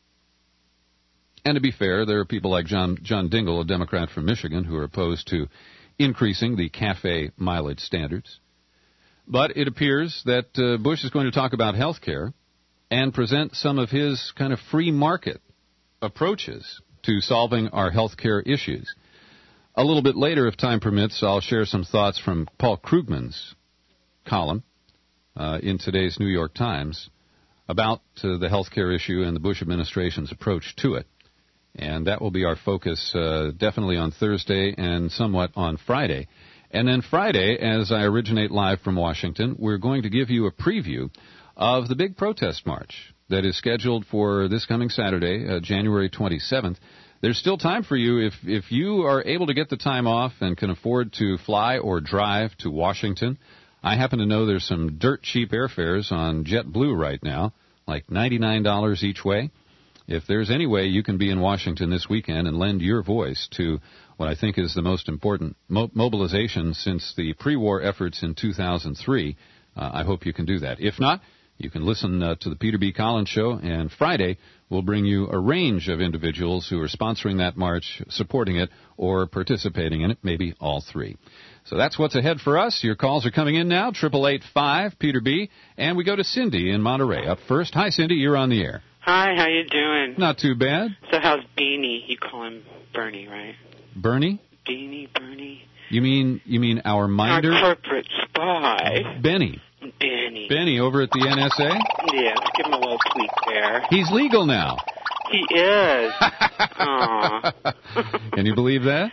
And to be fair, there are people like John Dingell, a Democrat from Michigan, who are opposed to increasing the CAFE mileage standards. But it appears that Bush is going to talk about health care and present some of his kind of free market approaches to solving our health care issues. A little bit later, if time permits, I'll share some thoughts from Paul Krugman's column in today's New York Times about the health care issue and the Bush administration's approach to it. And that will be our focus definitely on Thursday and somewhat on Friday. And then Friday, as I originate live from Washington, we're going to give you a preview of the big protest march that is scheduled for this coming Saturday, January 27th. There's still time for you if you are able to get the time off and can afford to fly or drive to Washington. I happen to know there's some dirt cheap airfares on JetBlue right now, like $99 each way. If there's any way you can be in Washington this weekend and lend your voice to what I think is the most important mobilization since the pre-war efforts in 2003, I hope you can do that. If not, you can listen to the Peter B. Collins Show, and Friday we'll bring you a range of individuals who are sponsoring that march, supporting it, or participating in it, maybe all three. So that's what's ahead for us. Your calls are coming in now, 888-5-PETER-B, and we go to Cindy in Monterey up first. Hi, Cindy, you're on the air. Hi, how you doing? Not too bad. So how's Beanie? You call him Bernie, right? Bernie? Beanie, Bernie. You mean our minder? Our corporate spy. Benny. Benny over at the NSA? Yes, give him a little tweak there. He's legal now. He is. Aw. Can you believe that?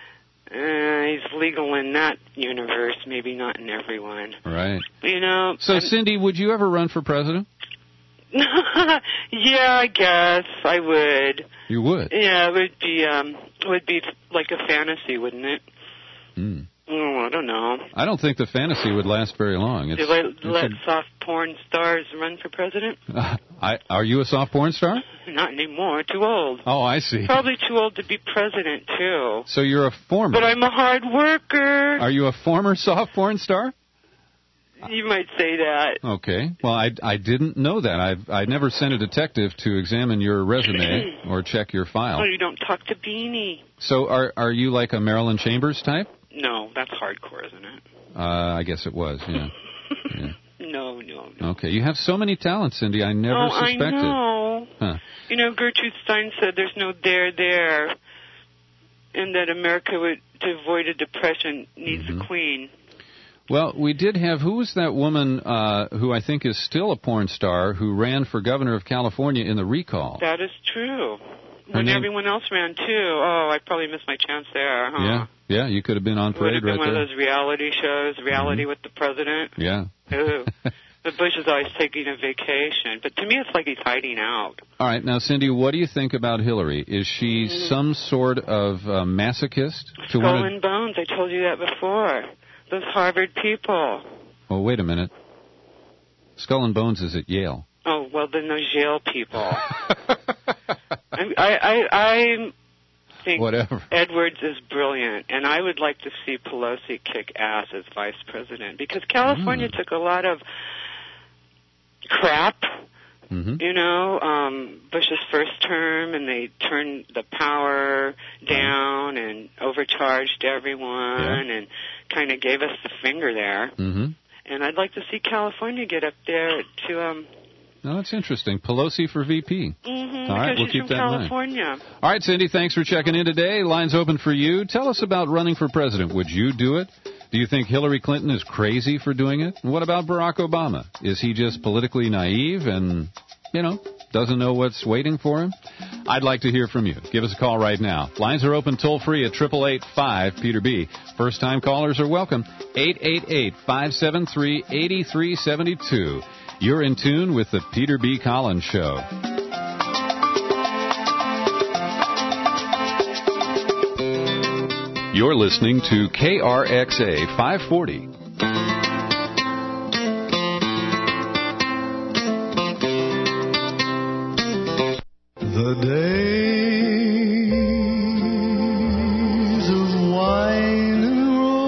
He's legal in that universe, maybe not in everyone. Right. You know. So, Cindy, would you ever run for president? Yeah, I guess I would. You would? Yeah, it would be like a fantasy, wouldn't it? Hmm. Oh, I don't know. I don't think the fantasy would last very long. Do they let soft porn stars run for president? Are you a soft porn star? Not anymore. Too old. Oh, I see. Probably too old to be president, too. So you're a former. But I'm a hard worker. Are you a former soft porn star? You might say that. Okay. Well, I didn't know that. I never sent a detective to examine your resume or check your file. Oh, you don't talk to Beanie. So are you like a Marilyn Chambers type? No, that's hardcore, isn't it? I guess it was, yeah. Yeah. No. Okay, you have so many talents, Cindy. I never suspected. I know. Huh. You know, Gertrude Stein said there's no there, and that America to avoid a depression needs a queen. Well, we did have, who was that woman who I think is still a porn star who ran for governor of California in the recall? That is true. When everyone else ran, too. Oh, I probably missed my chance there, huh? Yeah, you could have been on parade right there. Would have been one of those reality shows, Reality with the President. Yeah. Ooh. But Bush is always taking a vacation. But to me, it's like he's hiding out. All right. Now, Cindy, what do you think about Hillary? Is she some sort of masochist? Skull and bones. I told you that before. Those Harvard people. Oh, wait a minute. Skull and Bones is at Yale. Oh, well, then those Yale people. I think whatever. Edwards is brilliant, and I would like to see Pelosi kick ass as vice president, because California took a lot of crap, you know, Bush's first term, and they turned the power down and overcharged everyone and kind of gave us the finger there. And I'd like to see California get up there to... No, that's interesting. Pelosi for VP. All right, we'll keep that in mind. All right, Cindy, thanks for checking in today. Line's open for you. Tell us about running for president. Would you do it? Do you think Hillary Clinton is crazy for doing it? And what about Barack Obama? Is he just politically naive and, you know, doesn't know what's waiting for him? I'd like to hear from you. Give us a call right now. Lines are open toll-free at 888-5-PETER-B. First-time callers are welcome. 888-573-8372. You're in tune with the Peter B. Collins Show. You're listening to KRXA 540. The days of wine and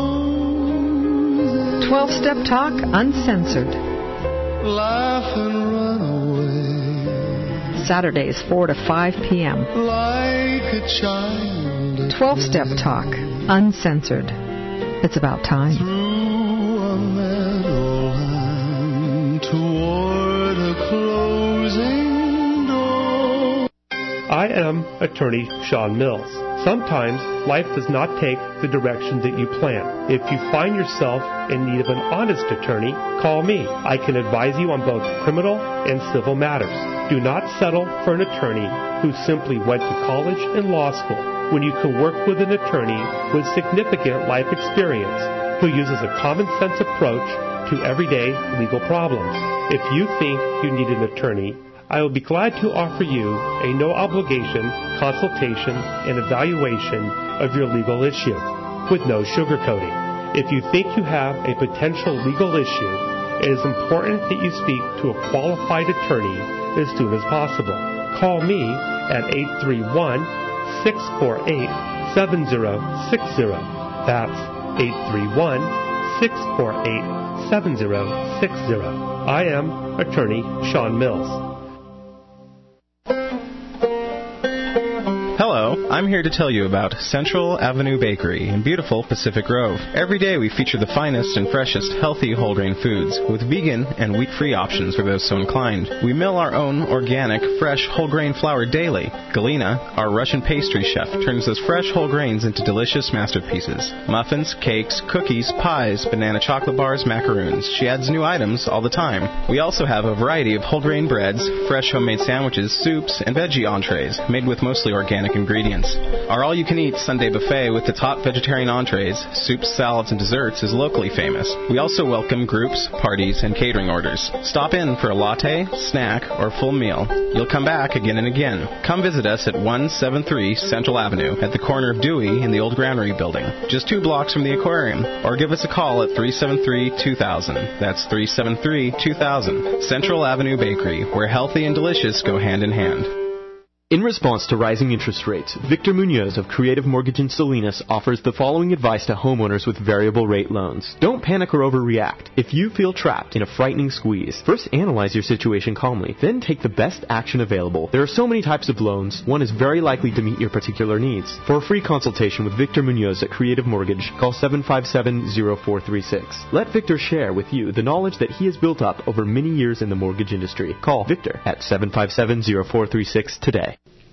roses. 12-Step Talk Uncensored. Laugh and run away. Saturdays 4 to 5 p.m. Like a child. 12-Step Talk Uncensored. It's about time. Through a meadowland toward a closing door. I am attorney Sean Mills. Sometimes life does not take the direction that you plan. If you find yourself in need of an honest attorney, call me. I can advise you on both criminal and civil matters. Do not settle for an attorney who simply went to college and law school when you can work with an attorney with significant life experience who uses a common sense approach to everyday legal problems. If you think you need an attorney, I will be glad to offer you a no-obligation consultation and evaluation of your legal issue with no sugarcoating. If you think you have a potential legal issue, it is important that you speak to a qualified attorney as soon as possible. Call me at 831-648-7060. That's 831-648-7060. I am attorney Sean Mills. Hello, I'm here to tell you about Central Avenue Bakery in beautiful Pacific Grove. Every day we feature the finest and freshest healthy whole grain foods with vegan and wheat-free options for those so inclined. We mill our own organic, fresh whole grain flour daily. Galina, our Russian pastry chef, turns those fresh whole grains into delicious masterpieces. Muffins, cakes, cookies, pies, banana chocolate bars, macaroons. She adds new items all the time. We also have a variety of whole grain breads, fresh homemade sandwiches, soups, and veggie entrees made with mostly organic ingredients. Our all-you-can-eat Sunday buffet with the top vegetarian entrees, soups, salads, and desserts is locally famous. We also welcome groups, parties, and catering orders. Stop in for a latte, snack, or full meal. You'll come back again and again. Come visit us at 173 Central Avenue at the corner of Dewey and the old Granary building, just 2 blocks from the aquarium. Or give us a call at 373-2000. That's 373-2000. Central Avenue Bakery, where healthy and delicious go hand in hand. In response to rising interest rates, Victor Munoz of Creative Mortgage in Salinas offers the following advice to homeowners with variable rate loans. Don't panic or overreact. If you feel trapped in a frightening squeeze, first analyze your situation calmly, then take the best action available. There are so many types of loans, one is very likely to meet your particular needs. For a free consultation with Victor Munoz at Creative Mortgage, call 757-0436. Let Victor share with you the knowledge that he has built up over many years in the mortgage industry. Call Victor at 757-0436 today.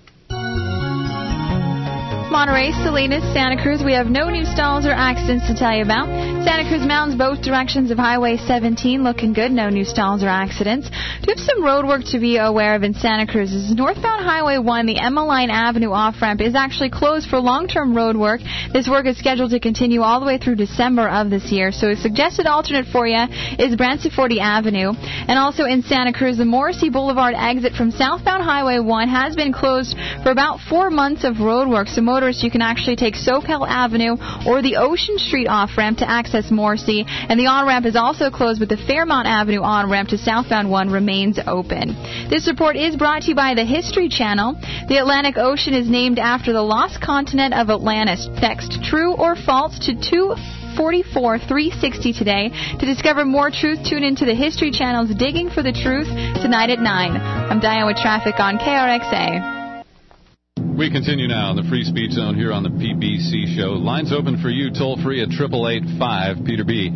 Monterey, Salinas, Santa Cruz, we have no new stalls or accidents to tell you about. Santa Cruz Mountains, both directions of Highway 17, looking good, no new stalls or accidents. Do have some road work to be aware of in Santa Cruz. This is northbound Highway 1, the Emmeline Avenue off-ramp is actually closed for long-term road work. This work is scheduled to continue all the way through December of this year, so a suggested alternate for you is Branciforte Avenue. And also in Santa Cruz, the Morrissey Boulevard exit from southbound Highway 1 has been closed for about 4 months of road work, so motorists, you can actually take Soquel Avenue or the Ocean Street off-ramp to access Morrissey. And the on-ramp is also closed, but the Fairmount Avenue on-ramp to southbound 1 remains open. This report is brought to you by the History Channel. The Atlantic Ocean is named after the lost continent of Atlantis. Text true or false to 244-360 today. To discover more truth, tune into the History Channel's Digging for the Truth tonight at 9. I'm Diane with traffic on KRXA. We continue now in the Free Speech Zone here on the PBC Show. Lines open for you toll-free at 888-5-PETER-B.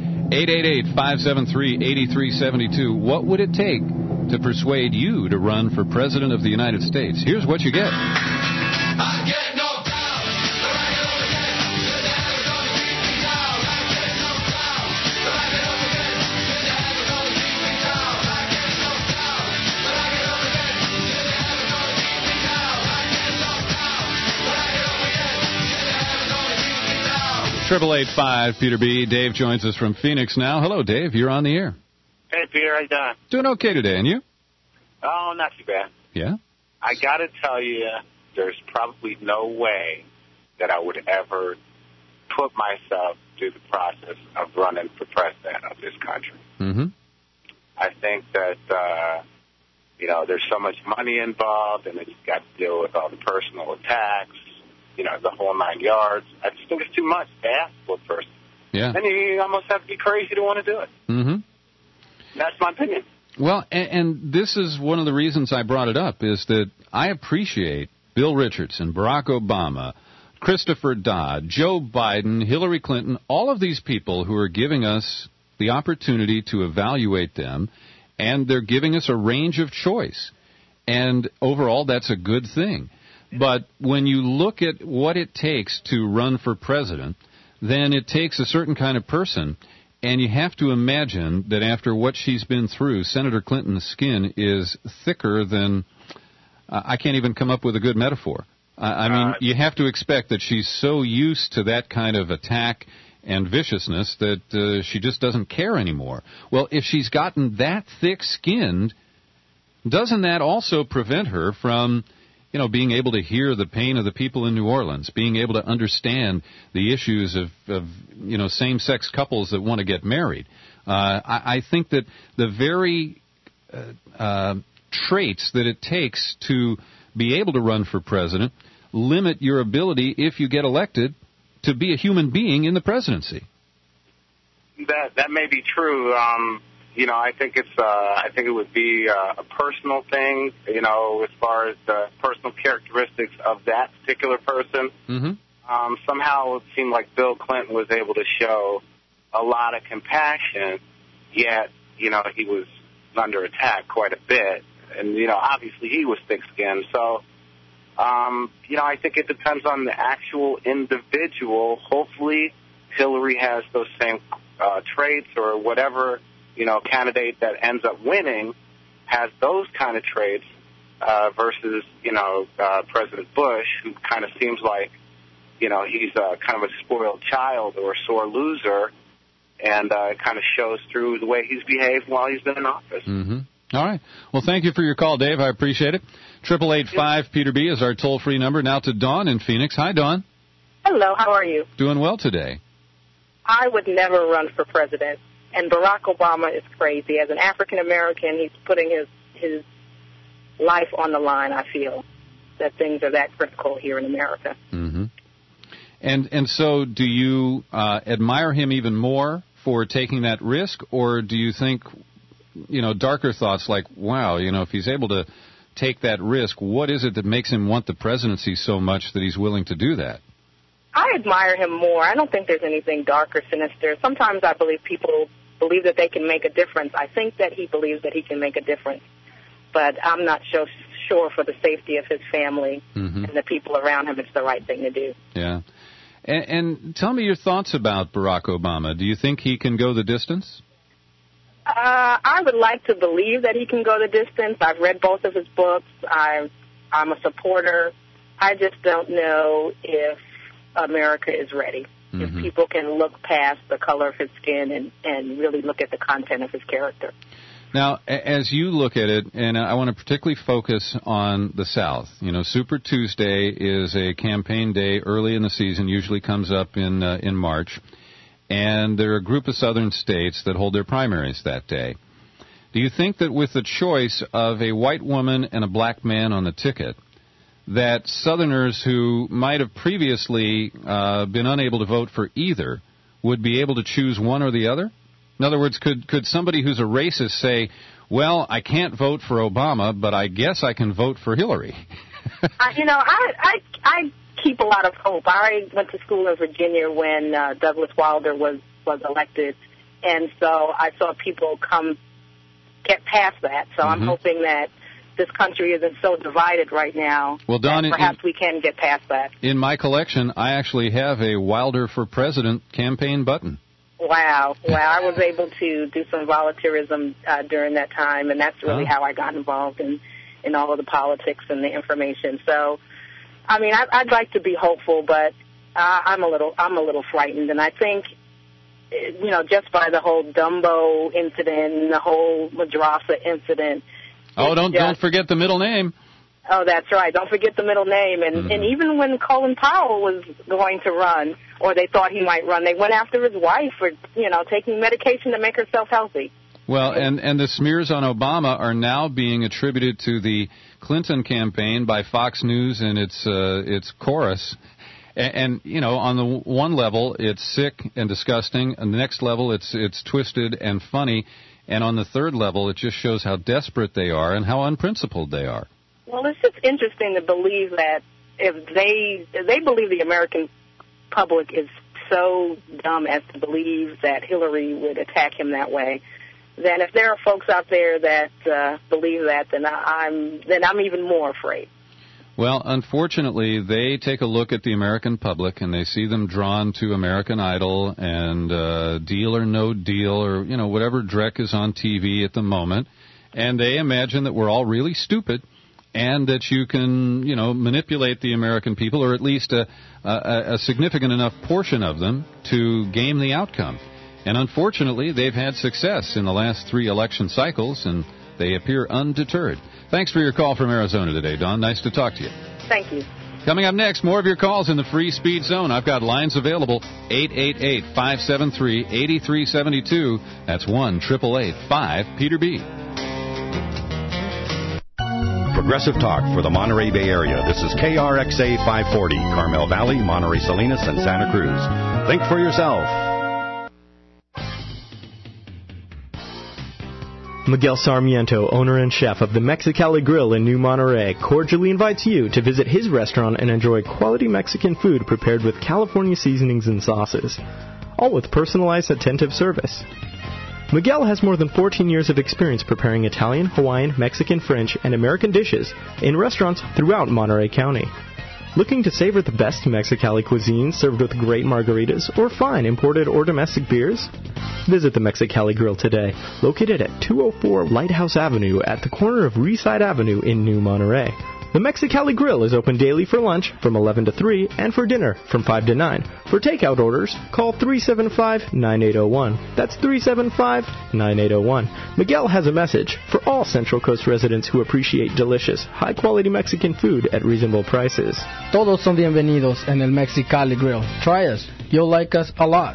888-573-8372. What would it take to persuade you to run for President of the United States? Here's what you get. 888-5 Peter B. Dave joins us from Phoenix now. Hello, Dave. You're on the air. Hey, Peter. How you doing? Doing okay today, and you? Oh, not too bad. Yeah? I got to tell you, there's probably no way that I would ever put myself through the process of running for president of this country. Mm-hmm. I think that, there's so much money involved, and then you've got to deal with all the personal attacks, the whole 9 yards. I just think it's too much to ask for a person. Yeah. Then you almost have to be crazy to want to do it. Mm-hmm. That's my opinion. Well, and this is one of the reasons I brought it up, is that I appreciate Bill Richardson, Barack Obama, Christopher Dodd, Joe Biden, Hillary Clinton, all of these people who are giving us the opportunity to evaluate them, and they're giving us a range of choice. And overall, that's a good thing. But when you look at what it takes to run for president, then it takes a certain kind of person. And you have to imagine that after what she's been through, Senator Clinton's skin is thicker than, I can't even come up with a good metaphor. I mean, you have to expect that she's so used to that kind of attack and viciousness that she just doesn't care anymore. Well, if she's gotten that thick-skinned, doesn't that also prevent her from, being able to hear the pain of the people in New Orleans, being able to understand the issues of same-sex couples that want to get married? I think that the very traits that it takes to be able to run for president limit your ability, if you get elected, to be a human being in the presidency. That may be true. I think it would be a personal thing, as far as the personal characteristics of that particular person. Mm-hmm. Somehow it seemed like Bill Clinton was able to show a lot of compassion, yet, he was under attack quite a bit. And, obviously he was thick-skinned. So, I think it depends on the actual individual. Hopefully Hillary has those same traits, or whatever, candidate that ends up winning has those kind of traits versus, President Bush, who kind of seems like, he's kind of a spoiled child or a sore loser, and it kind of shows through the way he's behaved while he's been in office. Mm-hmm. All right. Well, thank you for your call, Dave. I appreciate it. 888-5 Peter B is our toll-free number. Now to Dawn in Phoenix. Hi, Dawn. Hello. How are you? Doing well today. I would never run for president, and Barack Obama is crazy. As an African-American, he's putting his life on the line, I feel, that things are that critical here in America. Mm-hmm. And so do you admire him even more for taking that risk, or do you think, darker thoughts like, wow, if he's able to take that risk, what is it that makes him want the presidency so much that he's willing to do that? I admire him more. I don't think there's anything dark or sinister. Sometimes I believe people believe that they can make a difference. I think that he believes that he can make a difference, but I'm not sure for the safety of his family and the people around him it's the right thing to do. Yeah. And tell me your thoughts about Barack Obama. Do you think he can go the distance? I would like to believe that he can go the distance. I've read both of his books. I'm a supporter. I just don't know if America is ready. If people can look past the color of his skin and really look at the content of his character. Now, as you look at it, and I want to particularly focus on the South. Super Tuesday is a campaign day early in the season, usually comes up in March. And there are a group of southern states that hold their primaries that day. Do you think that with the choice of a white woman and a black man on the ticket, that Southerners who might have previously been unable to vote for either would be able to choose one or the other? In other words, could somebody who's a racist say, well, I can't vote for Obama, but I guess I can vote for Hillary? I keep a lot of hope. I went to school in Virginia when Douglas Wilder was elected, and so I saw people get past that. So I'm hoping that this country isn't so divided right now. Well, Don, perhaps we can get past that. In my collection, I actually have a Wilder for President campaign button. Wow. I was able to do some volunteerism during that time, and that's really how I got involved in all of the politics and the information. So, I mean, I'd like to be hopeful, but I'm a little frightened, and I think, just by the whole Dumbo incident, the whole Madrasa incident. Oh, don't forget the middle name. Oh, that's right. Don't forget the middle name. And and even when Colin Powell was going to run, or they thought he might run, they went after his wife for, taking medication to make herself healthy. Well, and the smears on Obama are now being attributed to the Clinton campaign by Fox News and its chorus. And on the one level, it's sick and disgusting. On the next level, it's twisted and funny. And on the third level, it just shows how desperate they are and how unprincipled they are. Well, it's just interesting to believe that if they believe the American public is so dumb as to believe that Hillary would attack him that way, then if there are folks out there that believe that, then I'm even more afraid. Well, unfortunately, they take a look at the American public and they see them drawn to American Idol and Deal or No Deal or whatever dreck is on TV at the moment, and they imagine that we're all really stupid. And that you can, manipulate the American people, or at least a significant enough portion of them, to game the outcome. And unfortunately, they've had success in the last 3 election cycles, and they appear undeterred. Thanks for your call from Arizona today, Dawn. Nice to talk to you. Thank you. Coming up next, more of your calls in the Free Speed Zone. I've got lines available, 888-573-8372. That's 1-888-5-PETER-B. Progressive Talk for the Monterey Bay Area. This is KRXA 540, Carmel Valley, Monterey Salinas, and Santa Cruz. Think for yourself. Miguel Sarmiento, owner and chef of the Mexicali Grill in New Monterey, cordially invites you to visit his restaurant and enjoy quality Mexican food prepared with California seasonings and sauces, all with personalized, attentive service. Miguel has more than 14 years of experience preparing Italian, Hawaiian, Mexican, French, and American dishes in restaurants throughout Monterey County. Looking to savor the best Mexicali cuisine served with great margaritas or fine imported or domestic beers? Visit the Mexicali Grill today, located at 204 Lighthouse Avenue at the corner of Reeside Avenue in New Monterey. The Mexicali Grill is open daily for lunch from 11 to 3 and for dinner from 5 to 9. For takeout orders, call 375-9801. That's 375-9801. Miguel has a message for all Central Coast residents who appreciate delicious, high-quality Mexican food at reasonable prices. Todos son bienvenidos en el Mexicali Grill. Try us. You'll like us a lot.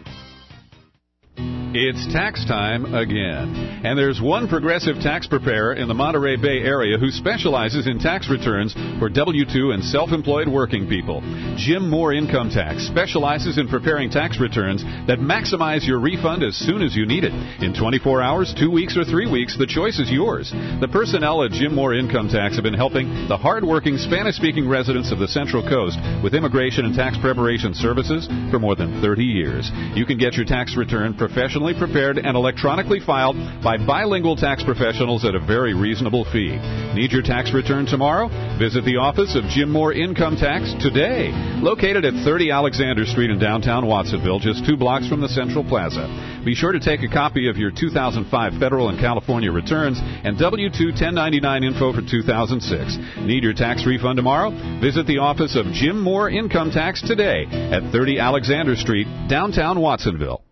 It's tax time again. And there's one progressive tax preparer in the Monterey Bay area who specializes in tax returns for W-2 and self-employed working people. Jim Moore Income Tax specializes in preparing tax returns that maximize your refund as soon as you need it. In 24 hours, 2 weeks, or 3 weeks, the choice is yours. The personnel at Jim Moore Income Tax have been helping the hard-working Spanish-speaking residents of the Central Coast with immigration and tax preparation services for more than 30 years. You can get your tax return professionally prepared and electronically filed by bilingual tax professionals at a very reasonable fee. Need your tax return tomorrow? Visit the office of Jim Moore Income Tax today. Located at 30 Alexander Street in downtown Watsonville, just 2 blocks from the Central Plaza. Be sure to take a copy of your 2005 federal and California returns and W-2 1099 info for 2006. Need your tax refund tomorrow? Visit the office of Jim Moore Income Tax today at 30 Alexander Street, downtown Watsonville.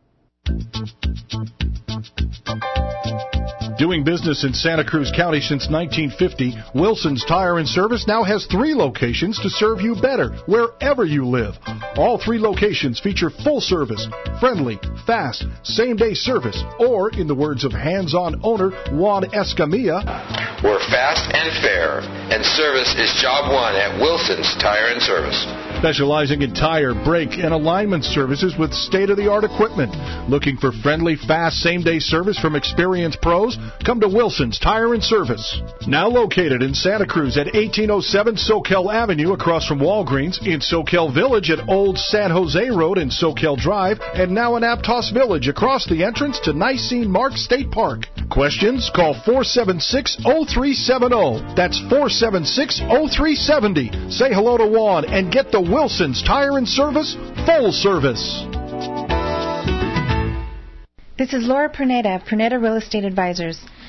Doing business in Santa Cruz County since 1950, Wilson's Tire and Service now has 3 locations to serve you better wherever you live. All 3 locations feature full service, friendly, fast, same-day service, or, in the words of hands-on owner Juan Escamilla, we're fast and fair, and service is job one at Wilson's Tire and Service. Specializing in tire, brake, and alignment services with state-of-the-art equipment. Looking for friendly, fast, same-day service from experienced pros? Come to Wilson's Tire and Service. Now located in Santa Cruz at 1807 Soquel Avenue across from Walgreens, in Soquel Village at Old San Jose Road and Soquel Drive, and now in Aptos Village across the entrance to Nicene Mark State Park. Questions? Call 476-0370. That's 476-0370. Say hello to Juan and get the Wilson's Tire and Service full service. This is Laura Perneda of Perneda Real Estate Advisors.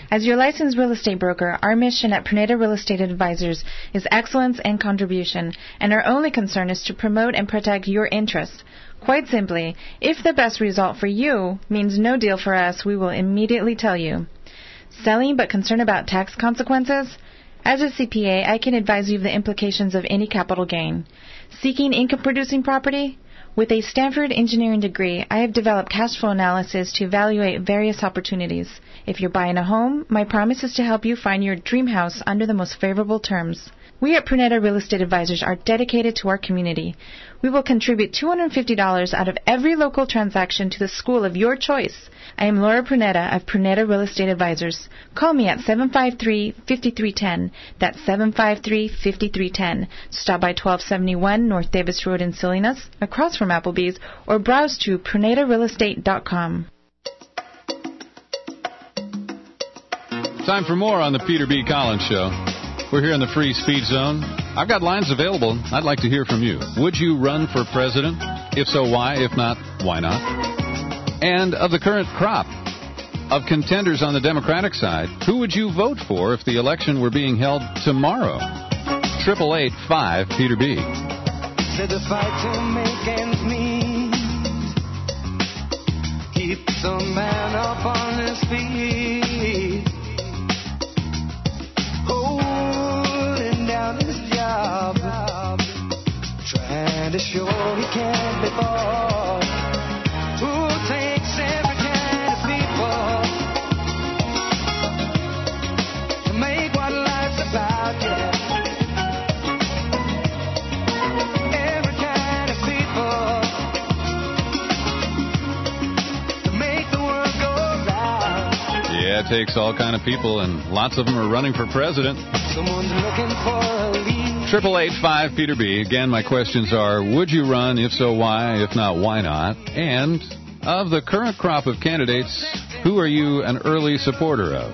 As your licensed real estate broker, our mission at Pruneda Real Estate Advisors is excellence and contribution, and our only concern is to promote and protect your interests. Quite simply, if the best result for you means no deal for us, we will immediately tell you. Selling but concerned about tax consequences? As a CPA, I can advise you of the implications of any capital gain. Seeking income-producing property? With a Stanford engineering degree, I have developed cash flow analysis to evaluate various opportunities. If you're buying a home, my promise is to help you find your dream house under the most favorable terms. We at Pruneda Real Estate Advisors are dedicated to our community. We will contribute $250 out of every local transaction to the school of your choice. I am Laura Pruneda of Pruneda Real Estate Advisors. Call me at 753-5310. That's 753-5310. Stop by 1271 North Davis Road in Salinas, across from Applebee's, or browse to PrunedaRealEstate.com. Time for more on the Peter B. Collins Show. We're here in the Free Speech Zone. I've got lines available. I'd like to hear from you. Would you run for president? If so, why? If not, why not? And of the current crop of contenders on the Democratic side, who would you vote for if the election were being held tomorrow? 888-5-PETER-B. Said the fight to make ends meet keeps a man up on his feet. Holding down his job, trying to show he can't be bought. Who takes every kind of people to make what life's about, yeah. Every kind of people to make the world go round. Yeah, it takes all kind of people, and lots of them are running for president. Someone's looking for a lead. 888-5-PETER-B. Again, my questions are, would you run? If so, why? If not, why not? And of the current crop of candidates, who are you an early supporter of?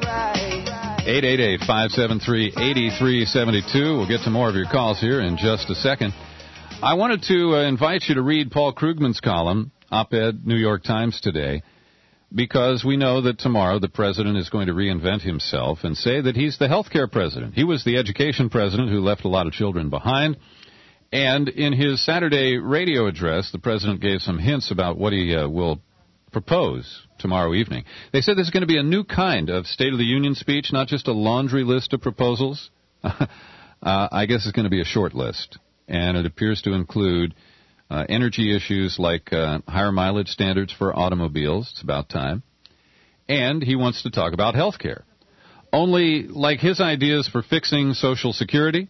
888-573-8372. We'll get to more of your calls here in just a second. I wanted to invite you to read Paul Krugman's column, op-ed New York Times today, because we know that tomorrow the president is going to reinvent himself and say that he's the healthcare president. He was the education president who left a lot of children behind. And in his Saturday radio address, the president gave some hints about what he will propose tomorrow evening. They said there's going to be a new kind of State of the Union speech, not just a laundry list of proposals. I guess it's going to be a short list. And it appears to include energy issues like higher mileage standards for automobiles. It's about time. And he wants to talk about health care. Only, like his ideas for fixing Social Security,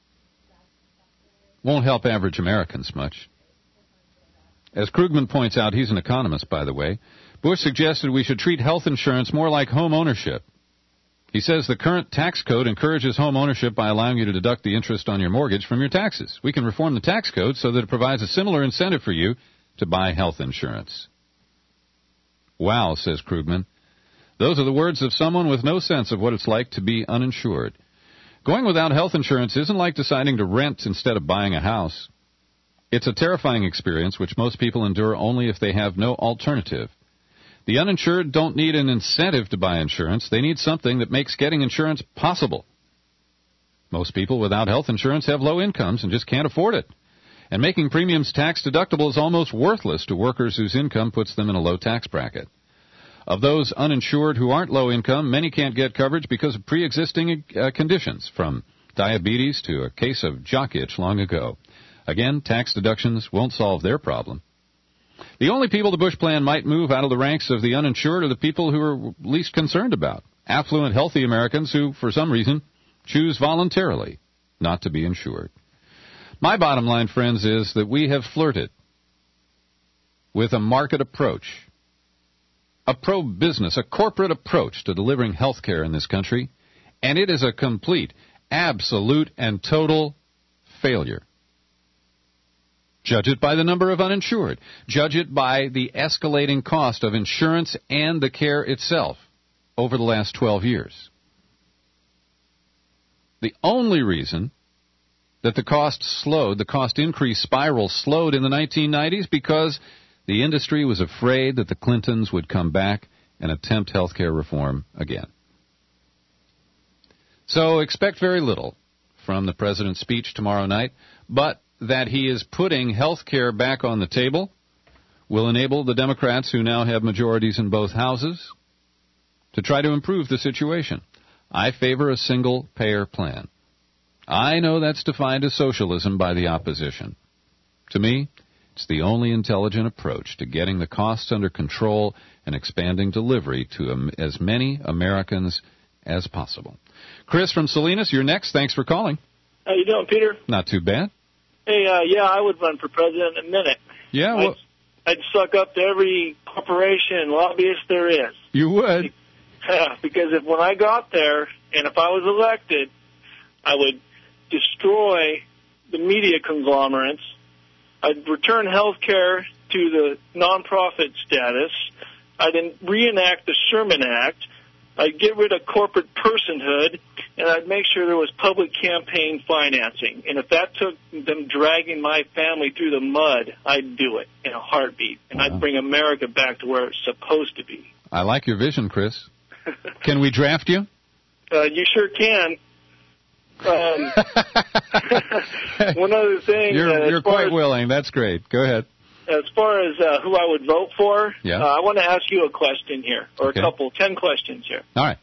won't help average Americans much. As Krugman points out, he's an economist, by the way, Bush suggested we should treat health insurance more like home ownership. He says the current tax code encourages home ownership by allowing you to deduct the interest on your mortgage from your taxes. We can reform the tax code so that it provides a similar incentive for you to buy health insurance. Wow, says Krugman. Those are the words of someone with no sense of what it's like to be uninsured. Going without health insurance isn't like deciding to rent instead of buying a house. It's a terrifying experience which most people endure only if they have no alternative. The uninsured don't need an incentive to buy insurance. They need something that makes getting insurance possible. Most people without health insurance have low incomes and just can't afford it. And making premiums tax deductible is almost worthless to workers whose income puts them in a low tax bracket. Of those uninsured who aren't low income, many can't get coverage because of pre-existing conditions, from diabetes to a case of jock itch long ago. Again, tax deductions won't solve their problem. The only people the Bush plan might move out of the ranks of the uninsured are the people who are least concerned about. Affluent, healthy Americans who, for some reason, choose voluntarily not to be insured. My bottom line, friends, is that we have flirted with a market approach, a pro-business, a corporate approach to delivering health care in this country, and it is a complete, absolute, and total failure. Judge it by the number of uninsured. Judge it by the escalating cost of insurance and the care itself over the last 12 years. The only reason that the cost increase spiral slowed in the 1990s because the industry was afraid that the Clintons would come back and attempt health care reform again. So expect very little from the president's speech tomorrow night, but that he is putting health care back on the table will enable the Democrats, who now have majorities in both houses, to try to improve the situation. I favor a single-payer plan. I know that's defined as socialism by the opposition. To me, it's the only intelligent approach to getting the costs under control and expanding delivery to as many Americans as possible. Chris from Salinas, you're next. Thanks for calling. How you doing, Peter? Not too bad. Hey, yeah, I would run for president in a minute. Yeah, well, I'd suck up to every corporation and lobbyist there is. You would? Yeah, because when I got there, and if I was elected, I would destroy the media conglomerates. I'd return health care to the nonprofit status. I'd reenact the Sherman Act. I'd get rid of corporate personhood, and I'd make sure there was public campaign financing. And if that took them dragging my family through the mud, I'd do it in a heartbeat. And I'd bring America back to where it's supposed to be. I like your vision, Chris. Can we draft you? You sure can. One other thing. You're quite willing. That's great. Go ahead. As far as who I would vote for, I want to ask you a question here, or Okay. a couple, 10 questions here. All right.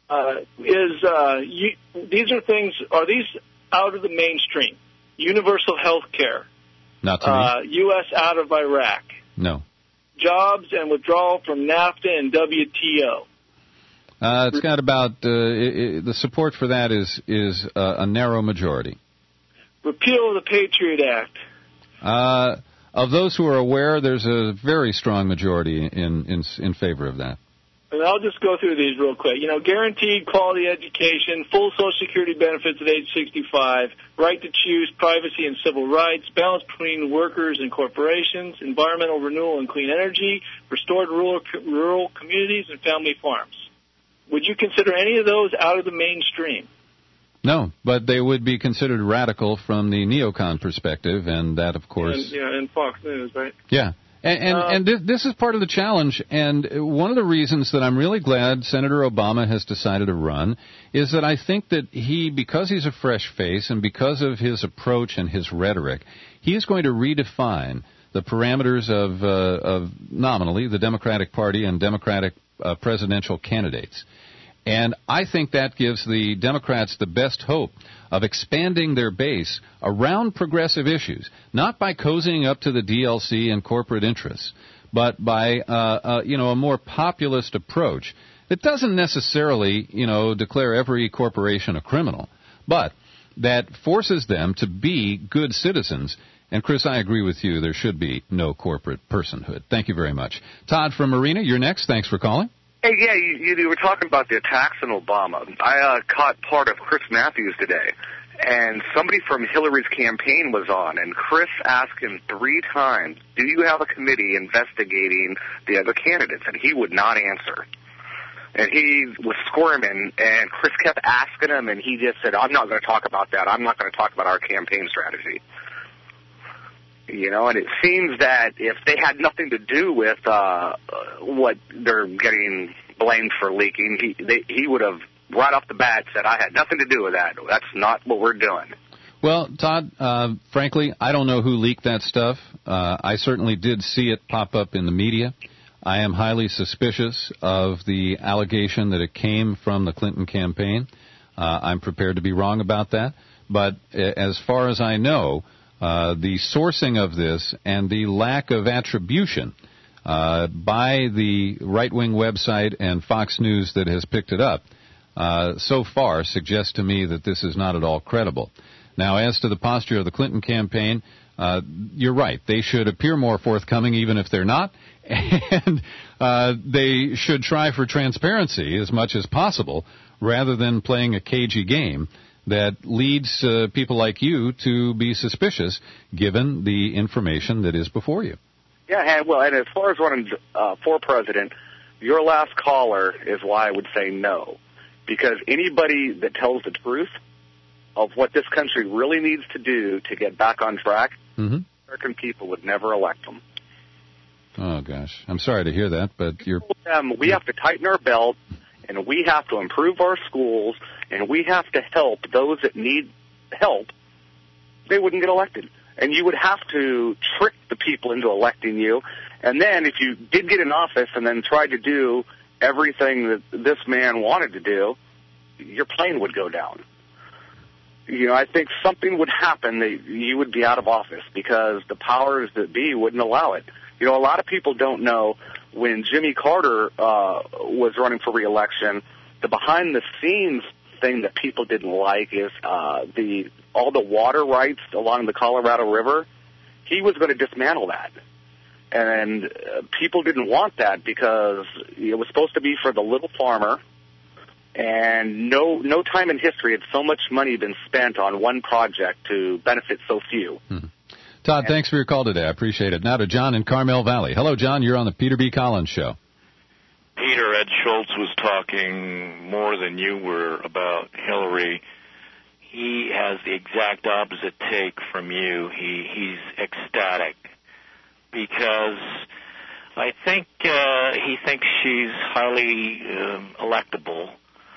These are things, are these out of the mainstream? Universal health care. Not to me. U.S. out of Iraq. No. Jobs and withdrawal from NAFTA and WTO. It's got about the support for that is a narrow majority. Repeal of the Patriot Act. Of those who are aware, there's a very strong majority in favor of that. And I'll just go through these real quick. You know, guaranteed quality education, full Social Security benefits at age 65, right to choose, privacy and civil rights, balance between workers and corporations, environmental renewal and clean energy, restored rural communities and family farms. Would you consider any of those out of the mainstream? No, but they would be considered radical from the neocon perspective, and that, of course... And Fox News, right? Yeah. And this is part of the challenge, and one of the reasons that I'm really glad Senator Obama has decided to run is that I think that because he's a fresh face and because of his approach and his rhetoric, he is going to redefine the parameters of nominally the Democratic Party and Democratic presidential candidates. And I think that gives the Democrats the best hope of expanding their base around progressive issues, not by cozying up to the DLC and corporate interests, but by a more populist approach that doesn't necessarily declare every corporation a criminal, but that forces them to be good citizens. And Chris, I agree with you. There should be no corporate personhood. Thank you very much. Todd from Marina, you're next. Thanks for calling. Hey, yeah, you were talking about the attacks on Obama. I caught part of Chris Matthews today, and somebody from Hillary's campaign was on, and Chris asked him 3 times, do you have a committee investigating the other candidates? And he would not answer. And he was squirming, and Chris kept asking him, and he just said, I'm not going to talk about that. I'm not going to talk about our campaign strategy. And it seems that if they had nothing to do with what they're getting blamed for leaking, he would have right off the bat said, I had nothing to do with that. That's not what we're doing. Well, Todd, frankly, I don't know who leaked that stuff. I certainly did see it pop up in the media. I am highly suspicious of the allegation that it came from the Clinton campaign. I'm prepared to be wrong about that. But as far as I know, the sourcing of this and the lack of attribution by the right-wing website and Fox News that has picked it up so far suggests to me that this is not at all credible. Now, as to the posture of the Clinton campaign, you're right. They should appear more forthcoming even if they're not, and they should try for transparency as much as possible rather than playing a cagey game that leads people like you to be suspicious given the information that is before you. Yeah, and as far as running for president, your last caller is why I would say no. Because anybody that tells the truth of what this country really needs to do to get back on track, American people would never elect them. Oh, gosh. I'm sorry to hear that, but you're... We have to tighten our belt and we have to improve our schools, and we have to help those that need help, they wouldn't get elected. And you would have to trick the people into electing you. And then if you did get in office and then tried to do everything that this man wanted to do, your plane would go down. You know, I think something would happen that you would be out of office because the powers that be wouldn't allow it. You know, a lot of people don't know when Jimmy Carter was running for re-election, the behind-the-scenes thing that people didn't like is all the water rights along the Colorado River. He was going to dismantle that. And people didn't want that because it was supposed to be for the little farmer. And no time in history had so much money been spent on one project to benefit so few. Todd, thanks for your call today. I appreciate it. Now to John in Carmel Valley. Hello, John. You're on the Peter B. Collins Show. Peter, Ed Schultz was talking more than you were about Hillary. He has the exact opposite take from you. He's ecstatic because I think he thinks she's highly electable.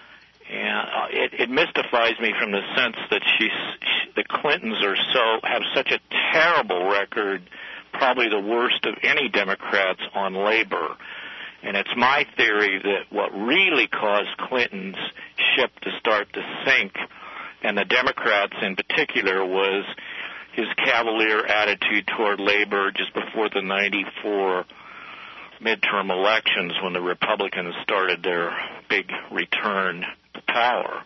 And it mystifies me from the sense that the Clintons have such a terrible record, probably the worst of any Democrats on labor. And it's my theory that what really caused Clinton's ship to start to sink, and the Democrats in particular, was his cavalier attitude toward labor just before the 94 midterm elections when the Republicans started their big return to power.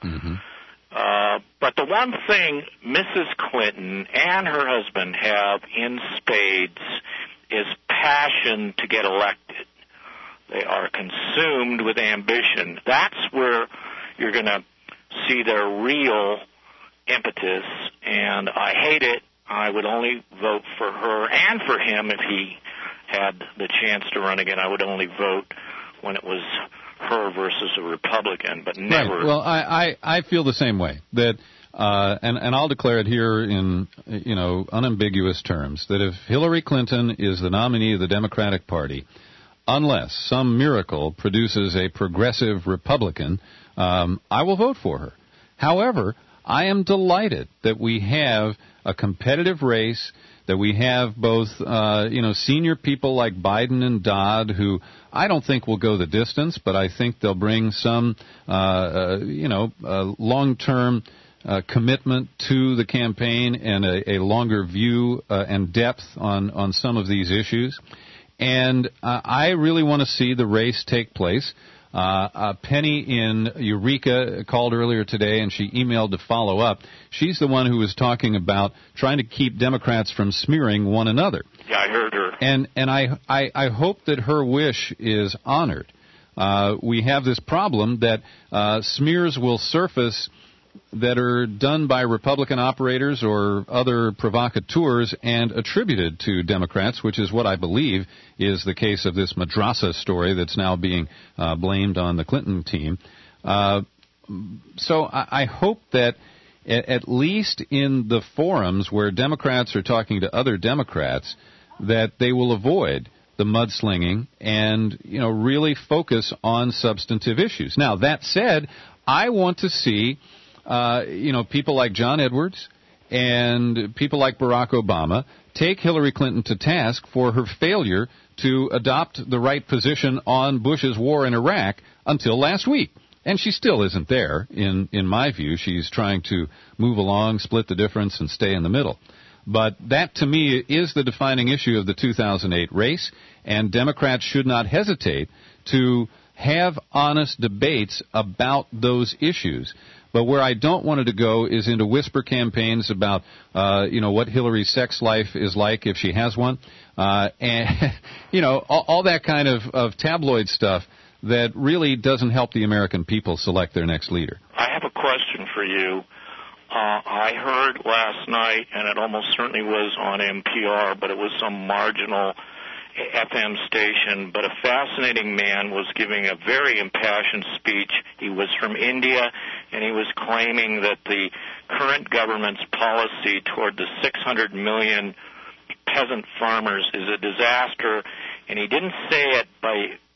But the one thing Mrs. Clinton and her husband have in spades is passion to get elected. They are consumed with ambition. That's where you're going to see their real impetus, and I hate it. I would only vote for her and for him if he had the chance to run again. I would only vote when it was her versus a Republican, but never. Right. Well, I feel the same way. That and I'll declare it here in unambiguous terms that if Hillary Clinton is the nominee of the Democratic Party, unless some miracle produces a progressive Republican, I will vote for her. However, I am delighted that we have a competitive race, that we have both, senior people like Biden and Dodd, who I don't think will go the distance, but I think they'll bring some, long-term commitment to the campaign and a longer view and depth on some of these issues. And I really want to see the race take place. Penny in Eureka called earlier today, and she emailed to follow up. She's the one who was talking about trying to keep Democrats from smearing one another. Yeah, I heard her. And I hope that her wish is honored. We have this problem that smears will surface that are done by Republican operators or other provocateurs and attributed to Democrats, which is what I believe is the case of this madrasa story that's now being blamed on the Clinton team. So I hope that at least in the forums where Democrats are talking to other Democrats, that they will avoid the mudslinging and, really focus on substantive issues. Now, that said, I want to see people like John Edwards and people like Barack Obama take Hillary Clinton to task for her failure to adopt the right position on Bush's war in Iraq until last week. And she still isn't there, in my view. She's trying to move along, split the difference, and stay in the middle. But that, to me, is the defining issue of the 2008 race, and Democrats should not hesitate to have honest debates about those issues. But where I don't want it to go is into whisper campaigns about, what Hillary's sex life is like if she has one, and all that kind of tabloid stuff that really doesn't help the American people select their next leader. I have a question for you. I heard last night, and it almost certainly was on NPR, but it was some marginal FM station, but a fascinating man was giving a very impassioned speech. He was from India, and he was claiming that the current government's policy toward the 600 million peasant farmers is a disaster, and he didn't say it by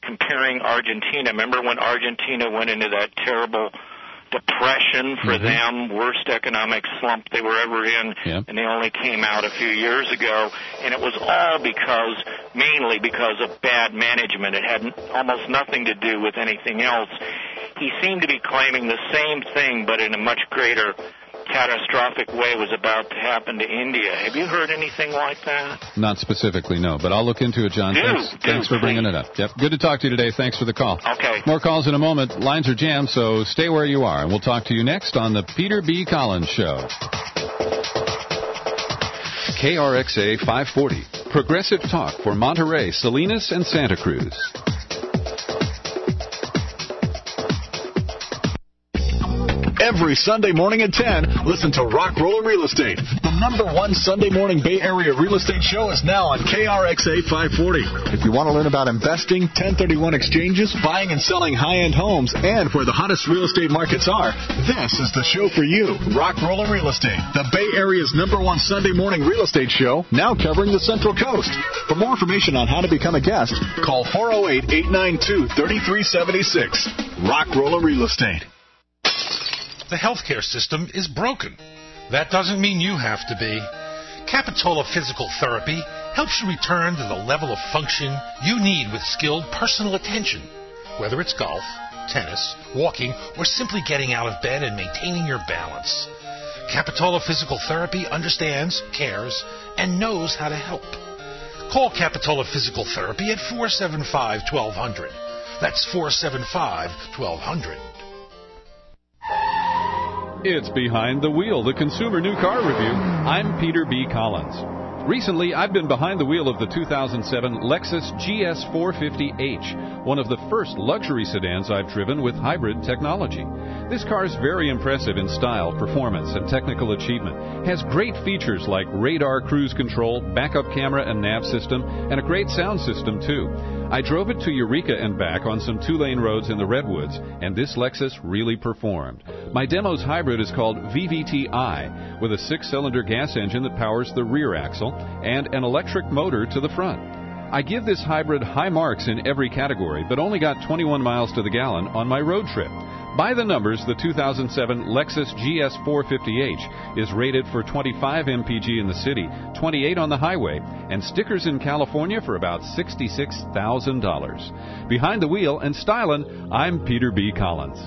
comparing Argentina. Remember when Argentina went into that terrible depression for them, worst economic slump they were ever in, and they only came out a few years ago, and it was all mainly because of bad management. It had almost nothing to do with anything else. He seemed to be claiming the same thing, but in a much greater catastrophic way was about to happen to India. Have you heard anything like that? Not specifically, no, but I'll look into it, John. Thanks for bringing it up. Yep, good to talk to you today. Thanks for the call. Okay. More calls in a moment. Lines are jammed, so stay where you are, and we'll talk to you next on the Peter B. Collins Show. KRXA 540, Progressive Talk for Monterey, Salinas, and Santa Cruz. Every Sunday morning at 10, listen to Rock Roller Real Estate. The #1 Sunday morning Bay Area real estate show is now on KRXA 540. If you want to learn about investing, 1031 exchanges, buying and selling high-end homes, and where the hottest real estate markets are, this is the show for you. Rock Roller Real Estate, the Bay Area's #1 Sunday morning real estate show, now covering the Central Coast. For more information on how to become a guest, call 408-892-3376. Rock Roller Real Estate. The healthcare system is broken. That doesn't mean you have to be. Capitola Physical Therapy helps you return to the level of function you need with skilled personal attention, whether it's golf, tennis, walking, or simply getting out of bed and maintaining your balance. Capitola Physical Therapy understands, cares, and knows how to help. Call Capitola Physical Therapy at 475-1200. That's 475-1200. It's Behind the Wheel, the Consumer New Car Review. I'm Peter B. Collins. Recently, I've been behind the wheel of the 2007 Lexus GS450H, one of the first luxury sedans I've driven with hybrid technology. This car is very impressive in style, performance, and technical achievement. Has great features like radar cruise control, backup camera and nav system, and a great sound system, too. I drove it to Eureka and back on some 2-lane roads in the Redwoods, and this Lexus really performed. My demo's hybrid is called VVT-i, with a 6-cylinder gas engine that powers the rear axle and an electric motor to the front. I give this hybrid high marks in every category, but only got 21 miles to the gallon on my road trip. By the numbers, the 2007 Lexus GS450H is rated for 25 mpg in the city, 28 on the highway, and stickers in California for about $66,000. Behind the wheel and stylin', I'm Peter B. Collins.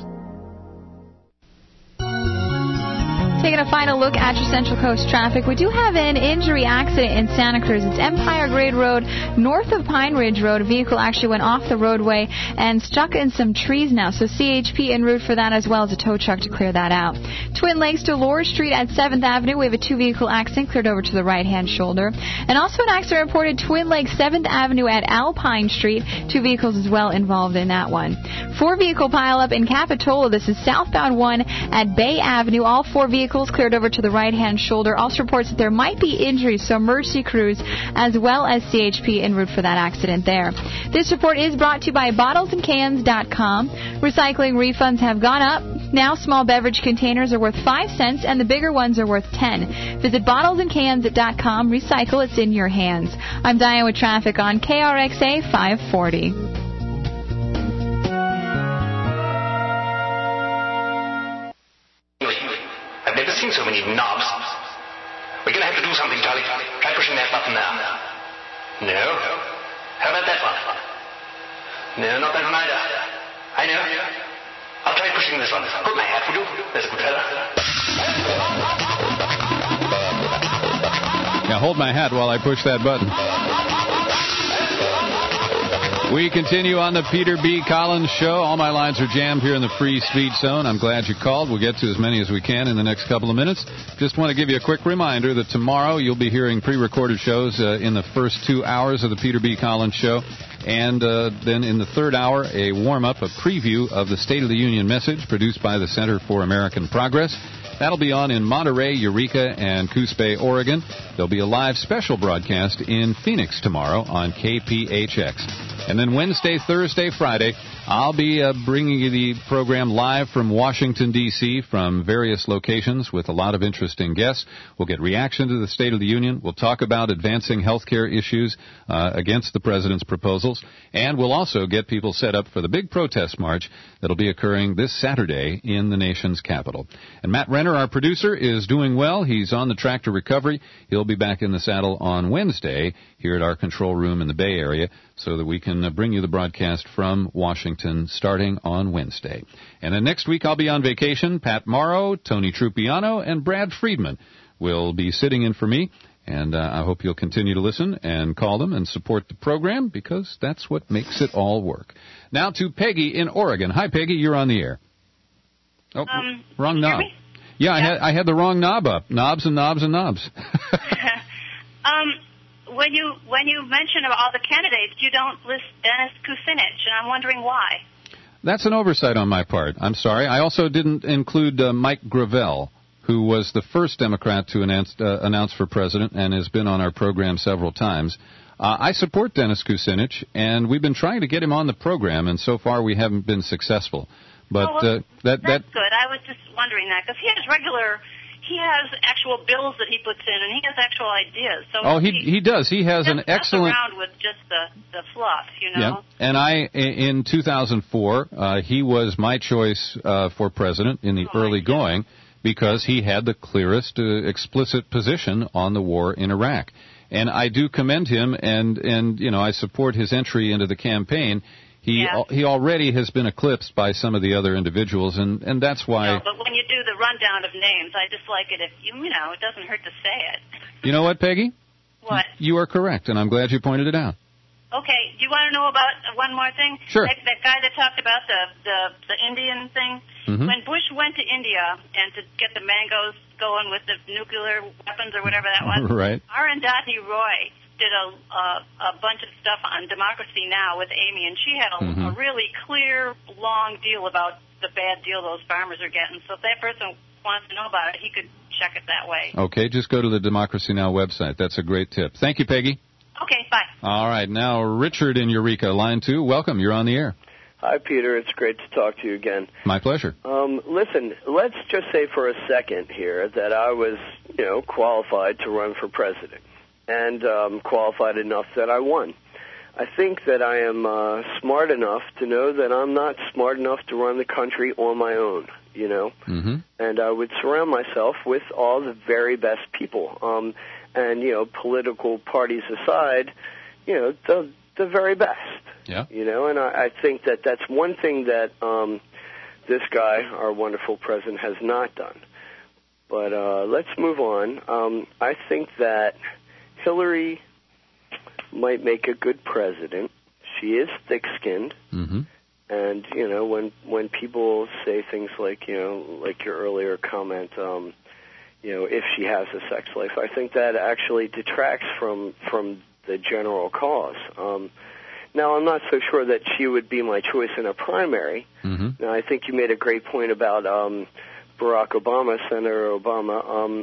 Taking a final look at your Central Coast traffic, we do have an injury accident in Santa Cruz. It's Empire Grade Road, north of Pine Ridge Road. A vehicle actually went off the roadway and stuck in some trees now. So CHP en route for that, as well as a tow truck to clear that out. Twin Lakes to Lord Street at 7th Avenue. We have a 2-vehicle accident cleared over to the right-hand shoulder. And also an accident reported Twin Lakes 7th Avenue at Alpine Street. 2 vehicles as well involved in that one. 4-vehicle pileup in Capitola. This is southbound 1 at Bay Avenue. All 4 vehicles cleared over to the right-hand shoulder. Also reports that there might be injuries, so emergency crews as well as CHP en route for that accident there. This report is brought to you by BottlesandCans.com. Recycling refunds have gone up. Now small beverage containers are worth 5 cents and the bigger ones are worth 10. Visit BottlesandCans.com. Recycle, it's in your hands. I'm Diane with traffic on KRXA 540. I've never seen so many knobs. We're going to have to do something, Charlie. Try pushing that button now. No. How about that one? No, not that one either. I know. I'll try pushing this one. Hold my hat, will you? There's a good fella. Now hold my hat while I push that button. We continue on the Peter B. Collins Show. All my lines are jammed here in the free speech zone. I'm glad you called. We'll get to as many as we can in the next couple of minutes. Just want to give you a quick reminder that tomorrow you'll be hearing pre-recorded shows in the first 2 hours of the Peter B. Collins Show. And then in the third hour, a warm-up, a preview of the State of the Union message produced by the Center for American Progress. That'll be on in Monterey, Eureka, and Coos Bay, Oregon. There'll be a live special broadcast in Phoenix tomorrow on KPHX. And then Wednesday, Thursday, Friday, I'll be bringing you the program live from Washington, D.C., from various locations with a lot of interesting guests. We'll get reaction to the State of the Union. We'll talk about advancing health care issues against the President's proposals. And we'll also get people set up for the big protest march that'll be occurring this Saturday in the nation's capital. And Matt Renner, our producer, is doing well. He's on the track to recovery. He'll be back in the saddle on Wednesday here at our control room in the Bay Area so that we can bring you the broadcast from Washington starting on Wednesday. And then next week I'll be on vacation. Pat Morrow, Tony Trupiano, and Brad Friedman will be sitting in for me. And I hope you'll continue to listen and call them and support the program because that's what makes it all work. Now to Peggy in Oregon. Hi, Peggy. You're on the air. Oh, wrong knob. Yeah, I had the wrong knob up. Knobs and knobs and knobs. When you mention all the candidates, you don't list Dennis Kucinich, and I'm wondering why. That's an oversight on my part. I'm sorry. I also didn't include Mike Gravel, who was the first Democrat to announce for president and has been on our program several times. I support Dennis Kucinich, and we've been trying to get him on the program, and so far we haven't been successful. But that's good. I was just wondering that because he has actual bills that he puts in, and he has actual ideas. So he does. He has an excellent. Around with just the fluff, you know. Yeah, and in 2004, he was my choice for president in the early going because he had the clearest, explicit position on the war in Iraq, and I do commend him, and I support his entry into the campaign. He already has been eclipsed by some of the other individuals, and that's why. No, but when you do the rundown of names, I just like it if it doesn't hurt to say it. You know what, Peggy? What? You are correct, and I'm glad you pointed it out. Okay. Do you want to know about one more thing? Sure. That guy that talked about the Indian thing. Mm-hmm. When Bush went to India and to get the mangoes going with the nuclear weapons or whatever that was, right? Arundhati Roy did a bunch of stuff on Democracy Now! With Amy, and she had a really clear, long deal about the bad deal those farmers are getting. So if that person wants to know about it, he could check it that way. Okay, just go to the Democracy Now! Website. That's a great tip. Thank you, Peggy. Okay, bye. All right, now Richard in Eureka, line 2. Welcome. You're on the air. Hi, Peter. It's great to talk to you again. My pleasure. Listen, let's just say for a second here that I was, qualified to run for president. And qualified enough that I won. I think that I am smart enough to know that I'm not smart enough to run the country on my own, Mm-hmm. And I would surround myself with all the very best people. And, political parties aside, the very best. Yeah. And I think that that's one thing that this guy, our wonderful president, has not done. But let's move on. I think that Hillary might make a good president. She is thick-skinned, mm-hmm. and when people say things like like your earlier comment, if she has a sex life, I think that actually detracts from the general cause. Now, I'm not so sure that she would be my choice in a primary. Mm-hmm. Now, I think you made a great point about Barack Obama, Senator Obama.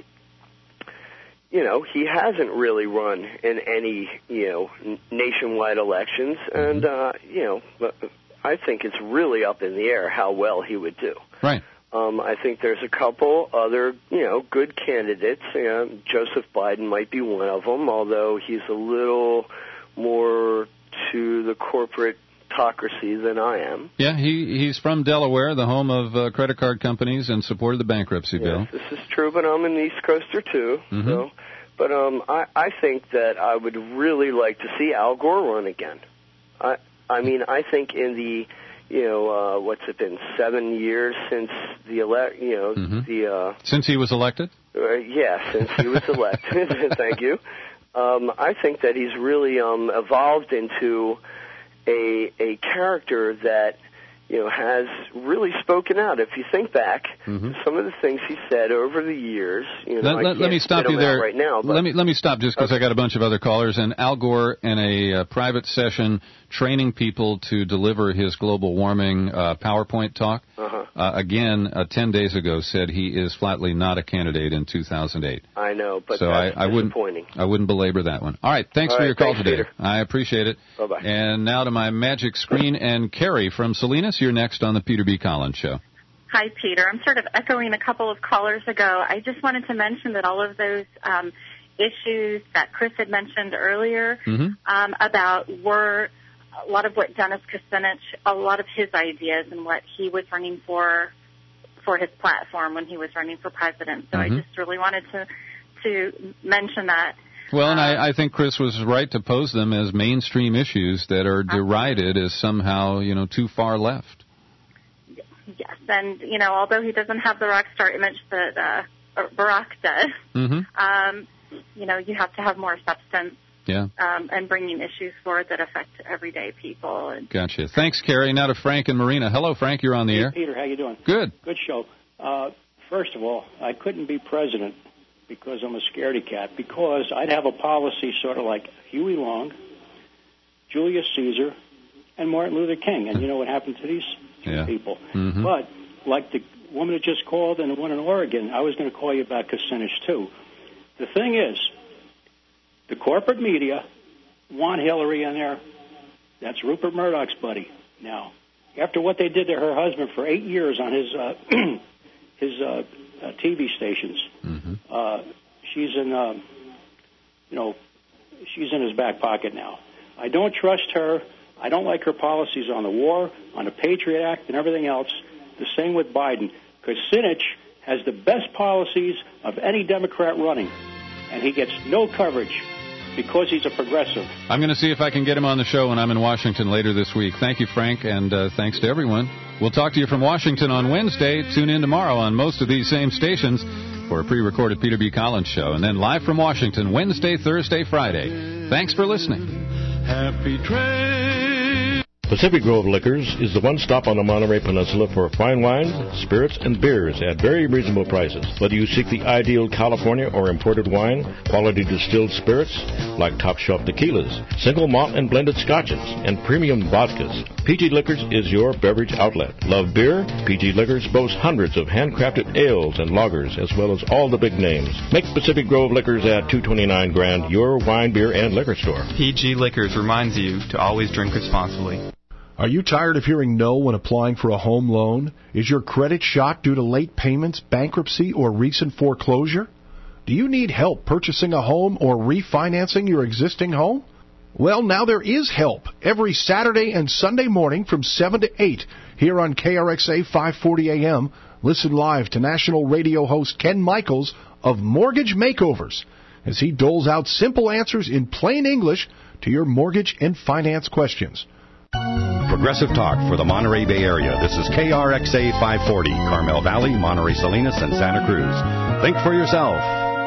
He hasn't really run in any, nationwide elections, and, I think it's really up in the air how well he would do. Right. I think there's a couple other, good candidates. Joseph Biden might be one of them, although he's a little more to the corporate-tocracy than I am. Yeah, he's from Delaware, the home of credit card companies, and supported the bankruptcy bill. This is true, but I'm an East Coaster, too. Mm-hmm. So. But I think that I would really like to see Al Gore run again. I mean, I think in the, what's it been, 7 years since the since he was elected? Since he was elected. Thank you. I think that he's really evolved into a character that has really spoken out. If you think back, mm-hmm. some of the things he said over the years, let me stop you there right now. But, let me stop just because I got a bunch of other callers. And Al Gore in a private session training people to deliver his global warming PowerPoint talk. again, 10 days ago said he is flatly not a candidate in 2008. I know, but so that's disappointing. I wouldn't belabor that one. All right, thanks for your call today. Peter. I appreciate it. Bye-bye. And now to my magic screen, and Carrie from Salinas, you're next on the Peter B. Collins Show. Hi, Peter. I'm sort of echoing a couple of callers ago. I just wanted to mention that all of those issues that Chris had mentioned earlier about were a lot of what Dennis Kucinich, a lot of his ideas and what he was running for his platform when he was running for president. So I just really wanted to mention that. Well, and I think Chris was right to pose them as mainstream issues that are derided as somehow, too far left. Yes, and, although he doesn't have the rock star image that Barack does, you have to have more substance. Yeah. And bringing issues forward that affect everyday people. Gotcha. Thanks, Carrie. Now to Frank and Marina. Hello, Frank. You're on the air. Peter, how you doing? Good. Good show. First of all, I couldn't be president because I'm a scaredy cat, because I'd have a policy sort of like Huey Long, Julius Caesar, and Martin Luther King. And you know what happened to these people. But like the woman that just called and the one in Oregon, I was going to call you about Kucinich, too. The thing is, the corporate media want Hillary in there. That's Rupert Murdoch's buddy. Now, after what they did to her husband for 8 years on his TV stations, she's in she's in his back pocket now. I don't trust her. I don't like her policies on the war, on the Patriot Act, and everything else. The same with Biden. Kucinich has the best policies of any Democrat running, and he gets no coverage because he's a progressive. I'm going to see if I can get him on the show when I'm in Washington later this week. Thank you, Frank, and thanks to everyone. We'll talk to you from Washington on Wednesday. Tune in tomorrow on most of these same stations for a pre-recorded Peter B. Collins show, and then live from Washington Wednesday, Thursday, Friday. Thanks for listening. Happy train. Pacific Grove Liquors is the one stop on the Monterey Peninsula for fine wines, spirits, and beers at very reasonable prices. Whether you seek the ideal California or imported wine, quality distilled spirits like top shelf tequilas, single malt and blended scotches, and premium vodkas, PG Liquors is your beverage outlet. Love beer? PG Liquors boasts hundreds of handcrafted ales and lagers, as well as all the big names. Make Pacific Grove Liquors at 229 Grand your wine, beer, and liquor store. PG Liquors reminds you to always drink responsibly. Are you tired of hearing no when applying for a home loan? Is your credit shot due to late payments, bankruptcy, or recent foreclosure? Do you need help purchasing a home or refinancing your existing home? Well, now there is help every Saturday and Sunday morning from 7 to 8 here on KRXA 540 AM. Listen live to national radio host Ken Michaels of Mortgage Makeovers as he doles out simple answers in plain English to your mortgage and finance questions. Progressive Talk for the Monterey Bay Area. This is KRXA 540, Carmel Valley, Monterey Salinas, and Santa Cruz. Think for yourself.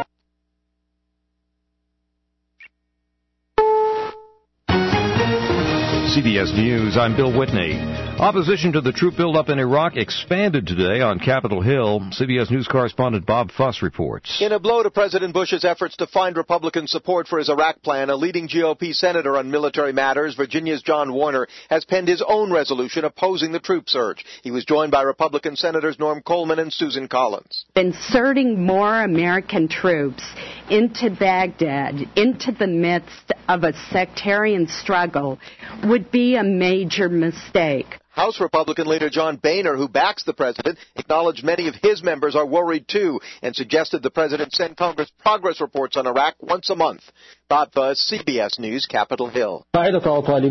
CBS News, I'm Bill Whitney. Opposition to the troop buildup in Iraq expanded today on Capitol Hill. CBS News correspondent Bob Fuss reports. In a blow to President Bush's efforts to find Republican support for his Iraq plan, a leading GOP senator on military matters, Virginia's John Warner, has penned his own resolution opposing the troop surge. He was joined by Republican Senators Norm Coleman and Susan Collins. Inserting more American troops into Baghdad, into the midst of a sectarian struggle, would be a major mistake. House Republican leader John Boehner, who backs the president, acknowledged many of his members are worried too and suggested the president send Congress progress reports on Iraq once a month. Bob Fuss, CBS News, Capitol Hill. Ayman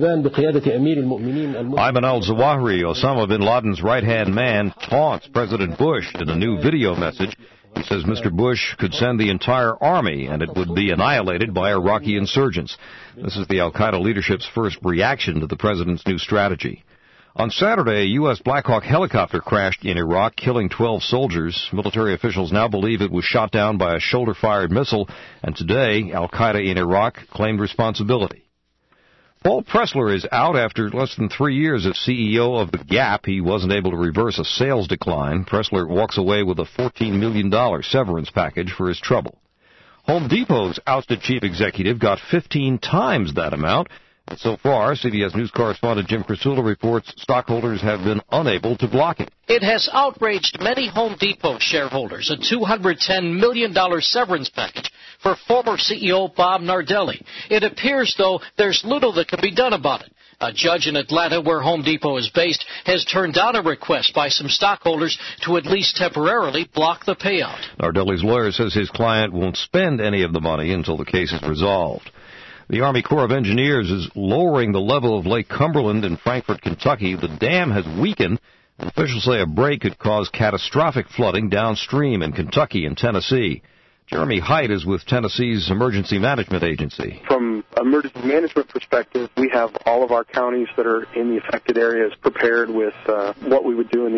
al-Zawahiri, Osama bin Laden's right-hand man, taunts President Bush in a new video message. He says Mr. Bush could send the entire army and it would be annihilated by Iraqi insurgents. This is the al-Qaeda leadership's first reaction to the president's new strategy. On Saturday, a U.S. Black Hawk helicopter crashed in Iraq, killing 12 soldiers. Military officials now believe it was shot down by a shoulder-fired missile, and today, al-Qaeda in Iraq claimed responsibility. Paul Pressler is out after less than 3 years as CEO of The Gap. He wasn't able to reverse a sales decline. Pressler walks away with a $14 million severance package for his trouble. Home Depot's ousted chief executive got 15 times that amount So far, CBS News correspondent Jim Crisula reports stockholders have been unable to block it. It has outraged many Home Depot shareholders, a $210 million severance package for former CEO Bob Nardelli. It appears, though, there's little that can be done about it. A judge in Atlanta, where Home Depot is based, has turned down a request by some stockholders to at least temporarily block the payout. Nardelli's lawyer says his client won't spend any of the money until the case is resolved. The Army Corps of Engineers is lowering the level of Lake Cumberland in Frankfort, Kentucky. The dam has weakened. Officials say a break could cause catastrophic flooding downstream in Kentucky and Tennessee. Jeremy Height is with Tennessee's Emergency Management Agency. From an emergency management perspective, we have all of our counties that are in the affected areas prepared with what we would do in the